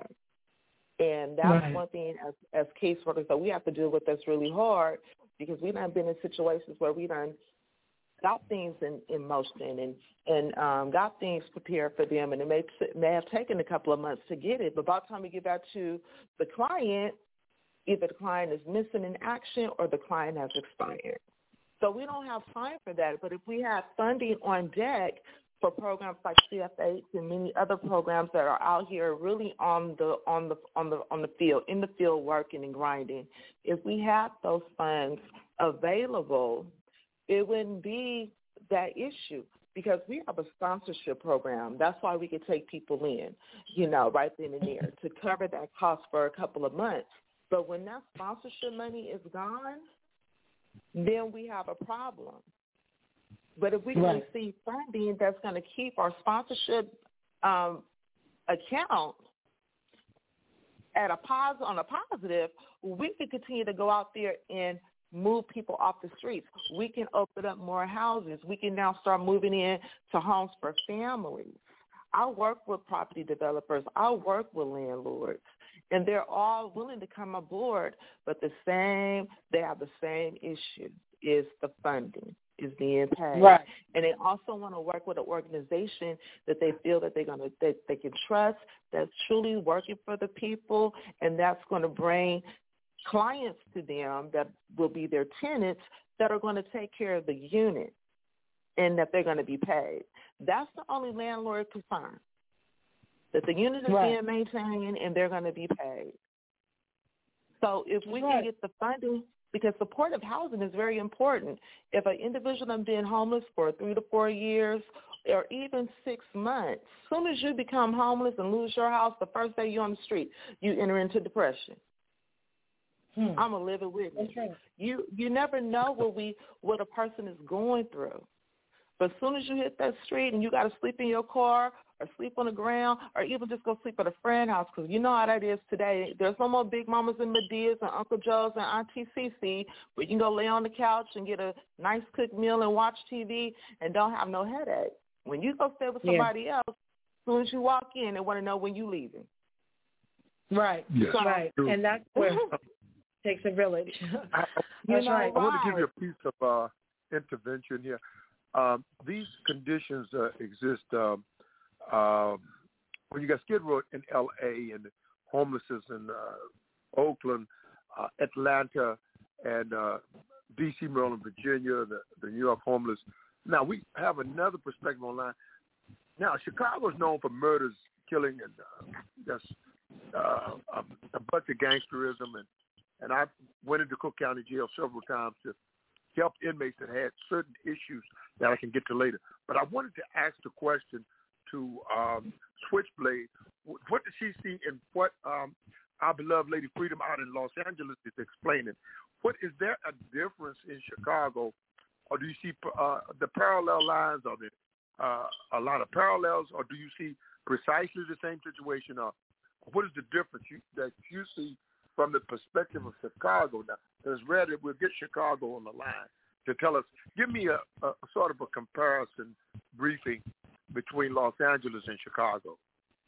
And that's right. One thing as, as case workers that we have to deal with that's really hard, because we've not been in situations where we done got things in, in motion and, and um, got things prepared for them, and it may, may have taken a couple of months to get it. But by the time we get back to the client, either the client is missing in action or the client has expired. So we don't have time for that. But if we have funding on deck for programs like C F H and many other programs that are out here really on the on the on the on the field, in the field working and grinding, if we have those funds available, it wouldn't be that issue, because we have a sponsorship program. That's why we can take people in, you know, right then and there to cover that cost for a couple of months. But when that sponsorship money is gone, then we have a problem. But if we can right. receive funding that's going to keep our sponsorship um, account at a pos- on a positive, we can continue to go out there and move people off the streets. We can open up more houses. We can now start moving in to homes for families. I work with property developers. I work with landlords. And they're all willing to come aboard, but the same, they have the same issue, is the funding. Is being paid, right. And they also want to work with an organization that they feel that they're going to that they can trust, that's truly working for the people, and that's going to bring clients to them that will be their tenants that are going to take care of the unit, and that they're going to be paid. That's the only landlord concern, that the unit is right. being maintained and they're going to be paid. So if we right. can get the funding. Because supportive housing is very important. If an individual has been homeless for three to four years or even six months, as soon as you become homeless and lose your house, the first day you're on the street, you enter into depression. Hmm. I'm a living witness. Right. You you never know what we what a person is going through. But as soon as you hit that street and you got to sleep in your car or sleep on the ground or even just go sleep at a friend's house, because you know how that is today. There's no more big mamas and Medias and Uncle Joe's and Auntie Cece where you can go lay on the couch and get a nice cooked meal and watch T V and don't have no headache. When you go stay with somebody yeah. else, as soon as you walk in, they want to know when you leaving. Right, yes. so, right. And that's where it takes a village. I, that's know, right. I want to give you a piece of uh, intervention here. Um, these conditions uh, exist um, uh, when you got Skid Row in L A and homelessness in uh, Oakland, uh, Atlanta, and uh, D C, Maryland, Virginia, the, the New York homeless. Now, we have another perspective online. Now, Chicago is known for murders, killing, and uh, just uh, a, a bunch of gangsterism. And, and I went into Cook County Jail several times to help inmates that had certain issues that I can get to later. But I wanted to ask the question to um, Switchblade. What does she see in what um, our beloved Lady Freedom out in Los Angeles is explaining? What is there a difference in Chicago, or do you see uh, the parallel lines of it? Uh, a lot of parallels, or do you see precisely the same situation? Or what is the difference you, that you see from the perspective of Chicago now? It's rare that we'll get Chicago on the line to tell us, give me a, a, a sort of a comparison briefing between Los Angeles and Chicago.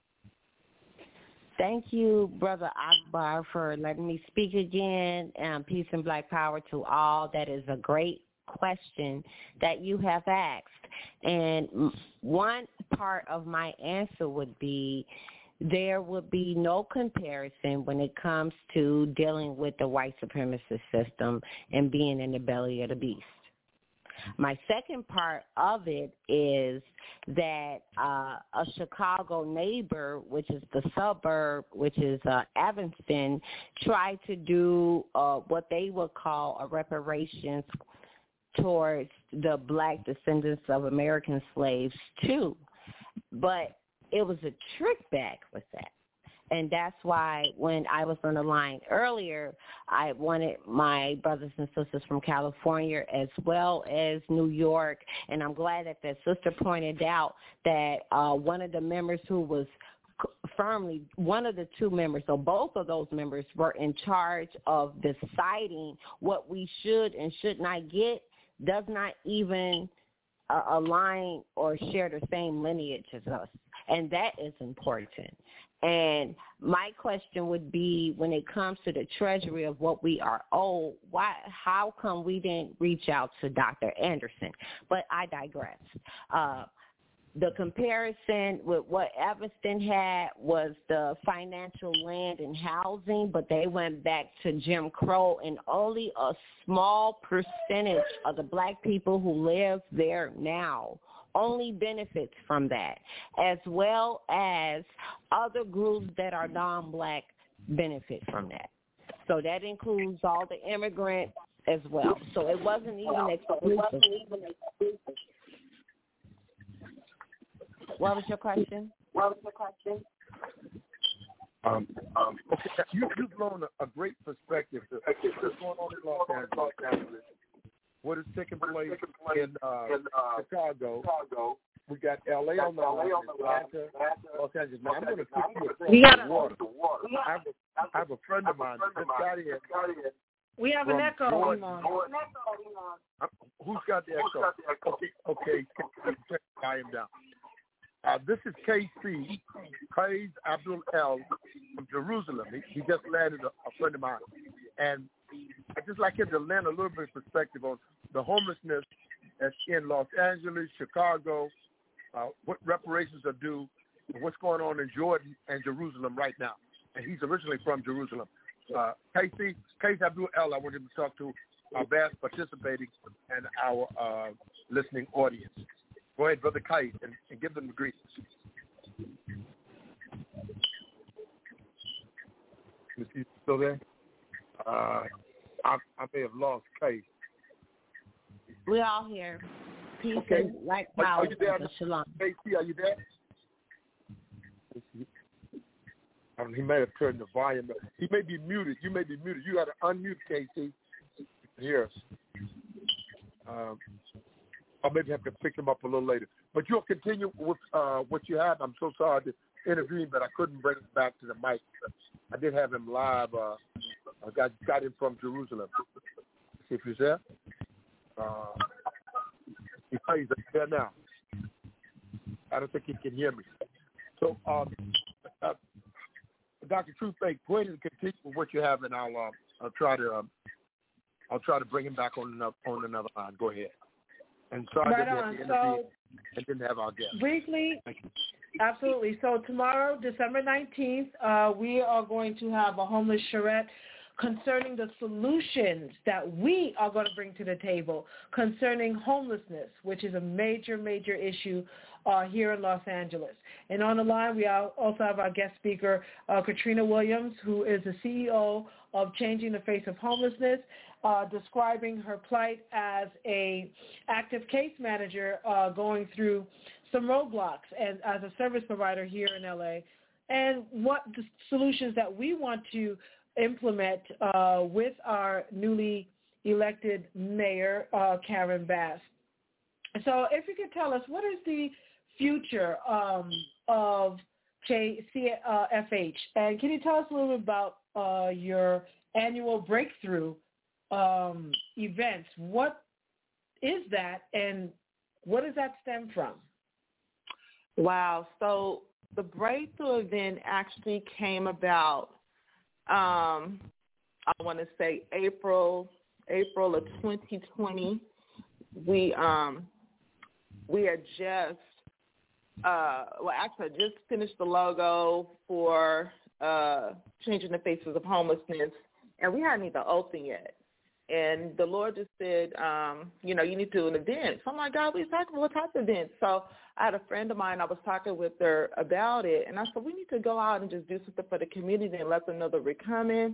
Thank you, Brother Akbar, for letting me speak again. Um, peace and Black power to all. That is a great question that you have asked. And one part of my answer would be there would be no comparison when it comes to dealing with the white supremacist system and being in the belly of the beast. My second part of it is that uh, a Chicago neighbor, which is the suburb, which is uh, Evanston, tried to do uh, what they would call a reparations towards the black descendants of American slaves too. But it was a trick back with that. And that's why when I was on the line earlier, I wanted my brothers and sisters from California as well as New York, and I'm glad that that sister pointed out that uh, one of the members who was firmly, one of the two members, or both of those members, were in charge of deciding what we should and should not get, does not even uh, align or share the same lineage as us. And that is important. And my question would be, when it comes to the treasury of what we are owed, why, how come we didn't reach out to Doctor Anderson? But I digress. Uh, the comparison with what Evanston had was the financial land and housing, but they went back to Jim Crow, and only a small percentage of the black people who live there now only benefits from that, as well as other groups that are non-black benefit from that. So that includes all the immigrants as well. So it wasn't even exclusive. What was your question? What was your question? Um, um, okay, you, you've blown a, a great perspective to what's going on in Los Angeles. What is taking place in uh, Chicago? We got L A on the line, Atlanta, Los Angeles. Now, I'm going to put you in water. I have, a, I have a friend of mine. Just got here. We have an echo. Jordan. Who's got the echo? Okay, okay. Check him down. Uh, this is K C, Qays Abdul El from Jerusalem. He, he just landed, a, a friend of mine. And I'd just like him to lend a little bit of perspective on the homelessness that's in Los Angeles, Chicago, uh, what reparations are due, and what's going on in Jordan and Jerusalem right now. And he's originally from Jerusalem. Uh, K C, Qays Abdul El, I want him to talk to our vast participating and our uh, listening audience. Go ahead, Brother Qays, and, and give them the greetings. Is he still there? Uh, I, I may have lost Qays. We're all here. Peace okay. and like power. Are, are you there? Shalom. K C, are you there? Um, he may have turned the volume up. He may be muted. You may be muted. You got to unmute, Casey. Yes. Um, I'll maybe have to pick him up a little later. But you'll continue with uh, what you had. I'm so sorry to intervene, but I couldn't bring it back to the mic. I did have him live. Uh, I got, got him from Jerusalem. See if he's there. Uh, he's there now. I don't think he can hear me. So, um, uh, Doctor Truthfake, go ahead and continue with what you have, and I'll uh, I'll try to um, I'll try to bring him back on another on another line. Go ahead. And sorry right that we on. had to intervene So, and didn't have our guest. Briefly, absolutely. So tomorrow, December nineteenth, uh, we are going to have a homeless charrette concerning the solutions that we are going to bring to the table concerning homelessness, which is a major, major issue uh, here in Los Angeles. And on the line, we also have our guest speaker, uh, Katrina Williams, who is the C E O of Changing the Face of Homelessness, uh, describing her plight as a active case manager uh, going through some roadblocks and as a service provider here in L A, and what the solutions that we want to implement uh, with our newly elected mayor, uh, Karen Bass. So if you could tell us, what is the future um, of C F H? And can you tell us a little bit about uh, your annual breakthrough um, events? What is that, and what does that stem from? Wow. So the breakthrough event actually came about, um, I want to say April, April of twenty twenty. We um, we had just, uh, well, actually, I just finished the logo for uh, Changing the Faces of Homelessness, and we hadn't even opened yet. And the Lord just said, um, you know, you need to do an event. So I'm like, God, what are you talking about? What type of event? So I had a friend of mine, I was talking with her about it, and I said, we need to go out and just do something for the community and let them know that we're coming.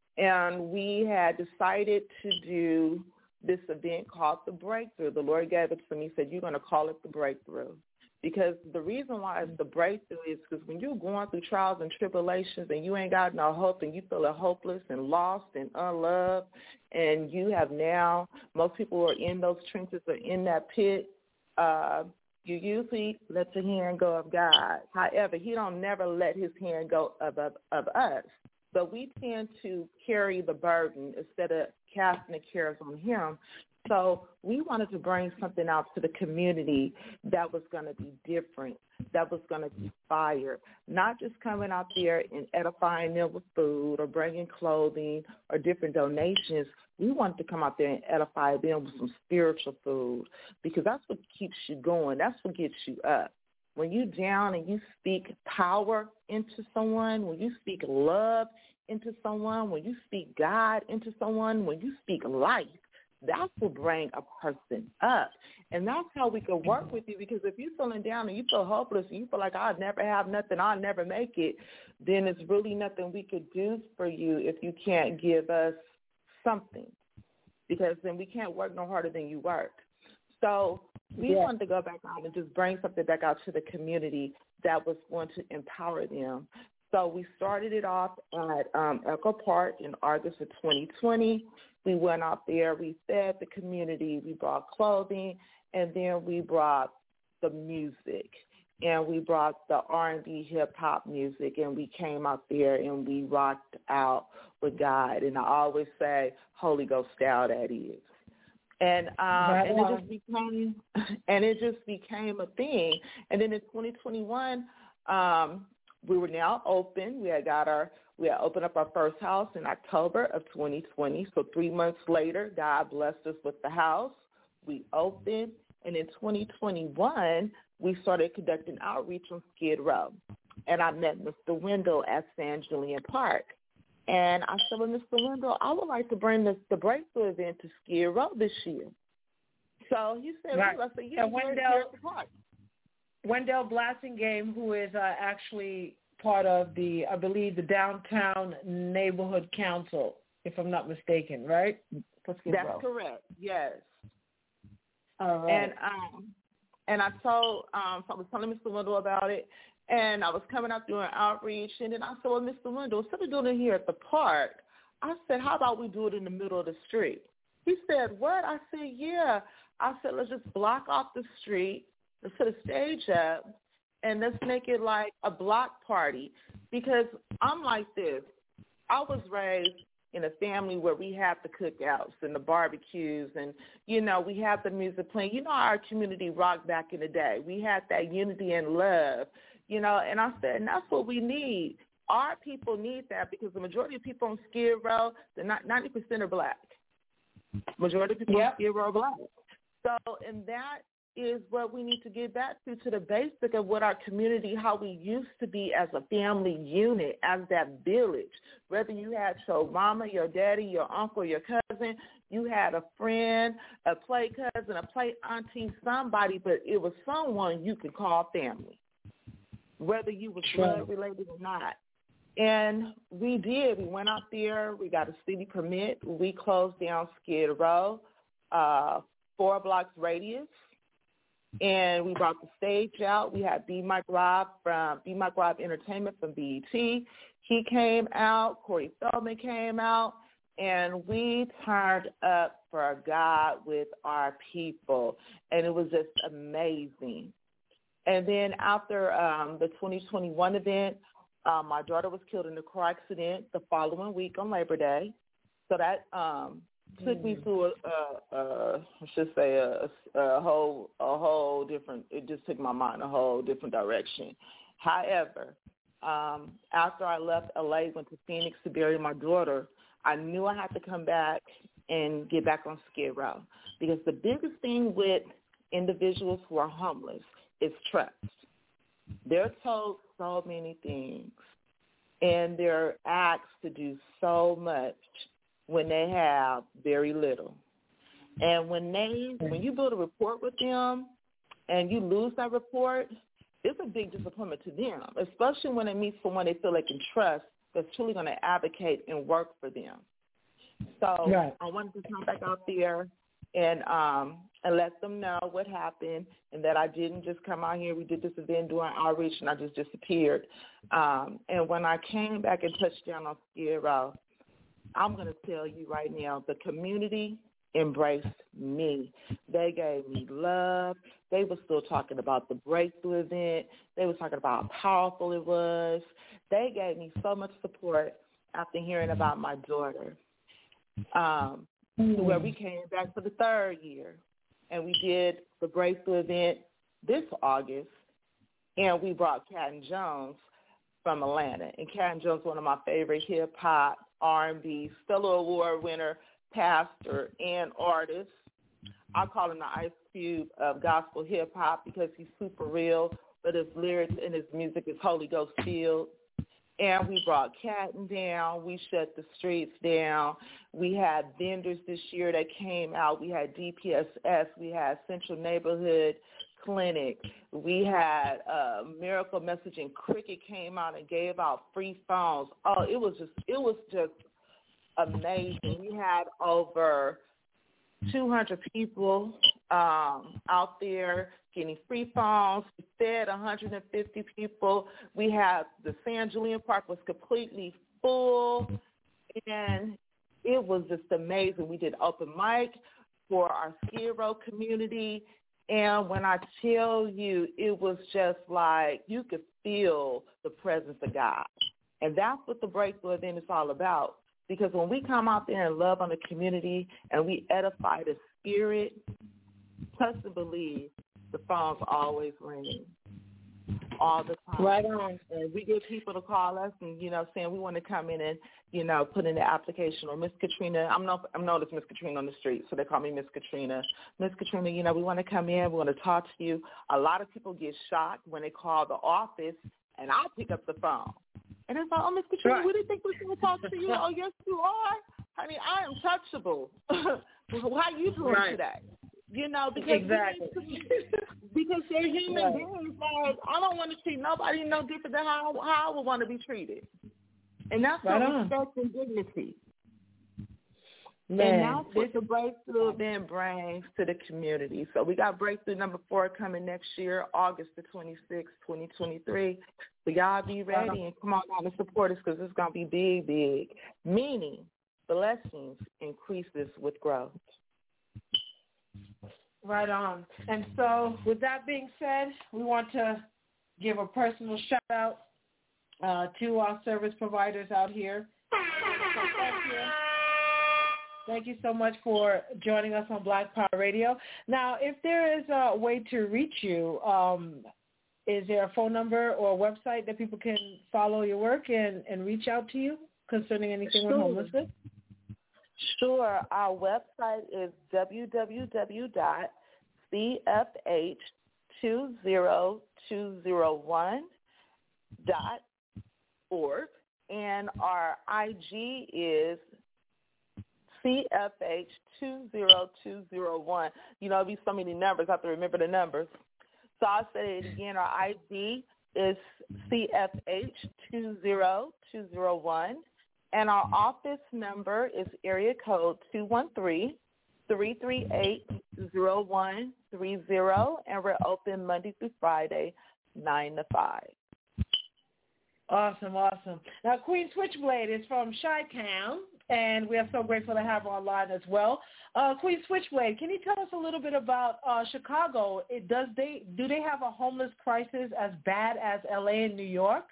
And we had decided to do this event called The Breakthrough. The Lord gave it to me. He said, you're going to call it The Breakthrough. Because the reason why it's the breakthrough is because when you're going through trials and tribulations and you ain't got no hope and you feel hopeless and lost and unloved, and you have now, most people are in those trenches or in that pit, uh, you usually let the hand go of God. However, he don't never let his hand go of, of, of us. So we tend to carry the burden instead of casting the cares on him. So we wanted to bring something out to the community that was going to be different, that was going to be fire, not just coming out there and edifying them with food or bringing clothing or different donations. We wanted to come out there and edify them with some spiritual food, because that's what keeps you going. That's what gets you up. When you down and you speak power into someone, when you speak love into someone, when you speak God into someone, when you speak life, that's what bring a person up. And that's how we can work with you, because if you're feeling down and you feel hopeless and you feel like I'll never have nothing, I'll never make it, then it's really nothing we could do for you if you can't give us something, because then we can't work no harder than you work. So we yeah. wanted to go back out and just bring something back out to the community that was going to empower them. So we started it off at um, Echo Park in August of twenty twenty. We went out there, we fed the community, we brought clothing, and then we brought the music, and we brought the R and B hip-hop music, and we came out there and we rocked out with God. And I always say, Holy Ghost style that is. And um, right and it just became and it just became a thing. And then in twenty twenty-one, um, we were now open. We had got our we had opened up our first house in October of twenty twenty. So three months later, God blessed us with the house. We opened, and in twenty twenty-one, we started conducting outreach on Skid Row. And I met Mister Wendell at San Julian Park. And I said, well, Mister Wendell, I would like to bring this, the breakthrough event to Skid Row this year. So he said, right. well, I said, yeah, and Wendell, Wendell Blassingame, who is uh, actually part of the, I believe, the Downtown Neighborhood Council, if I'm not mistaken, right? That's Row. Correct, yes. All right. And, um, And I told, um, so I was telling Mister Wendell about it, and I was coming out doing outreach, and then I said, well, Mister Wendell, instead of doing it here at the park, I said, how about we do it in the middle of the street? He said, what? I said, yeah. I said, let's just block off the street, let's put a stage up, and let's make it like a block party. Because I'm like this. I was raised in a family where we have the cookouts and the barbecues and, you know, we have the music playing. You know, our community rocked back in the day. We had that unity and love, you know, and I said, and that's what we need. Our people need that because the majority of people on Skid Row, they're not ninety percent are black. Majority of people yep. on Skid Row are black. So, and that is what we need to get back to, to the basic of what our community, how we used to be as a family unit, as that village. Whether you had your mama, your daddy, your uncle, your cousin, you had a friend, a play cousin, a play auntie, somebody, but it was someone you could call family, whether you were blood related or not. And we did. We went out there. We got a city permit. We closed down Skid Row, uh, four blocks radius. And we brought the stage out. We had B. Mike Rob from B. Mike Rob Entertainment from B E T. He came out. Corey Feldman came out. And we turned up for God with our people. And it was just amazing. And then after um, the twenty twenty-one event, um, my daughter was killed in a car accident the following week on Labor Day. So that um, took me to a, a, a I should say a, a whole a whole different. It just took my mind a whole different direction. However, um, after I left L A, went to Phoenix to bury my daughter, I knew I had to come back and get back on Skid Row because the biggest thing with individuals who are homeless is trust. They're told so many things, and they're asked to do so much when they have very little. And when they, when you build a report with them and you lose that report, it's a big disappointment to them, especially when it meets someone they feel they can trust that's truly going to advocate and work for them. So right. I wanted to come back out there and um, and let them know what happened and that I didn't just come out here. We did this event doing outreach, and I just disappeared. Um, and when I came back and touched down on Skid Row, I'm going to tell you right now, the community embraced me. They gave me love. They were still talking about the breakthrough event. They were talking about how powerful it was. They gave me so much support after hearing about my daughter. Um, mm-hmm. to where we came back for the third year, and we did the breakthrough event this August, and we brought Catton Jones from Atlanta. And Catton Jones, one of my favorite hip-hop, R and B, Stellar Award winner, pastor, and artist. I call him the Ice Cube of gospel hip-hop because he's super real, but his lyrics and his music is Holy Ghost filled. And we brought Catton down. We shut the streets down. We had vendors this year that came out. We had D P S S. We had Central Neighborhood Clinic. We had uh, Miracle Messaging. Cricket came out and gave out free phones. Oh, it was just it was just amazing. We had over two hundred people um, out there getting free phones. We fed one hundred fifty people. We had the San Julian Park was completely full, and it was just amazing. We did open mic for our Skid Row community, and when I tell you, it was just like you could feel the presence of God, and that's what the breakthrough event is all about. Because when we come out there and love on the community and we edify the spirit, trust and believe, the phone's always ringing all the time. Right on. And we get people to call us and, you know, saying we want to come in and, you know, put in the application. Or Miss Katrina, I'm known, I'm known as Miss Katrina on the street, so they call me Miss Katrina. Miss Katrina, you know, we want to come in. We want to talk to you. A lot of people get shocked when they call the office, and I pick up the phone. And it's like, oh, Miss Katrina, right. we didn't think we were going to talk to you. Oh, yes, you are. Honey, I am touchable. How you doing right. today? You know, because exactly. because they're human right. beings. Like, I don't want to treat nobody no different than how, how I would want to be treated. And that's right respect and dignity. Man, and that's what the breakthrough then brings to the community. So we got breakthrough number four coming next year, August the twenty-sixth, twenty twenty-three. So y'all be ready and come on down and support us because it's going to be big, big. Meaning blessings increases with growth. Right on. And so with that being said, we want to give a personal shout out uh, to our service providers out here. So thank you. Thank you so much for joining us on Black Power Radio. Now, if there is a way to reach you, um, is there a phone number or a website that people can follow your work and, and reach out to you concerning anything Sure. with homelessness? Sure. Our website is w w w dot c f h two zero two zero one dot org, and our I G is C F H two zero two zero one. You know, it'll be so many numbers. I have to remember the numbers. So I'll say it again. Our I D is C F H two zero two zero one. And our office number is area code two one three, three three eight, zero one three zero. And we're open Monday through Friday, nine to five. Awesome, awesome. Now, Queen Switchblade is from Chi-Town, and we are so grateful to have her online as well. Uh, Queen Switchblade, can you tell us a little bit about uh, Chicago? It, does they do they have a homeless crisis as bad as L A and New York?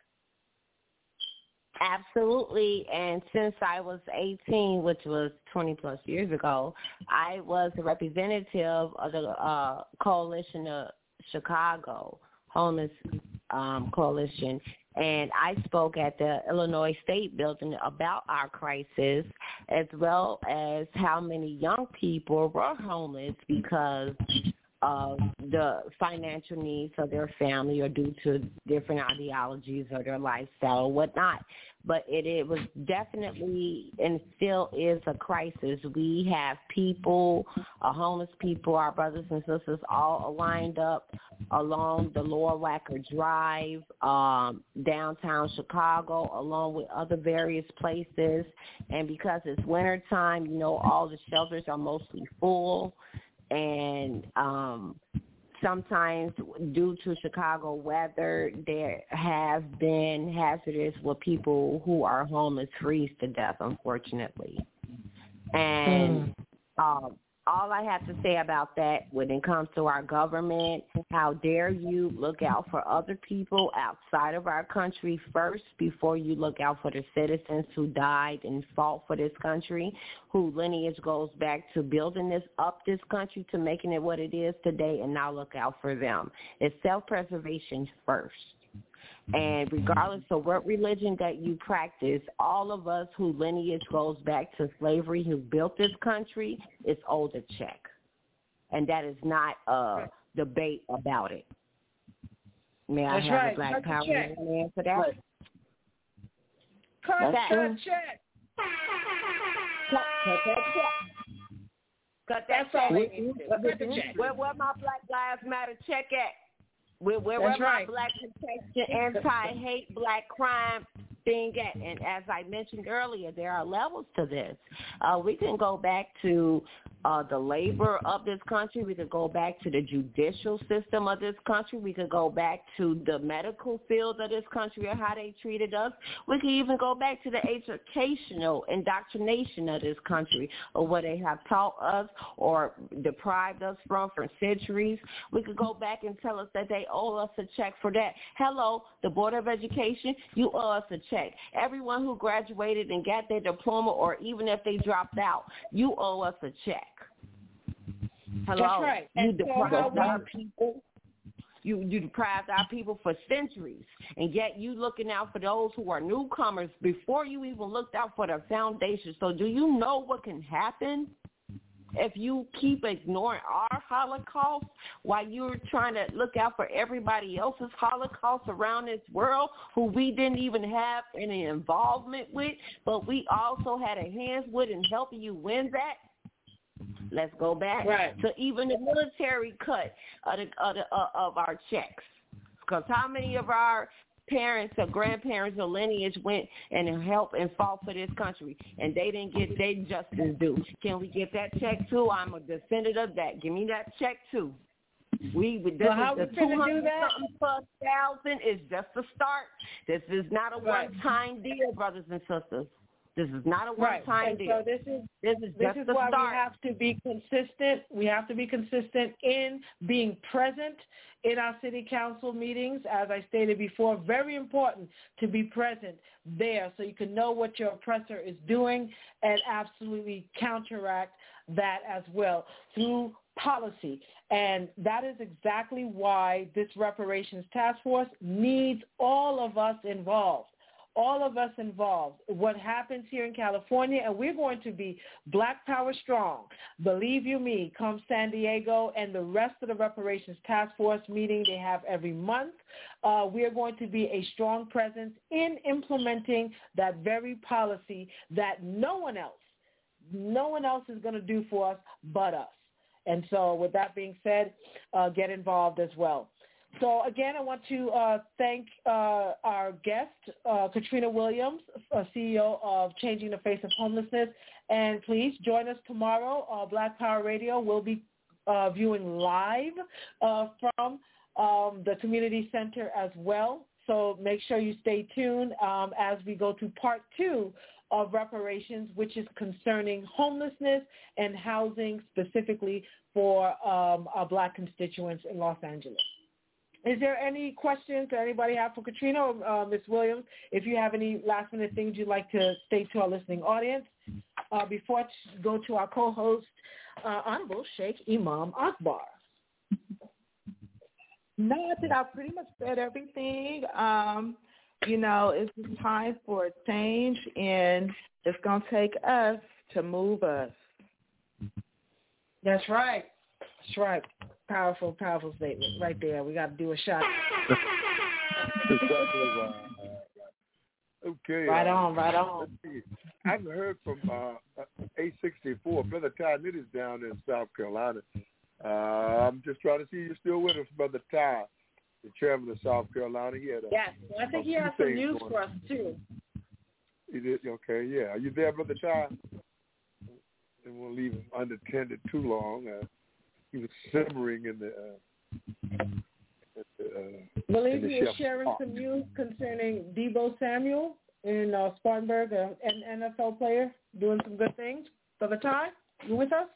Absolutely. And since I was eighteen, which was twenty plus years ago, I was a representative of the uh, Coalition of Chicago, Homeless um, Coalition. And I spoke at the Illinois State Building about our crisis, as well as how many young people were homeless because of the financial needs of their family or due to different ideologies or their lifestyle or whatnot. But it, it was definitely and still is a crisis. We have people, uh, homeless people, our brothers and sisters, all lined up along the Lower Wacker Drive, um, downtown Chicago, along with other various places. And because it's wintertime, you know, all the shelters are mostly full. And um, sometimes due to Chicago weather, there have been hazardous where people who are homeless freeze to death, unfortunately. And um, all I have to say about that when it comes to our government, how dare you look out for other people outside of our country first before you look out for the citizens who died and fought for this country, whose lineage goes back to building this up this country to making it what it is today, and now look out for them. It's self-preservation first. And regardless of what religion that you practice, all of us whose lineage goes back to slavery, who built this country, is owed a check. And that is not a debate about it. May I That's have right. a Black Cut Power the check. man for that? Cut That's that true. check. Cut, cut that check. Cut that That's all check. they need to do. Cut the check. Where, where my Black Lives Matter check at? Where, where, where That's my right. black protection, anti-hate, black crime thing at? And as I mentioned earlier, there are levels to this. Uh, we can go back to uh, the labor of this country. We could go back to the judicial system of this country. We could go back to the medical field of this country or how they treated us. We could even go back to the educational indoctrination of this country or what they have taught us or deprived us from for centuries. We could go back and tell us that they owe us a check for that. Hello, the Board of Education, you owe us a check. Everyone who graduated and got their diploma, or even if they dropped out, you owe us a check. Hello, That's right. You And so deprived how we- our people. You, you deprived our people for centuries, and yet you looking out for those who are newcomers before you even looked out for the foundation. So do you know what can happen if you keep ignoring our Holocaust while you're trying to look out for everybody else's Holocaust around this world who we didn't even have any involvement with, but we also had a hands with in helping you win that? Let's go back right. to even the military cut of, the, of, the, uh, of our checks. Because how many of our parents or grandparents or lineage went and helped and fought for this country, and they didn't get their justice due. Can we get that check too? I'm a descendant of that. Give me that check too. We this well, how is the we two gonna do hundred that? something plus thousand is just a start. This is not a Right. one time deal, brothers and sisters. This is not a one time right. deal. So this is this is this just is the why start. we have to be consistent. We have to be consistent in being present in our city council meetings. As I stated before, very important to be present there so you can know what your oppressor is doing and absolutely counteract that as well through policy. And that is exactly why this reparations task force needs all of us involved. All of us involved. What happens here in California, and we're going to be Black Power strong. Believe you me, come San Diego and the rest of the reparations task force meeting they have every month, uh, we are going to be a strong presence in implementing that very policy that no one else, no one else is going to do for us but us. And so with that being said, uh, get involved as well. So again, I want to uh, thank uh, our guest, uh, Katrina Williams, uh, C E O of Changing the Face of Homelessness. And please join us tomorrow. Uh, Black Power Radio will be uh, viewing live uh, from um, the community center as well. So make sure you stay tuned um, as we go to part two of reparations, which is concerning homelessness and housing specifically for um, our Black constituents in Los Angeles. Is there any questions that anybody have for Katrina or uh, Miz Williams? If you have any last-minute things you'd like to state to our listening audience, uh, before I go to our co-host, uh, Honorable Sheikh Imam Akbar. No, I think I pretty much said everything. Um, you know, it's time for a change, and it's going to take us to move us. That's right. That's right. Powerful, powerful statement right there. We got to do a shot. Okay. Right uh, on, right on. I haven't heard from uh, A sixty-four. Brother Ty Nitt is down in South Carolina. Uh, I'm just trying to see you still with us, Brother Ty, the chairman of South Carolina. He had a, yes, well, I think he has some news for us, too. He did? Okay, yeah. Are you there, Brother Ty? And we'll leave him unattended too long. Uh, he was simmering in the, uh, at the uh, Believe in the he was chef's sharing pot. some news concerning Deebo Samuel in uh, Spartanburg, uh, an N F L player, doing some good things. Brother Ty, you with us?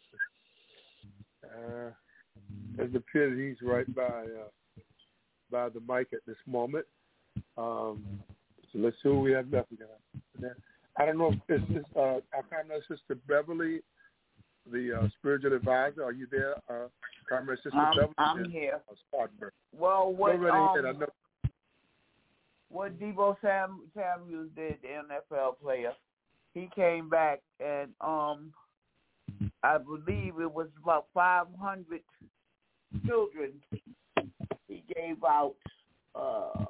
Uh, it appears he's right by uh, by the mic at this moment. Um, so let's see who we have left. I don't know if this is uh, our Comrade Sister Beverly, the uh, spiritual advisor. Are you there, uh, Comrade Sister I'm, Beverly? I'm in, here. Uh, Spartanburg. Well, what Go right um, ahead. I know. what Deebo Sam, Samuels did, the N F L player, he came back and um, I believe it was about five hundred children he gave out uh,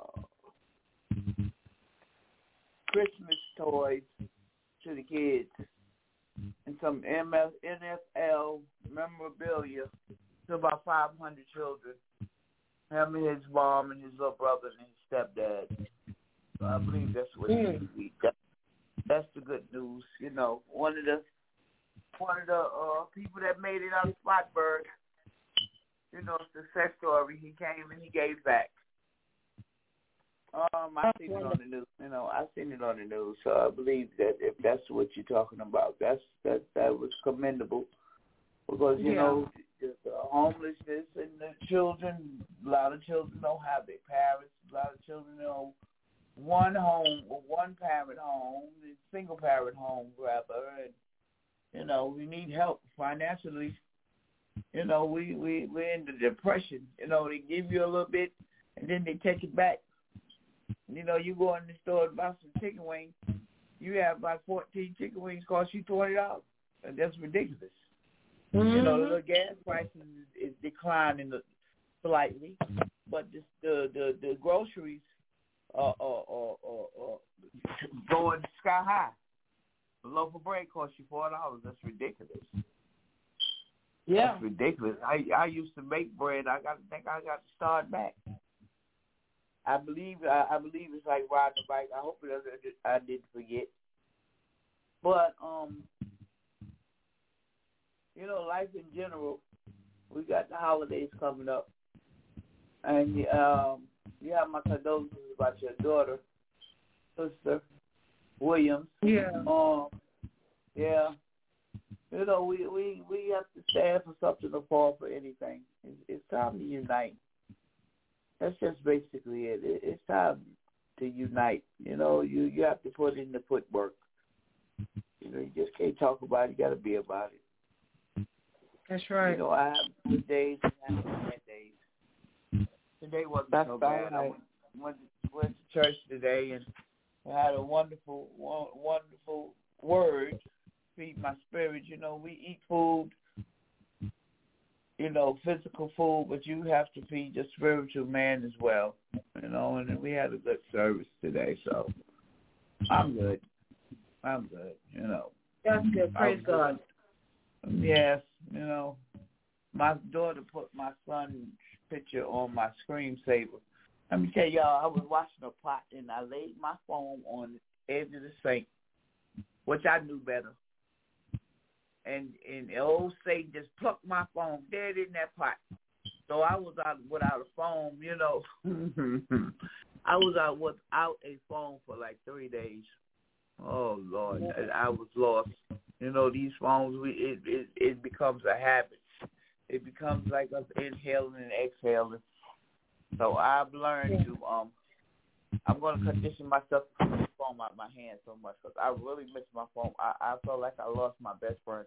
Christmas toys to the kids and some N F L memorabilia to about five hundred children. Him and his mom and his little brother and his stepdad. So I believe that's what Mm. he got. That's the good news. You know, one of the one of the uh, people that made it out of Spartanburg, you know, success story. He came and he gave back. Um, I seen it on the news. You know, I seen it on the news. So I believe that if that's what you're talking about, that's that that was commendable because you Yeah. know the homelessness and the children. A lot of children don't have their parents. A lot of children know one home, one parent home, single parent home rather, and you know we need help financially. You know, we we we're in the depression. You know, they give you a little bit and then they take it back. You know, you go in the store and buy some chicken wings, you have about fourteen chicken wings cost you twenty dollars, and that's ridiculous. Mm-hmm. You know, the gas prices is, is declining slightly, but this, the the the groceries are, are, are, are, are going sky high. A loaf of bread costs you four dollars. That's ridiculous. Yeah, that's ridiculous. I I used to make bread. I got to think I got to start back. I believe I, I believe it's like riding a bike. I hope it doesn't. I didn't forget. But um, you know, life in general. We got the holidays coming up, and um, you have my condolences about your daughter, sister Williams. Yeah. Um. Yeah. You know, we, we, we have to stand for something or fall for anything. It's, it's time to unite. That's just basically it. it. It's time to unite. You know, you, you have to put in the footwork. You know, you just can't talk about it. You got to be about it. That's right. You know, I have good days and I have bad days. Today wasn't That's so bad. I went, went, went to church today and I had a wonderful, wonderful word. Feed my spirit. You know, we eat food, you know, physical food, but you have to feed your spiritual man as well, you know, and we had a good service today, so I'm good. I'm good, you know. That's good. Praise God. Yes, you know, my daughter put my son's picture on my screensaver. Let me tell y'all, I was washing a pot and I laid my phone on the edge of the sink, which I knew better. And and old Satan just plucked my phone dead in that pot. So I was out without a phone, you know. I was out without a phone for like three days. Oh Lord, I, I was lost. You know, these phones, we it, it it becomes a habit. It becomes like us inhaling and exhaling. So I've learned to um, I'm going to condition myself to put the phone out of my hand so much because I really miss my phone. I, I felt like I lost my best friend,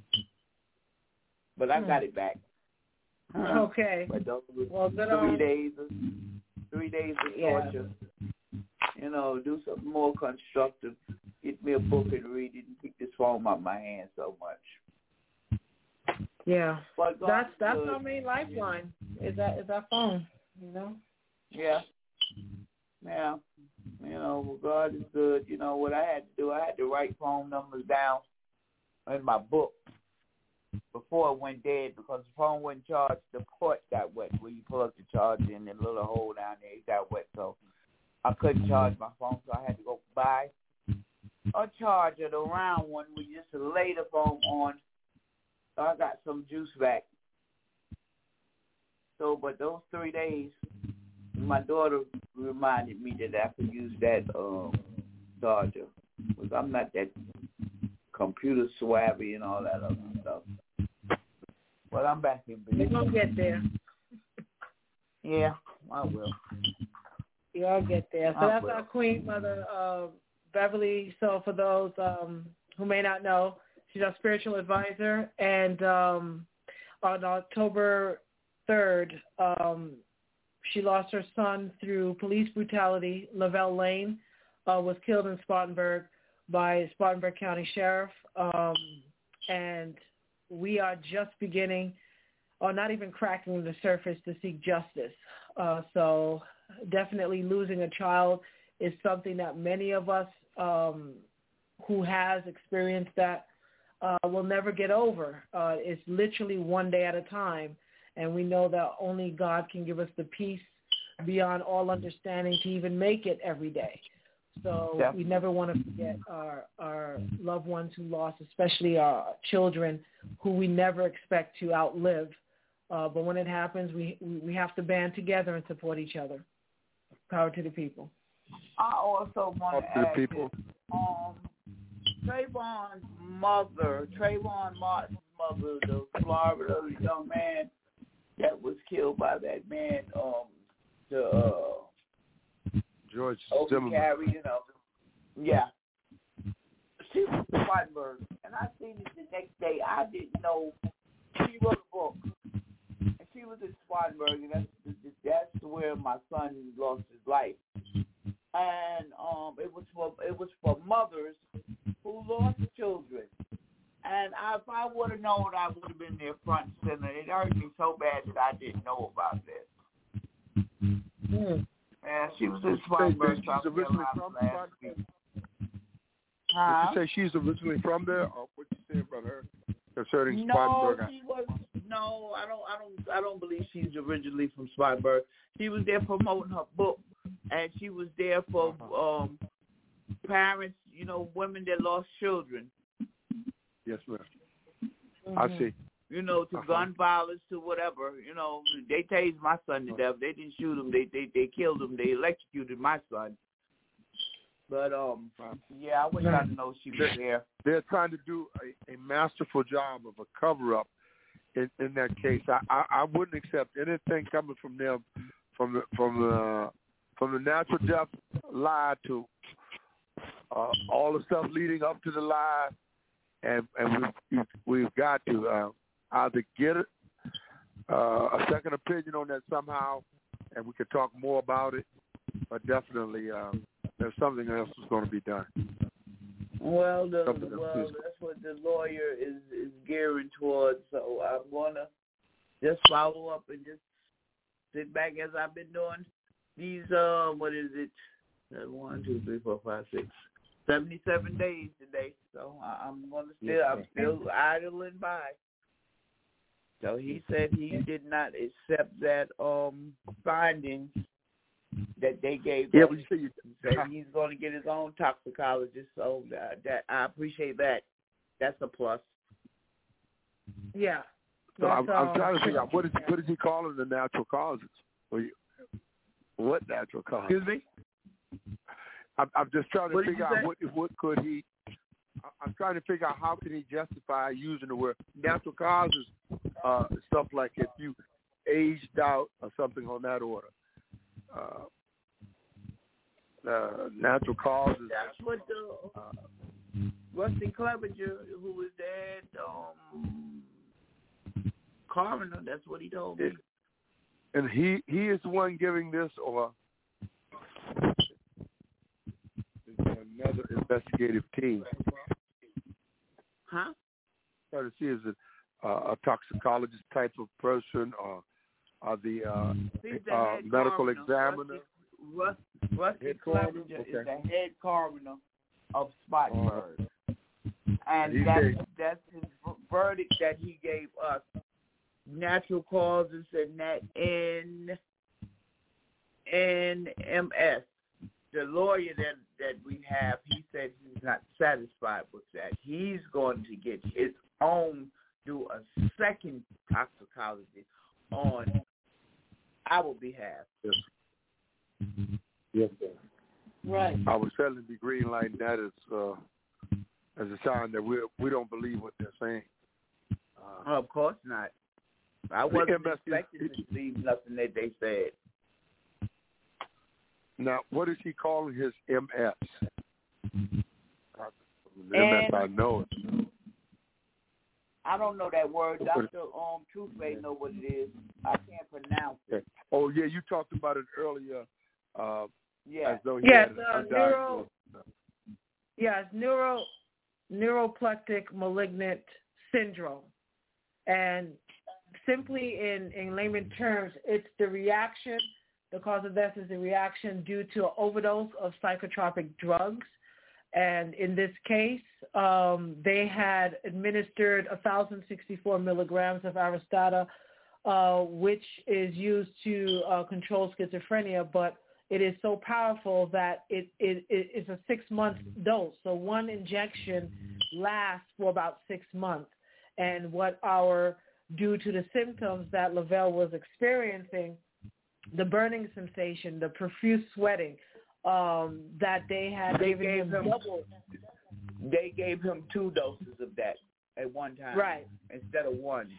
but I got it back. Okay. But those were well, good three on. days of three days of torture. Yeah. You know, do something more constructive. Get me a book and read it and keep this phone out of my hand so much. Yeah, but that's that's our main lifeline. Is that is that phone? You know. Yeah. Yeah. You know, God is good. You know, what I had to do, I had to write phone numbers down in my book before it went dead because the phone wouldn't charge. The port got wet where you plug the charger in, the little hole down there, it got wet. So I couldn't charge my phone, so I had to go buy a charger, the round one, where you just lay the phone on. So I got some juice back. So, but those three days, my daughter reminded me that I could use that um, charger because I'm not that computer savvy and all that other stuff. But I'm back in business. You're going to get there. Yeah, I will. You'll get there. So I that's will. our Queen Mother, uh, Beverly. So for those um, who may not know, she's our spiritual advisor. And um, on October third, um, she lost her son through police brutality. Lavelle Lane uh, was killed in Spartanburg by Spartanburg County Sheriff. Um, and we are just beginning, or not even cracking the surface to seek justice. Uh, so definitely losing a child is something that many of us um, who has experienced that uh, will never get over. Uh, it's literally one day at a time. And we know that only God can give us the peace beyond all understanding to even make it every day. So yeah. we never want to forget our, our loved ones who lost, especially our children who we never expect to outlive. Uh, but when it happens, we, we have to band together and support each other. Power to the people. I also want to add people. This, um, Trayvon's mother, Trayvon Martin's mother, the Florida young man that was killed by that man, um, the uh, George Zimmerman. Carey, you know, yeah. She was in Spartanburg, and I seen it the next day. I didn't know she wrote a book, and she was in Spartanburg, and that's that's where my son lost his life. And um, it was for it was for mothers who lost children. And I, if I would have known, I would have been there front and center. It hurt me so bad that I didn't know about this. Mm. And she was in Spartanburg, South Carolina last week. Huh? Did you say she's originally from there, or what you saying about her concerning no, Spartanburg? she was. No, I don't. I don't. I don't believe she's originally from Spartanburg. She was there promoting her book and she was there for um, parents, you know, women that lost children. Yes, ma'am. Mm-hmm. I see. You know, to uh-huh. gun violence, to whatever. You know, they tased my son to death. They didn't shoot him. They they they killed him. They electrocuted my son. But um, yeah, I wish I know she was there. They're trying to do a, a masterful job of a cover-up in, in that case. I, I I wouldn't accept anything coming from them, from the from the from the natural death lie to uh, all the stuff leading up to the lie, and and we've we've got to. Uh, Either get it, uh, a second opinion on that somehow, and we could talk more about it. But definitely, um, there's something else that's going to be done. Well, the, well, that's what the lawyer is, is gearing towards. So I'm gonna just follow up and just sit back as I've been doing these. Uh, what is it? One, two, three, four, five, six, seventy-seven days today. So I, I'm gonna still, yeah. I'm still idling by. So he said he did not accept that um findings that they gave yeah, us. We see you. He said he's going to get his own toxicologist. So that, that I appreciate that. That's a plus. Yeah. So I'm, I'm trying to figure out what is what is he calling the natural causes? What natural causes? Excuse me. I'm, I'm just trying to what figure out what what could he. I'm trying to figure out how can he justify using the word natural causes, uh, stuff like if you aged out or something on that order. Uh, uh, natural causes. That's what the uh, Rusty Clevenger, who was dead, um, coroner. That's what he told me. And he he is the one giving this, or another investigative team. Huh? Try to see is it uh, a toxicologist type of person, or are the uh, uh, medical coroner. examiner? Rusty, Rusty Clevenger okay. is the head coroner of Spartanburg, uh, and that's, that's his verdict that he gave us. Natural causes and that N N M S. The lawyer that, that we have, he said he's not satisfied with that. He's going to get his own, do a second toxicology on our behalf. Yes, yes sir. Right. I was telling the green light that is uh, as a sign that we we don't believe what they're saying. Uh, of course not. I wasn't expecting to see nothing that they said. Now, what is he calling his M S? And M S, I know it. I don't know that word. Doctor Um, Truth may know what it is. I can't pronounce it. Okay. Oh, yeah, you talked about it earlier. Uh, yeah. As though he yes, had uh, a neuro, yes, neuro, neuroplectic malignant syndrome. And simply in, in layman terms, it's the reaction. The cause of death is a reaction due to an overdose of psychotropic drugs. And in this case, um, they had administered one thousand sixty-four milligrams of Aristata, uh, which is used to uh, control schizophrenia, but it is so powerful that it, it, it is a six-month dose. So one injection lasts for about six months. And what our, due to the symptoms that Lavelle was experiencing, the burning sensation, the profuse sweating, um, that they had they given gave him him double. They gave him two doses of that at one time, right? Instead of one,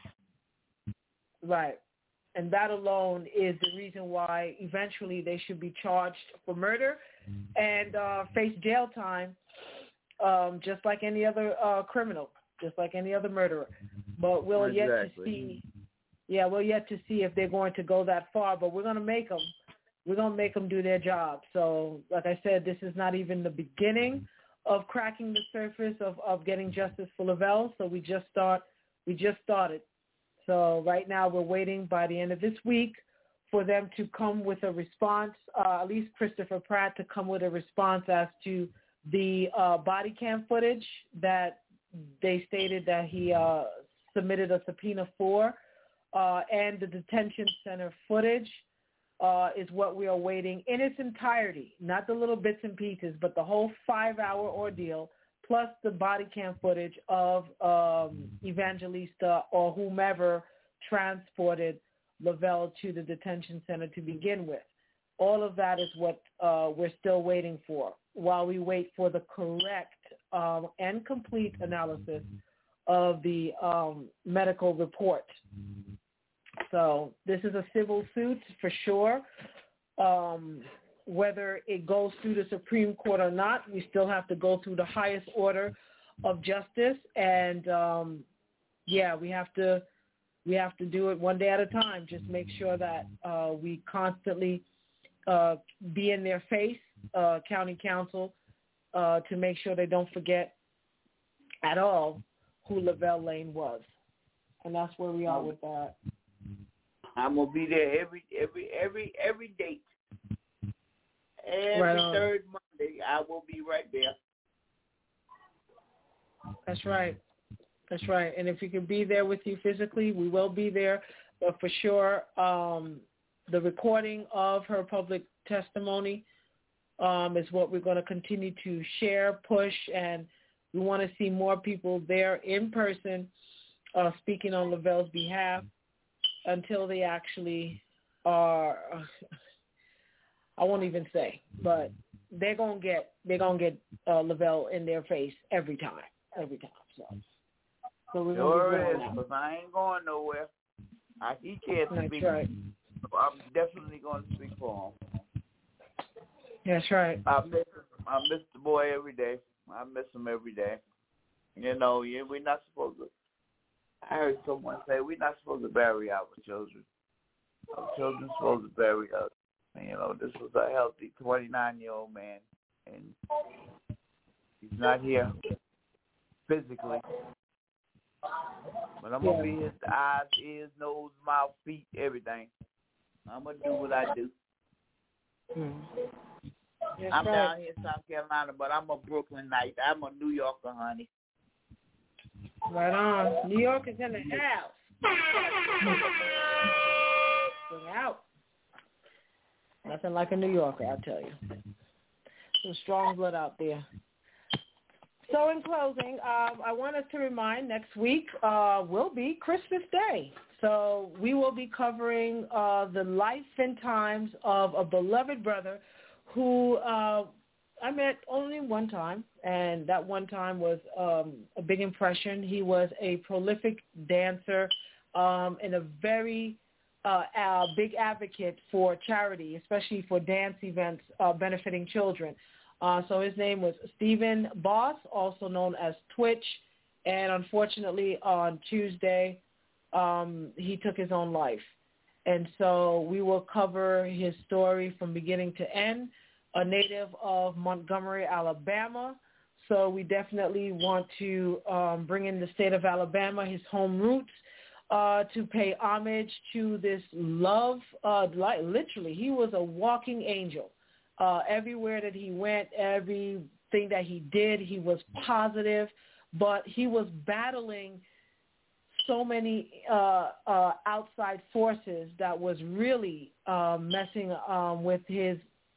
right. And that alone is the reason why eventually they should be charged for murder and uh, face jail time, um, just like any other uh, criminal, just like any other murderer. But we'll exactly. yet to see. Yeah, we're yet to see if they're going to go that far, but we're going to make them. We're going to make them do their job. So, like I said, this is not even the beginning of cracking the surface of, of getting justice for Lavelle. So we just start. We just started. So right now we're waiting by the end of this week for them to come with a response, uh, at least Christopher Pratt to come with a response as to the uh, body cam footage that they stated that he uh, submitted a subpoena for. Uh, and the detention center footage. uh, is what we are waiting in its entirety, not the little bits and pieces, but the whole five-hour ordeal, plus the body cam footage of um, Evangelista or whomever transported Lavelle to the detention center to begin with. All of that is what uh, we're still waiting for while we wait for the correct um, and complete analysis of the um, medical report. So this is a civil suit for sure. Um, whether it goes through the Supreme Court or not, we still have to go through the highest order of justice. And, um, yeah, we have to we have to do it one day at a time. Just make sure that uh, we constantly uh, be in their face, uh, county council, uh, to make sure they don't forget at all who Lavelle Lane was. And that's where we are with that. I'm gonna be there every every every every date. Every right third Monday, I will be right there. That's right. That's right. And if we can be there with you physically, we will be there. But for sure, um, the recording of her public testimony um, is what we're going to continue to share, push, and we want to see more people there in person uh, speaking on Lavelle's behalf until they actually are, uh, I won't even say, but they're going to get, they're going to get uh, Lavelle in their face every time, every time. So, so we're sure going to is, because I ain't going nowhere. I, he can't That's speak. Right. So I'm definitely going to speak for him. That's right. I miss him. I miss the boy every day. I miss him every day. You know, yeah, we're not supposed to, I heard someone say, we're not supposed to bury our children. Our children are supposed to bury us. And, you know, this was a healthy twenty-nine-year-old man, and he's not here physically. But I'm going to be his eyes, ears, nose, mouth, feet, everything. I'm going to do what I do. Mm. Yes, I'm right. down here in South Carolina, but I'm a Brooklynite. I'm a New Yorker, honey. Right on. New York is in the house. Bring out. Nothing like a New Yorker, I'll tell you. Some strong blood out there. So in closing, um, I want us to remind next week uh, will be Christmas Day. So we will be covering uh, the life and times of a beloved brother who uh, I met only one time, and that one time was um, a big impression. He was a prolific dancer um, and a very uh, uh, big advocate for charity, especially for dance events uh, benefiting children. Uh, so his name was Stephen Boss, also known as Twitch, and unfortunately on Tuesday um, he took his own life. And so we will cover his story from beginning to end, a native of Montgomery, Alabama. So we definitely want to um, bring in the state of Alabama, his home roots, uh, to pay homage to this love. Uh, like, literally, he was a walking angel. Uh, everywhere that he went, everything that he did, he was positive, but he was battling so many uh, uh, outside forces that was really uh, messing um, with his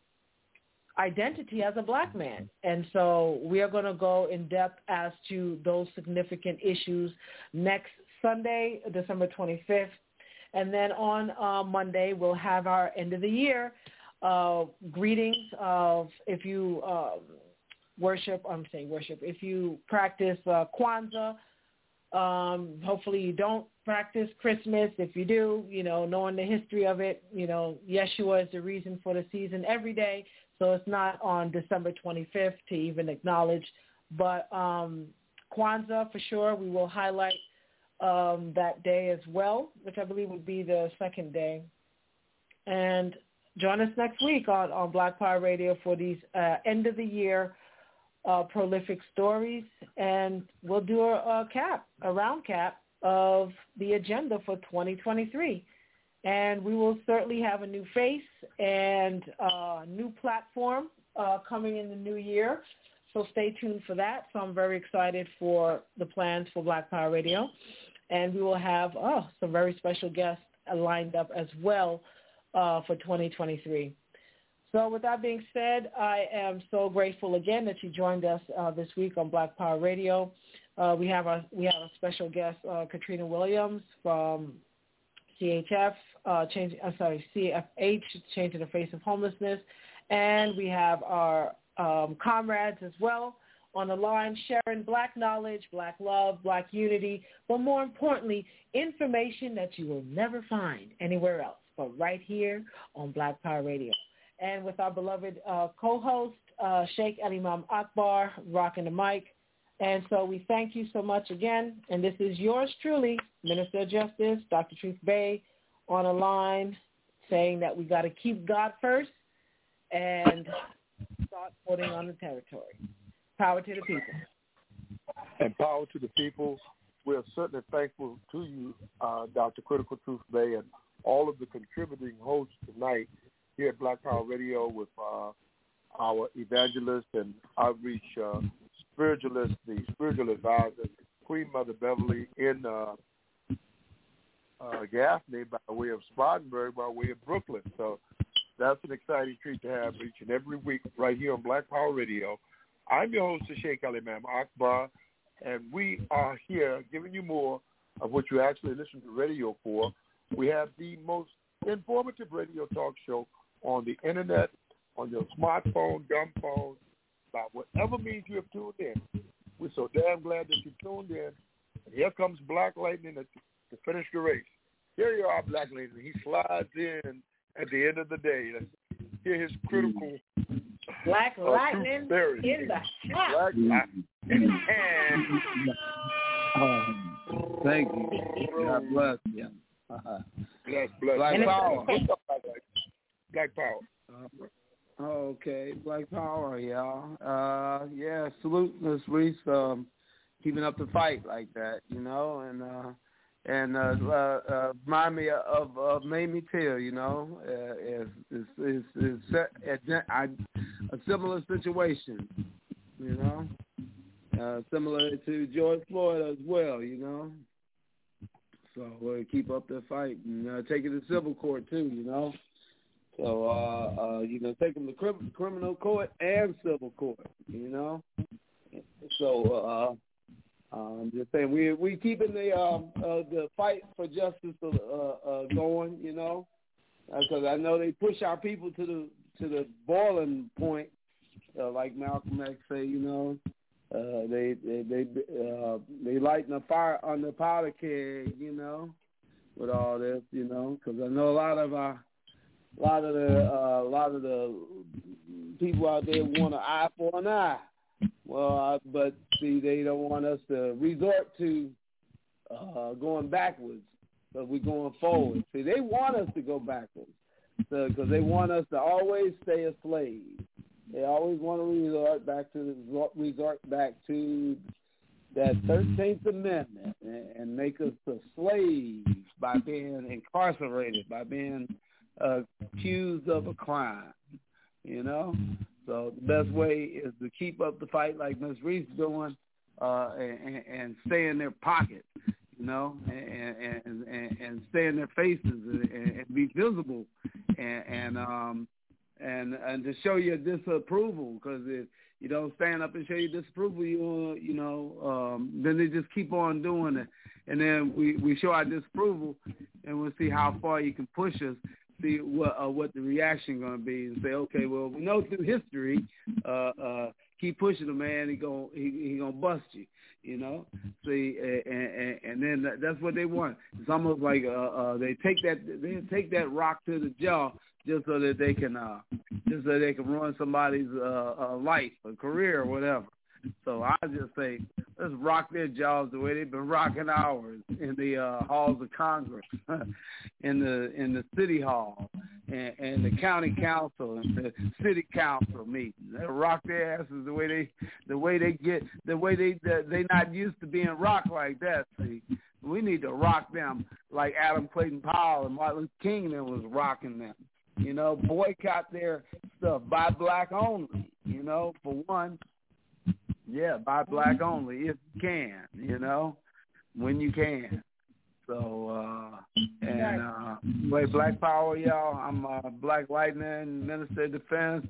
identity as a black man. And so we are going to go in depth as to those significant issues next Sunday, December twenty-fifth. And then on uh, Monday, we'll have our end of the year uh, greetings of if you uh, worship, I'm saying worship, if you practice uh, Kwanzaa. Um, hopefully you don't practice Christmas. If you do, you know, knowing the history of it, you know, Yeshua is the reason for the season every day. So it's not on December twenty-fifth to even acknowledge. But um, Kwanzaa, for sure, we will highlight um, that day as well, which I believe would be the second day. And join us next week on, on Black Power Radio for these uh, end-of-the-year uh, prolific stories. And we'll do a, a cap, a round cap of the agenda for twenty twenty-three. And we will certainly have a new face and a new platform uh, coming in the new year. So stay tuned for that. So I'm very excited for the plans for Black Power Radio. And we will have oh, some very special guests lined up as well uh, for twenty twenty-three. So with that being said, I am so grateful again that you joined us uh, this week on Black Power Radio. Uh, we have a we have a special guest, uh, Katrina Williams from C H F, uh, change, uh, sorry, C F H, Changing the Face of Homelessness, and we have our um, comrades as well on the line, sharing Black knowledge, Black love, Black unity, but more importantly, information that you will never find anywhere else, but right here on Black Power Radio. And with our beloved uh, co-host, uh, Sheikh Al-Imam Akbar, rocking the mic. And so we thank you so much again. And this is yours truly, Minister of Justice, Doctor Truth Bey, on a line saying that we got to keep God first and start putting on the territory. Power to the people. And power to the people. We are certainly thankful to you, uh, Doctor Critical Truth Bey, and all of the contributing hosts tonight here at Black Power Radio with uh, our evangelist and outreach uh, spiritualist, the spiritual advisor, Queen Mother Beverly in uh, uh, Gaffney by way of Spartanburg, by way of Brooklyn. So that's an exciting treat to have each and every week right here on Black Power Radio. I'm your host, Sheikh Al-Imam Akbar, and we are here giving you more of what you actually listen to radio for. We have the most informative radio talk show on the internet, on your smartphone, dumb phone, by whatever means you have tuned in. We're so damn glad that you tuned in. And here comes Black Lightning to, to finish the race. Here you are, Black Lightning. He slides in at the end of the day. Let's hear his critical Black uh, Lightning in the house. Black Lightning. Oh, thank you. God bless you. Uh-huh. Bless, bless. Black bless. Power. Black Power. Uh, okay, Black Power, y'all. Uh, yeah, salute Miss Reese, um, keeping up the fight like that, you know, and uh, and uh, uh, uh, remind me of, of Mamie Till, you know, uh, it's, it's, it's, it's a, a similar situation, you know, uh, similar to George Floyd as well, you know. So we'll keep up the fight and uh, take it to civil court too, you know. So, uh, uh, you know, take them to crim- criminal court and civil court, you know. So, uh, I'm just saying we we keeping the um, uh, the fight for justice uh, uh, going, you know, because uh, I know they push our people to the to the boiling point, uh, like Malcolm X say, you know. Uh, they they they uh, they lighten a fire on the powder keg, you know, with all this, you know, because I know a lot of our A lot of the uh, a lot of the people out there want an eye for an eye. Well, uh, but see, they don't want us to resort to uh, going backwards, but we're going forward. See, they want us to go backwards because so, they want us to always stay a slave. They always want to resort back to resort back to that thirteenth Amendment and, and make us a slave by being incarcerated, by being Uh, accused of a crime, you know. So the best way is to keep up the fight like Miss Reese doing, uh, and, and stay in their pocket, you know, and and, and, and stay in their faces and, and be visible, and and um and and to show your disapproval, because if you don't stand up and show your disapproval, you you know, um, then they just keep on doing it, and then we, we show our disapproval, and we'll see how far you can push us. See what uh, what the reaction going to be, and say, okay, well, we know through history, uh, uh, keep pushing the man, he going he, he gonna bust you, you know. See, and, and, and then that's what they want. It's almost like uh, uh, they take that they take that rock to the jaw just so that they can uh, just so they can ruin somebody's uh, uh, life or career or whatever. So I just say, let's rock their jaws the way they've been rocking ours in the uh, halls of Congress, in the in the city hall, and, and the county council and the city council meetings. They rock their asses the way they the way they get the way they they not used to being rocked like that. See, we need to rock them like Adam Clayton Powell and Martin Luther King that was rocking them. You know, boycott their stuff, buy black only. You know, for one. Yeah, buy black only if you can, you know, when you can. So, uh, and uh, anyway, Black Power, y'all. I'm uh, Black Lightning, Minister of Defense,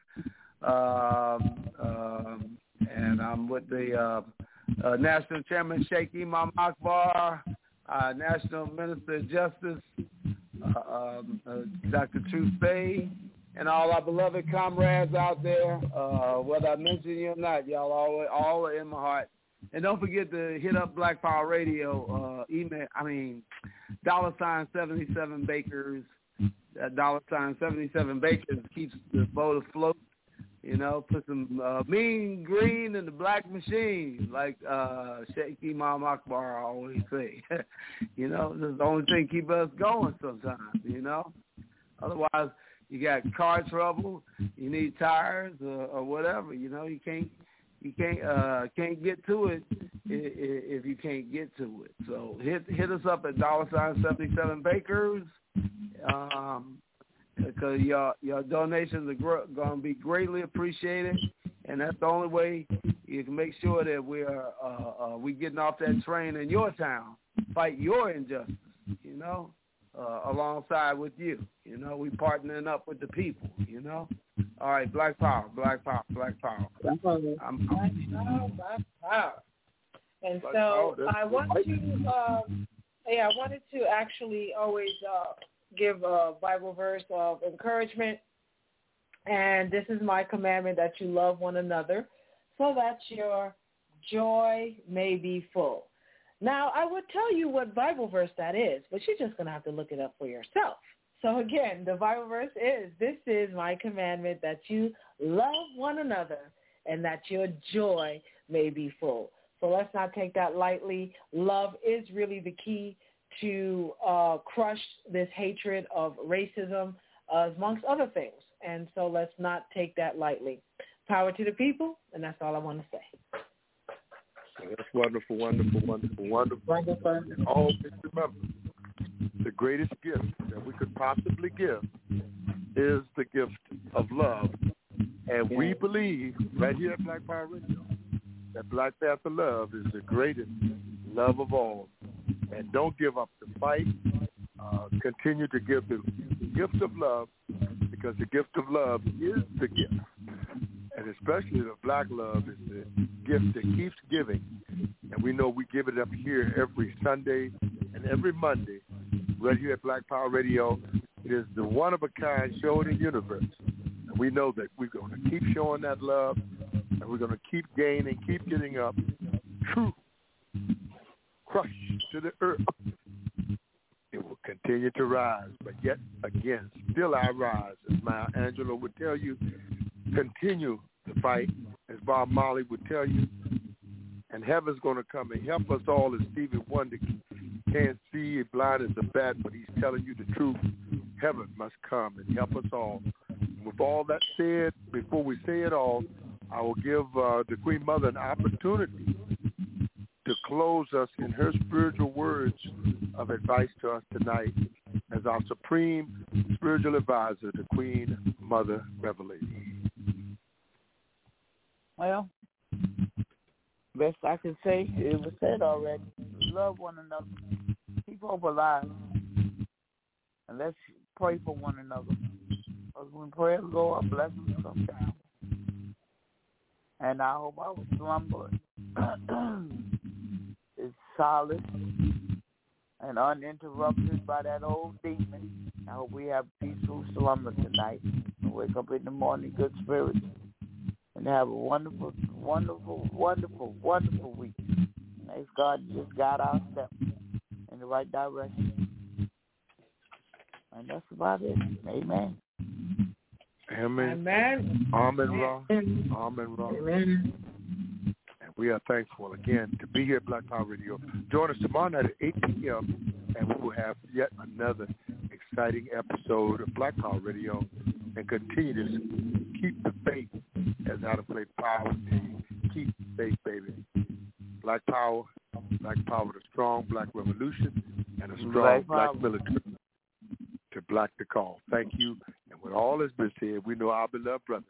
uh, uh, and I'm with the uh, uh, National Chairman Sheikh Imam Akbar, uh, National Minister of Justice, uh, um, uh, Doctor Truth Bey, and all our beloved comrades out there. Uh, whether I mention you or not, y'all all, all are in my heart. And don't forget to hit up Black Power Radio, uh, email, I mean, dollar sign seventy-seven Bakers, uh, dollar sign seventy-seven Bakers keeps the boat afloat. You know, put some uh, mean green in the black machine, like uh, Sheikh Imam Akbar always say. You know, this is the only thing keep us going sometimes, you know. Otherwise, you got car trouble, you need tires or, or whatever, you know, you can't. You can't uh, can't get to it if you can't get to it. So hit hit us up at dollar sign seventy-seven Bakers, um, because your your donations are gr- going to be greatly appreciated, and that's the only way you can make sure that we are uh, uh, we getting off that train in your town, fight your injustice, you know, uh, alongside with you. You know, we partnering up with the people. You know. All right, Black Power, Black Power, Black Power. I'm, Black Power, Black Power. And Black so Power, I want to, um, yeah, I wanted to actually always uh, give a Bible verse of encouragement. And this is my commandment, that you love one another so that your joy may be full. Now, I would tell you what Bible verse that is, but you're just going to have to look it up for yourself. So again, the Bible verse is, this is my commandment, that you love one another and that your joy may be full. So let's not take that lightly. Love is really the key to uh, crush this hatred of racism, uh, amongst other things. And so let's not take that lightly. Power to the people, and that's all I want to say. That's wonderful, wonderful, wonderful, wonderful. wonderful. And always remember, the greatest gift that we could possibly give is the gift of love. And we believe right here at Black Power Radio that Black Panther Love is the greatest love of all. And don't give up the fight. Uh, continue to give the gift of love, because the gift of love is the gift. And especially the black love is the gift that keeps giving. And we know we give it up here every Sunday and every Monday right here at Black Power Radio. It is the one-of-a-kind show in the universe. And we know that we're going to keep showing that love, and we're going to keep gaining, keep getting up. True. Crush to the earth. It will continue to rise, but yet again, still I rise. As Maya Angelou would tell you, continue to fight, as Bob Marley would tell you, and heaven's going to come and help us all, as Stevie Wonder can't see, blind as a bat, but he's telling you the truth. Heaven must come and help us all. With all that said, before we say it all, I will give uh, the Queen Mother an opportunity to close us in her spiritual words of advice to us tonight as our supreme spiritual advisor, the Queen Mother Revelation. Well, best I can say, it was said already. Love one another. Keep hope alive. And let's pray for one another. Because when prayers go up, blessings come down. And I hope our slumber is solid and uninterrupted by that old demon. I hope we have peaceful slumber tonight and wake up in the morning good spirits and have a wonderful, wonderful, wonderful, wonderful week. Thanks God just got our steps in the right direction. And that's about it. Amen. Amen. Amen. Amen, Ra. Amen, Ra. Amen. And we are thankful again to be here at Black Power Radio. Join us tomorrow night at eight p.m. and we will have yet another exciting episode of Black Power Radio, and continue to keep the faith, as Adam played power. Keep the faith, baby. Black Power, Black Power, the strong Black revolution, and a strong Black, black military to black the call. Thank you. And when all has been said, we know our beloved brother.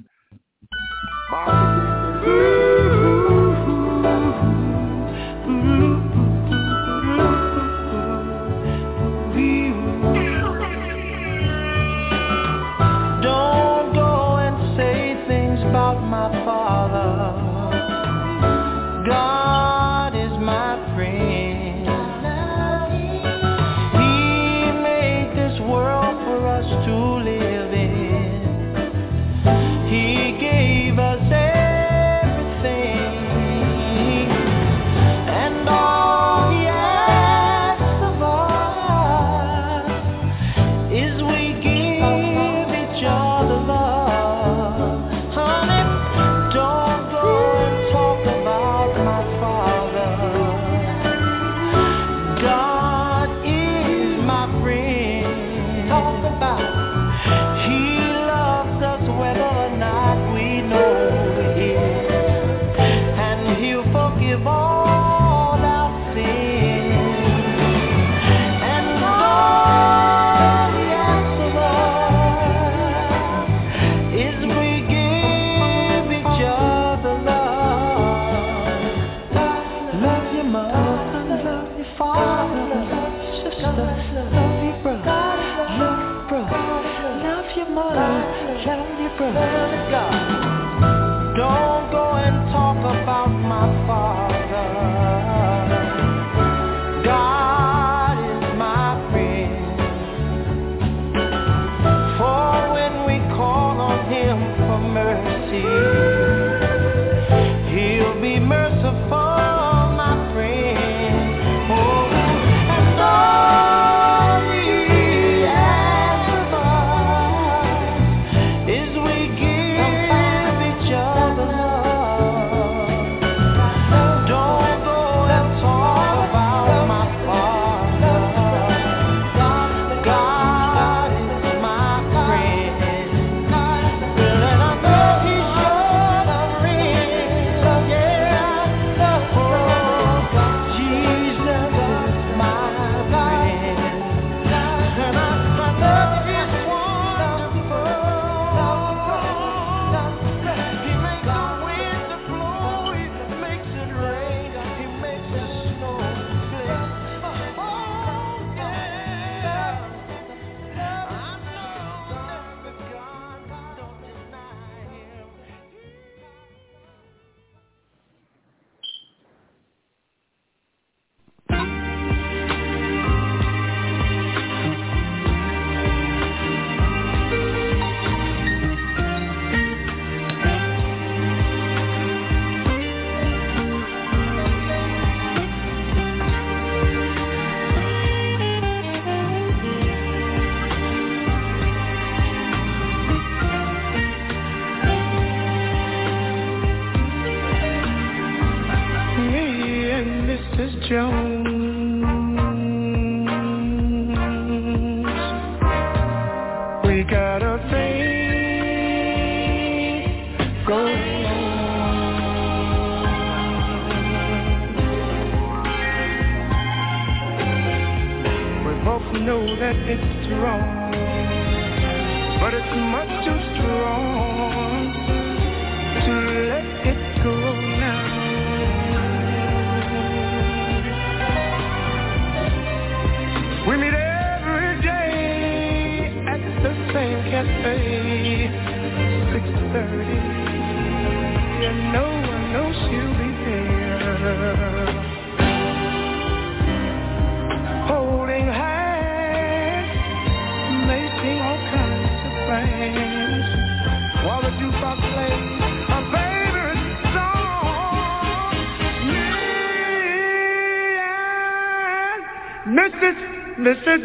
Mister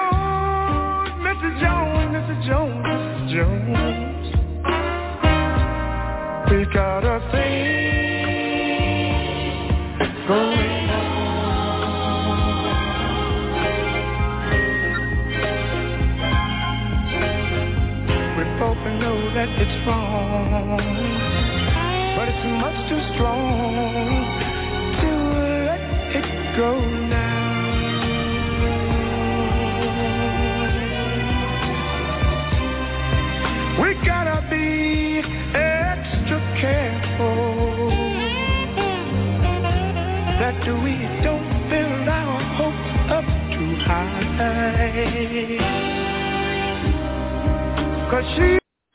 Jones, Mister Jones, Mister Jones, Mister Jones. We got a thing going on. We both know that it's wrong, but it's much too strong to let it go now. We gotta be extra careful that we don't build our hopes up too high, 'cause she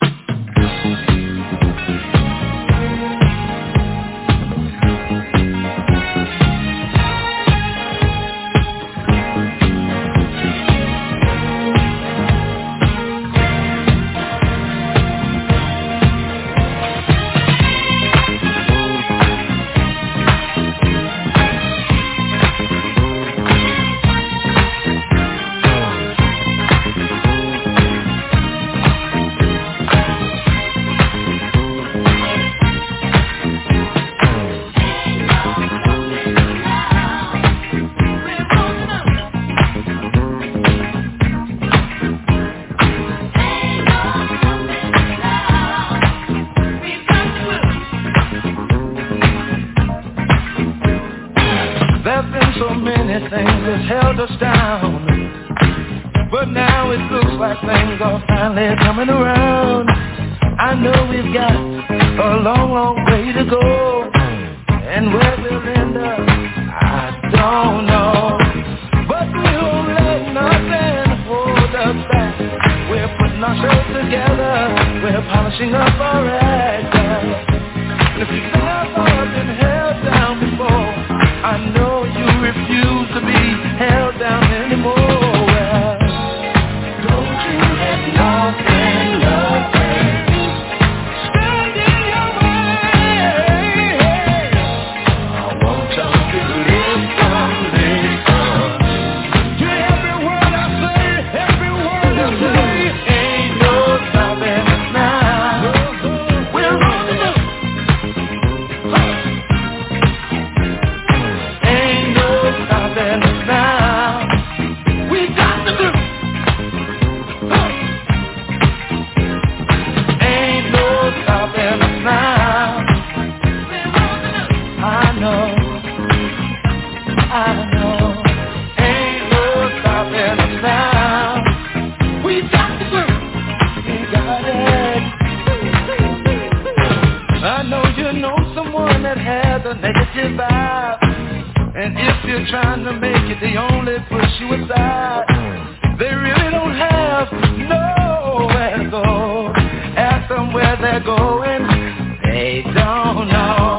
things has held us down, but now it looks like things are finally coming around. I know we've got a long, long way to go, and where we'll end up, I don't know, but we won't let nothing hold us back. We're putting ourselves together, we're polishing up our act. And if you've never been held down, know someone that has a negative vibe, and if you're trying to make it, they only push you aside. They really don't have nowhere to go. Ask them where they're going, they don't know.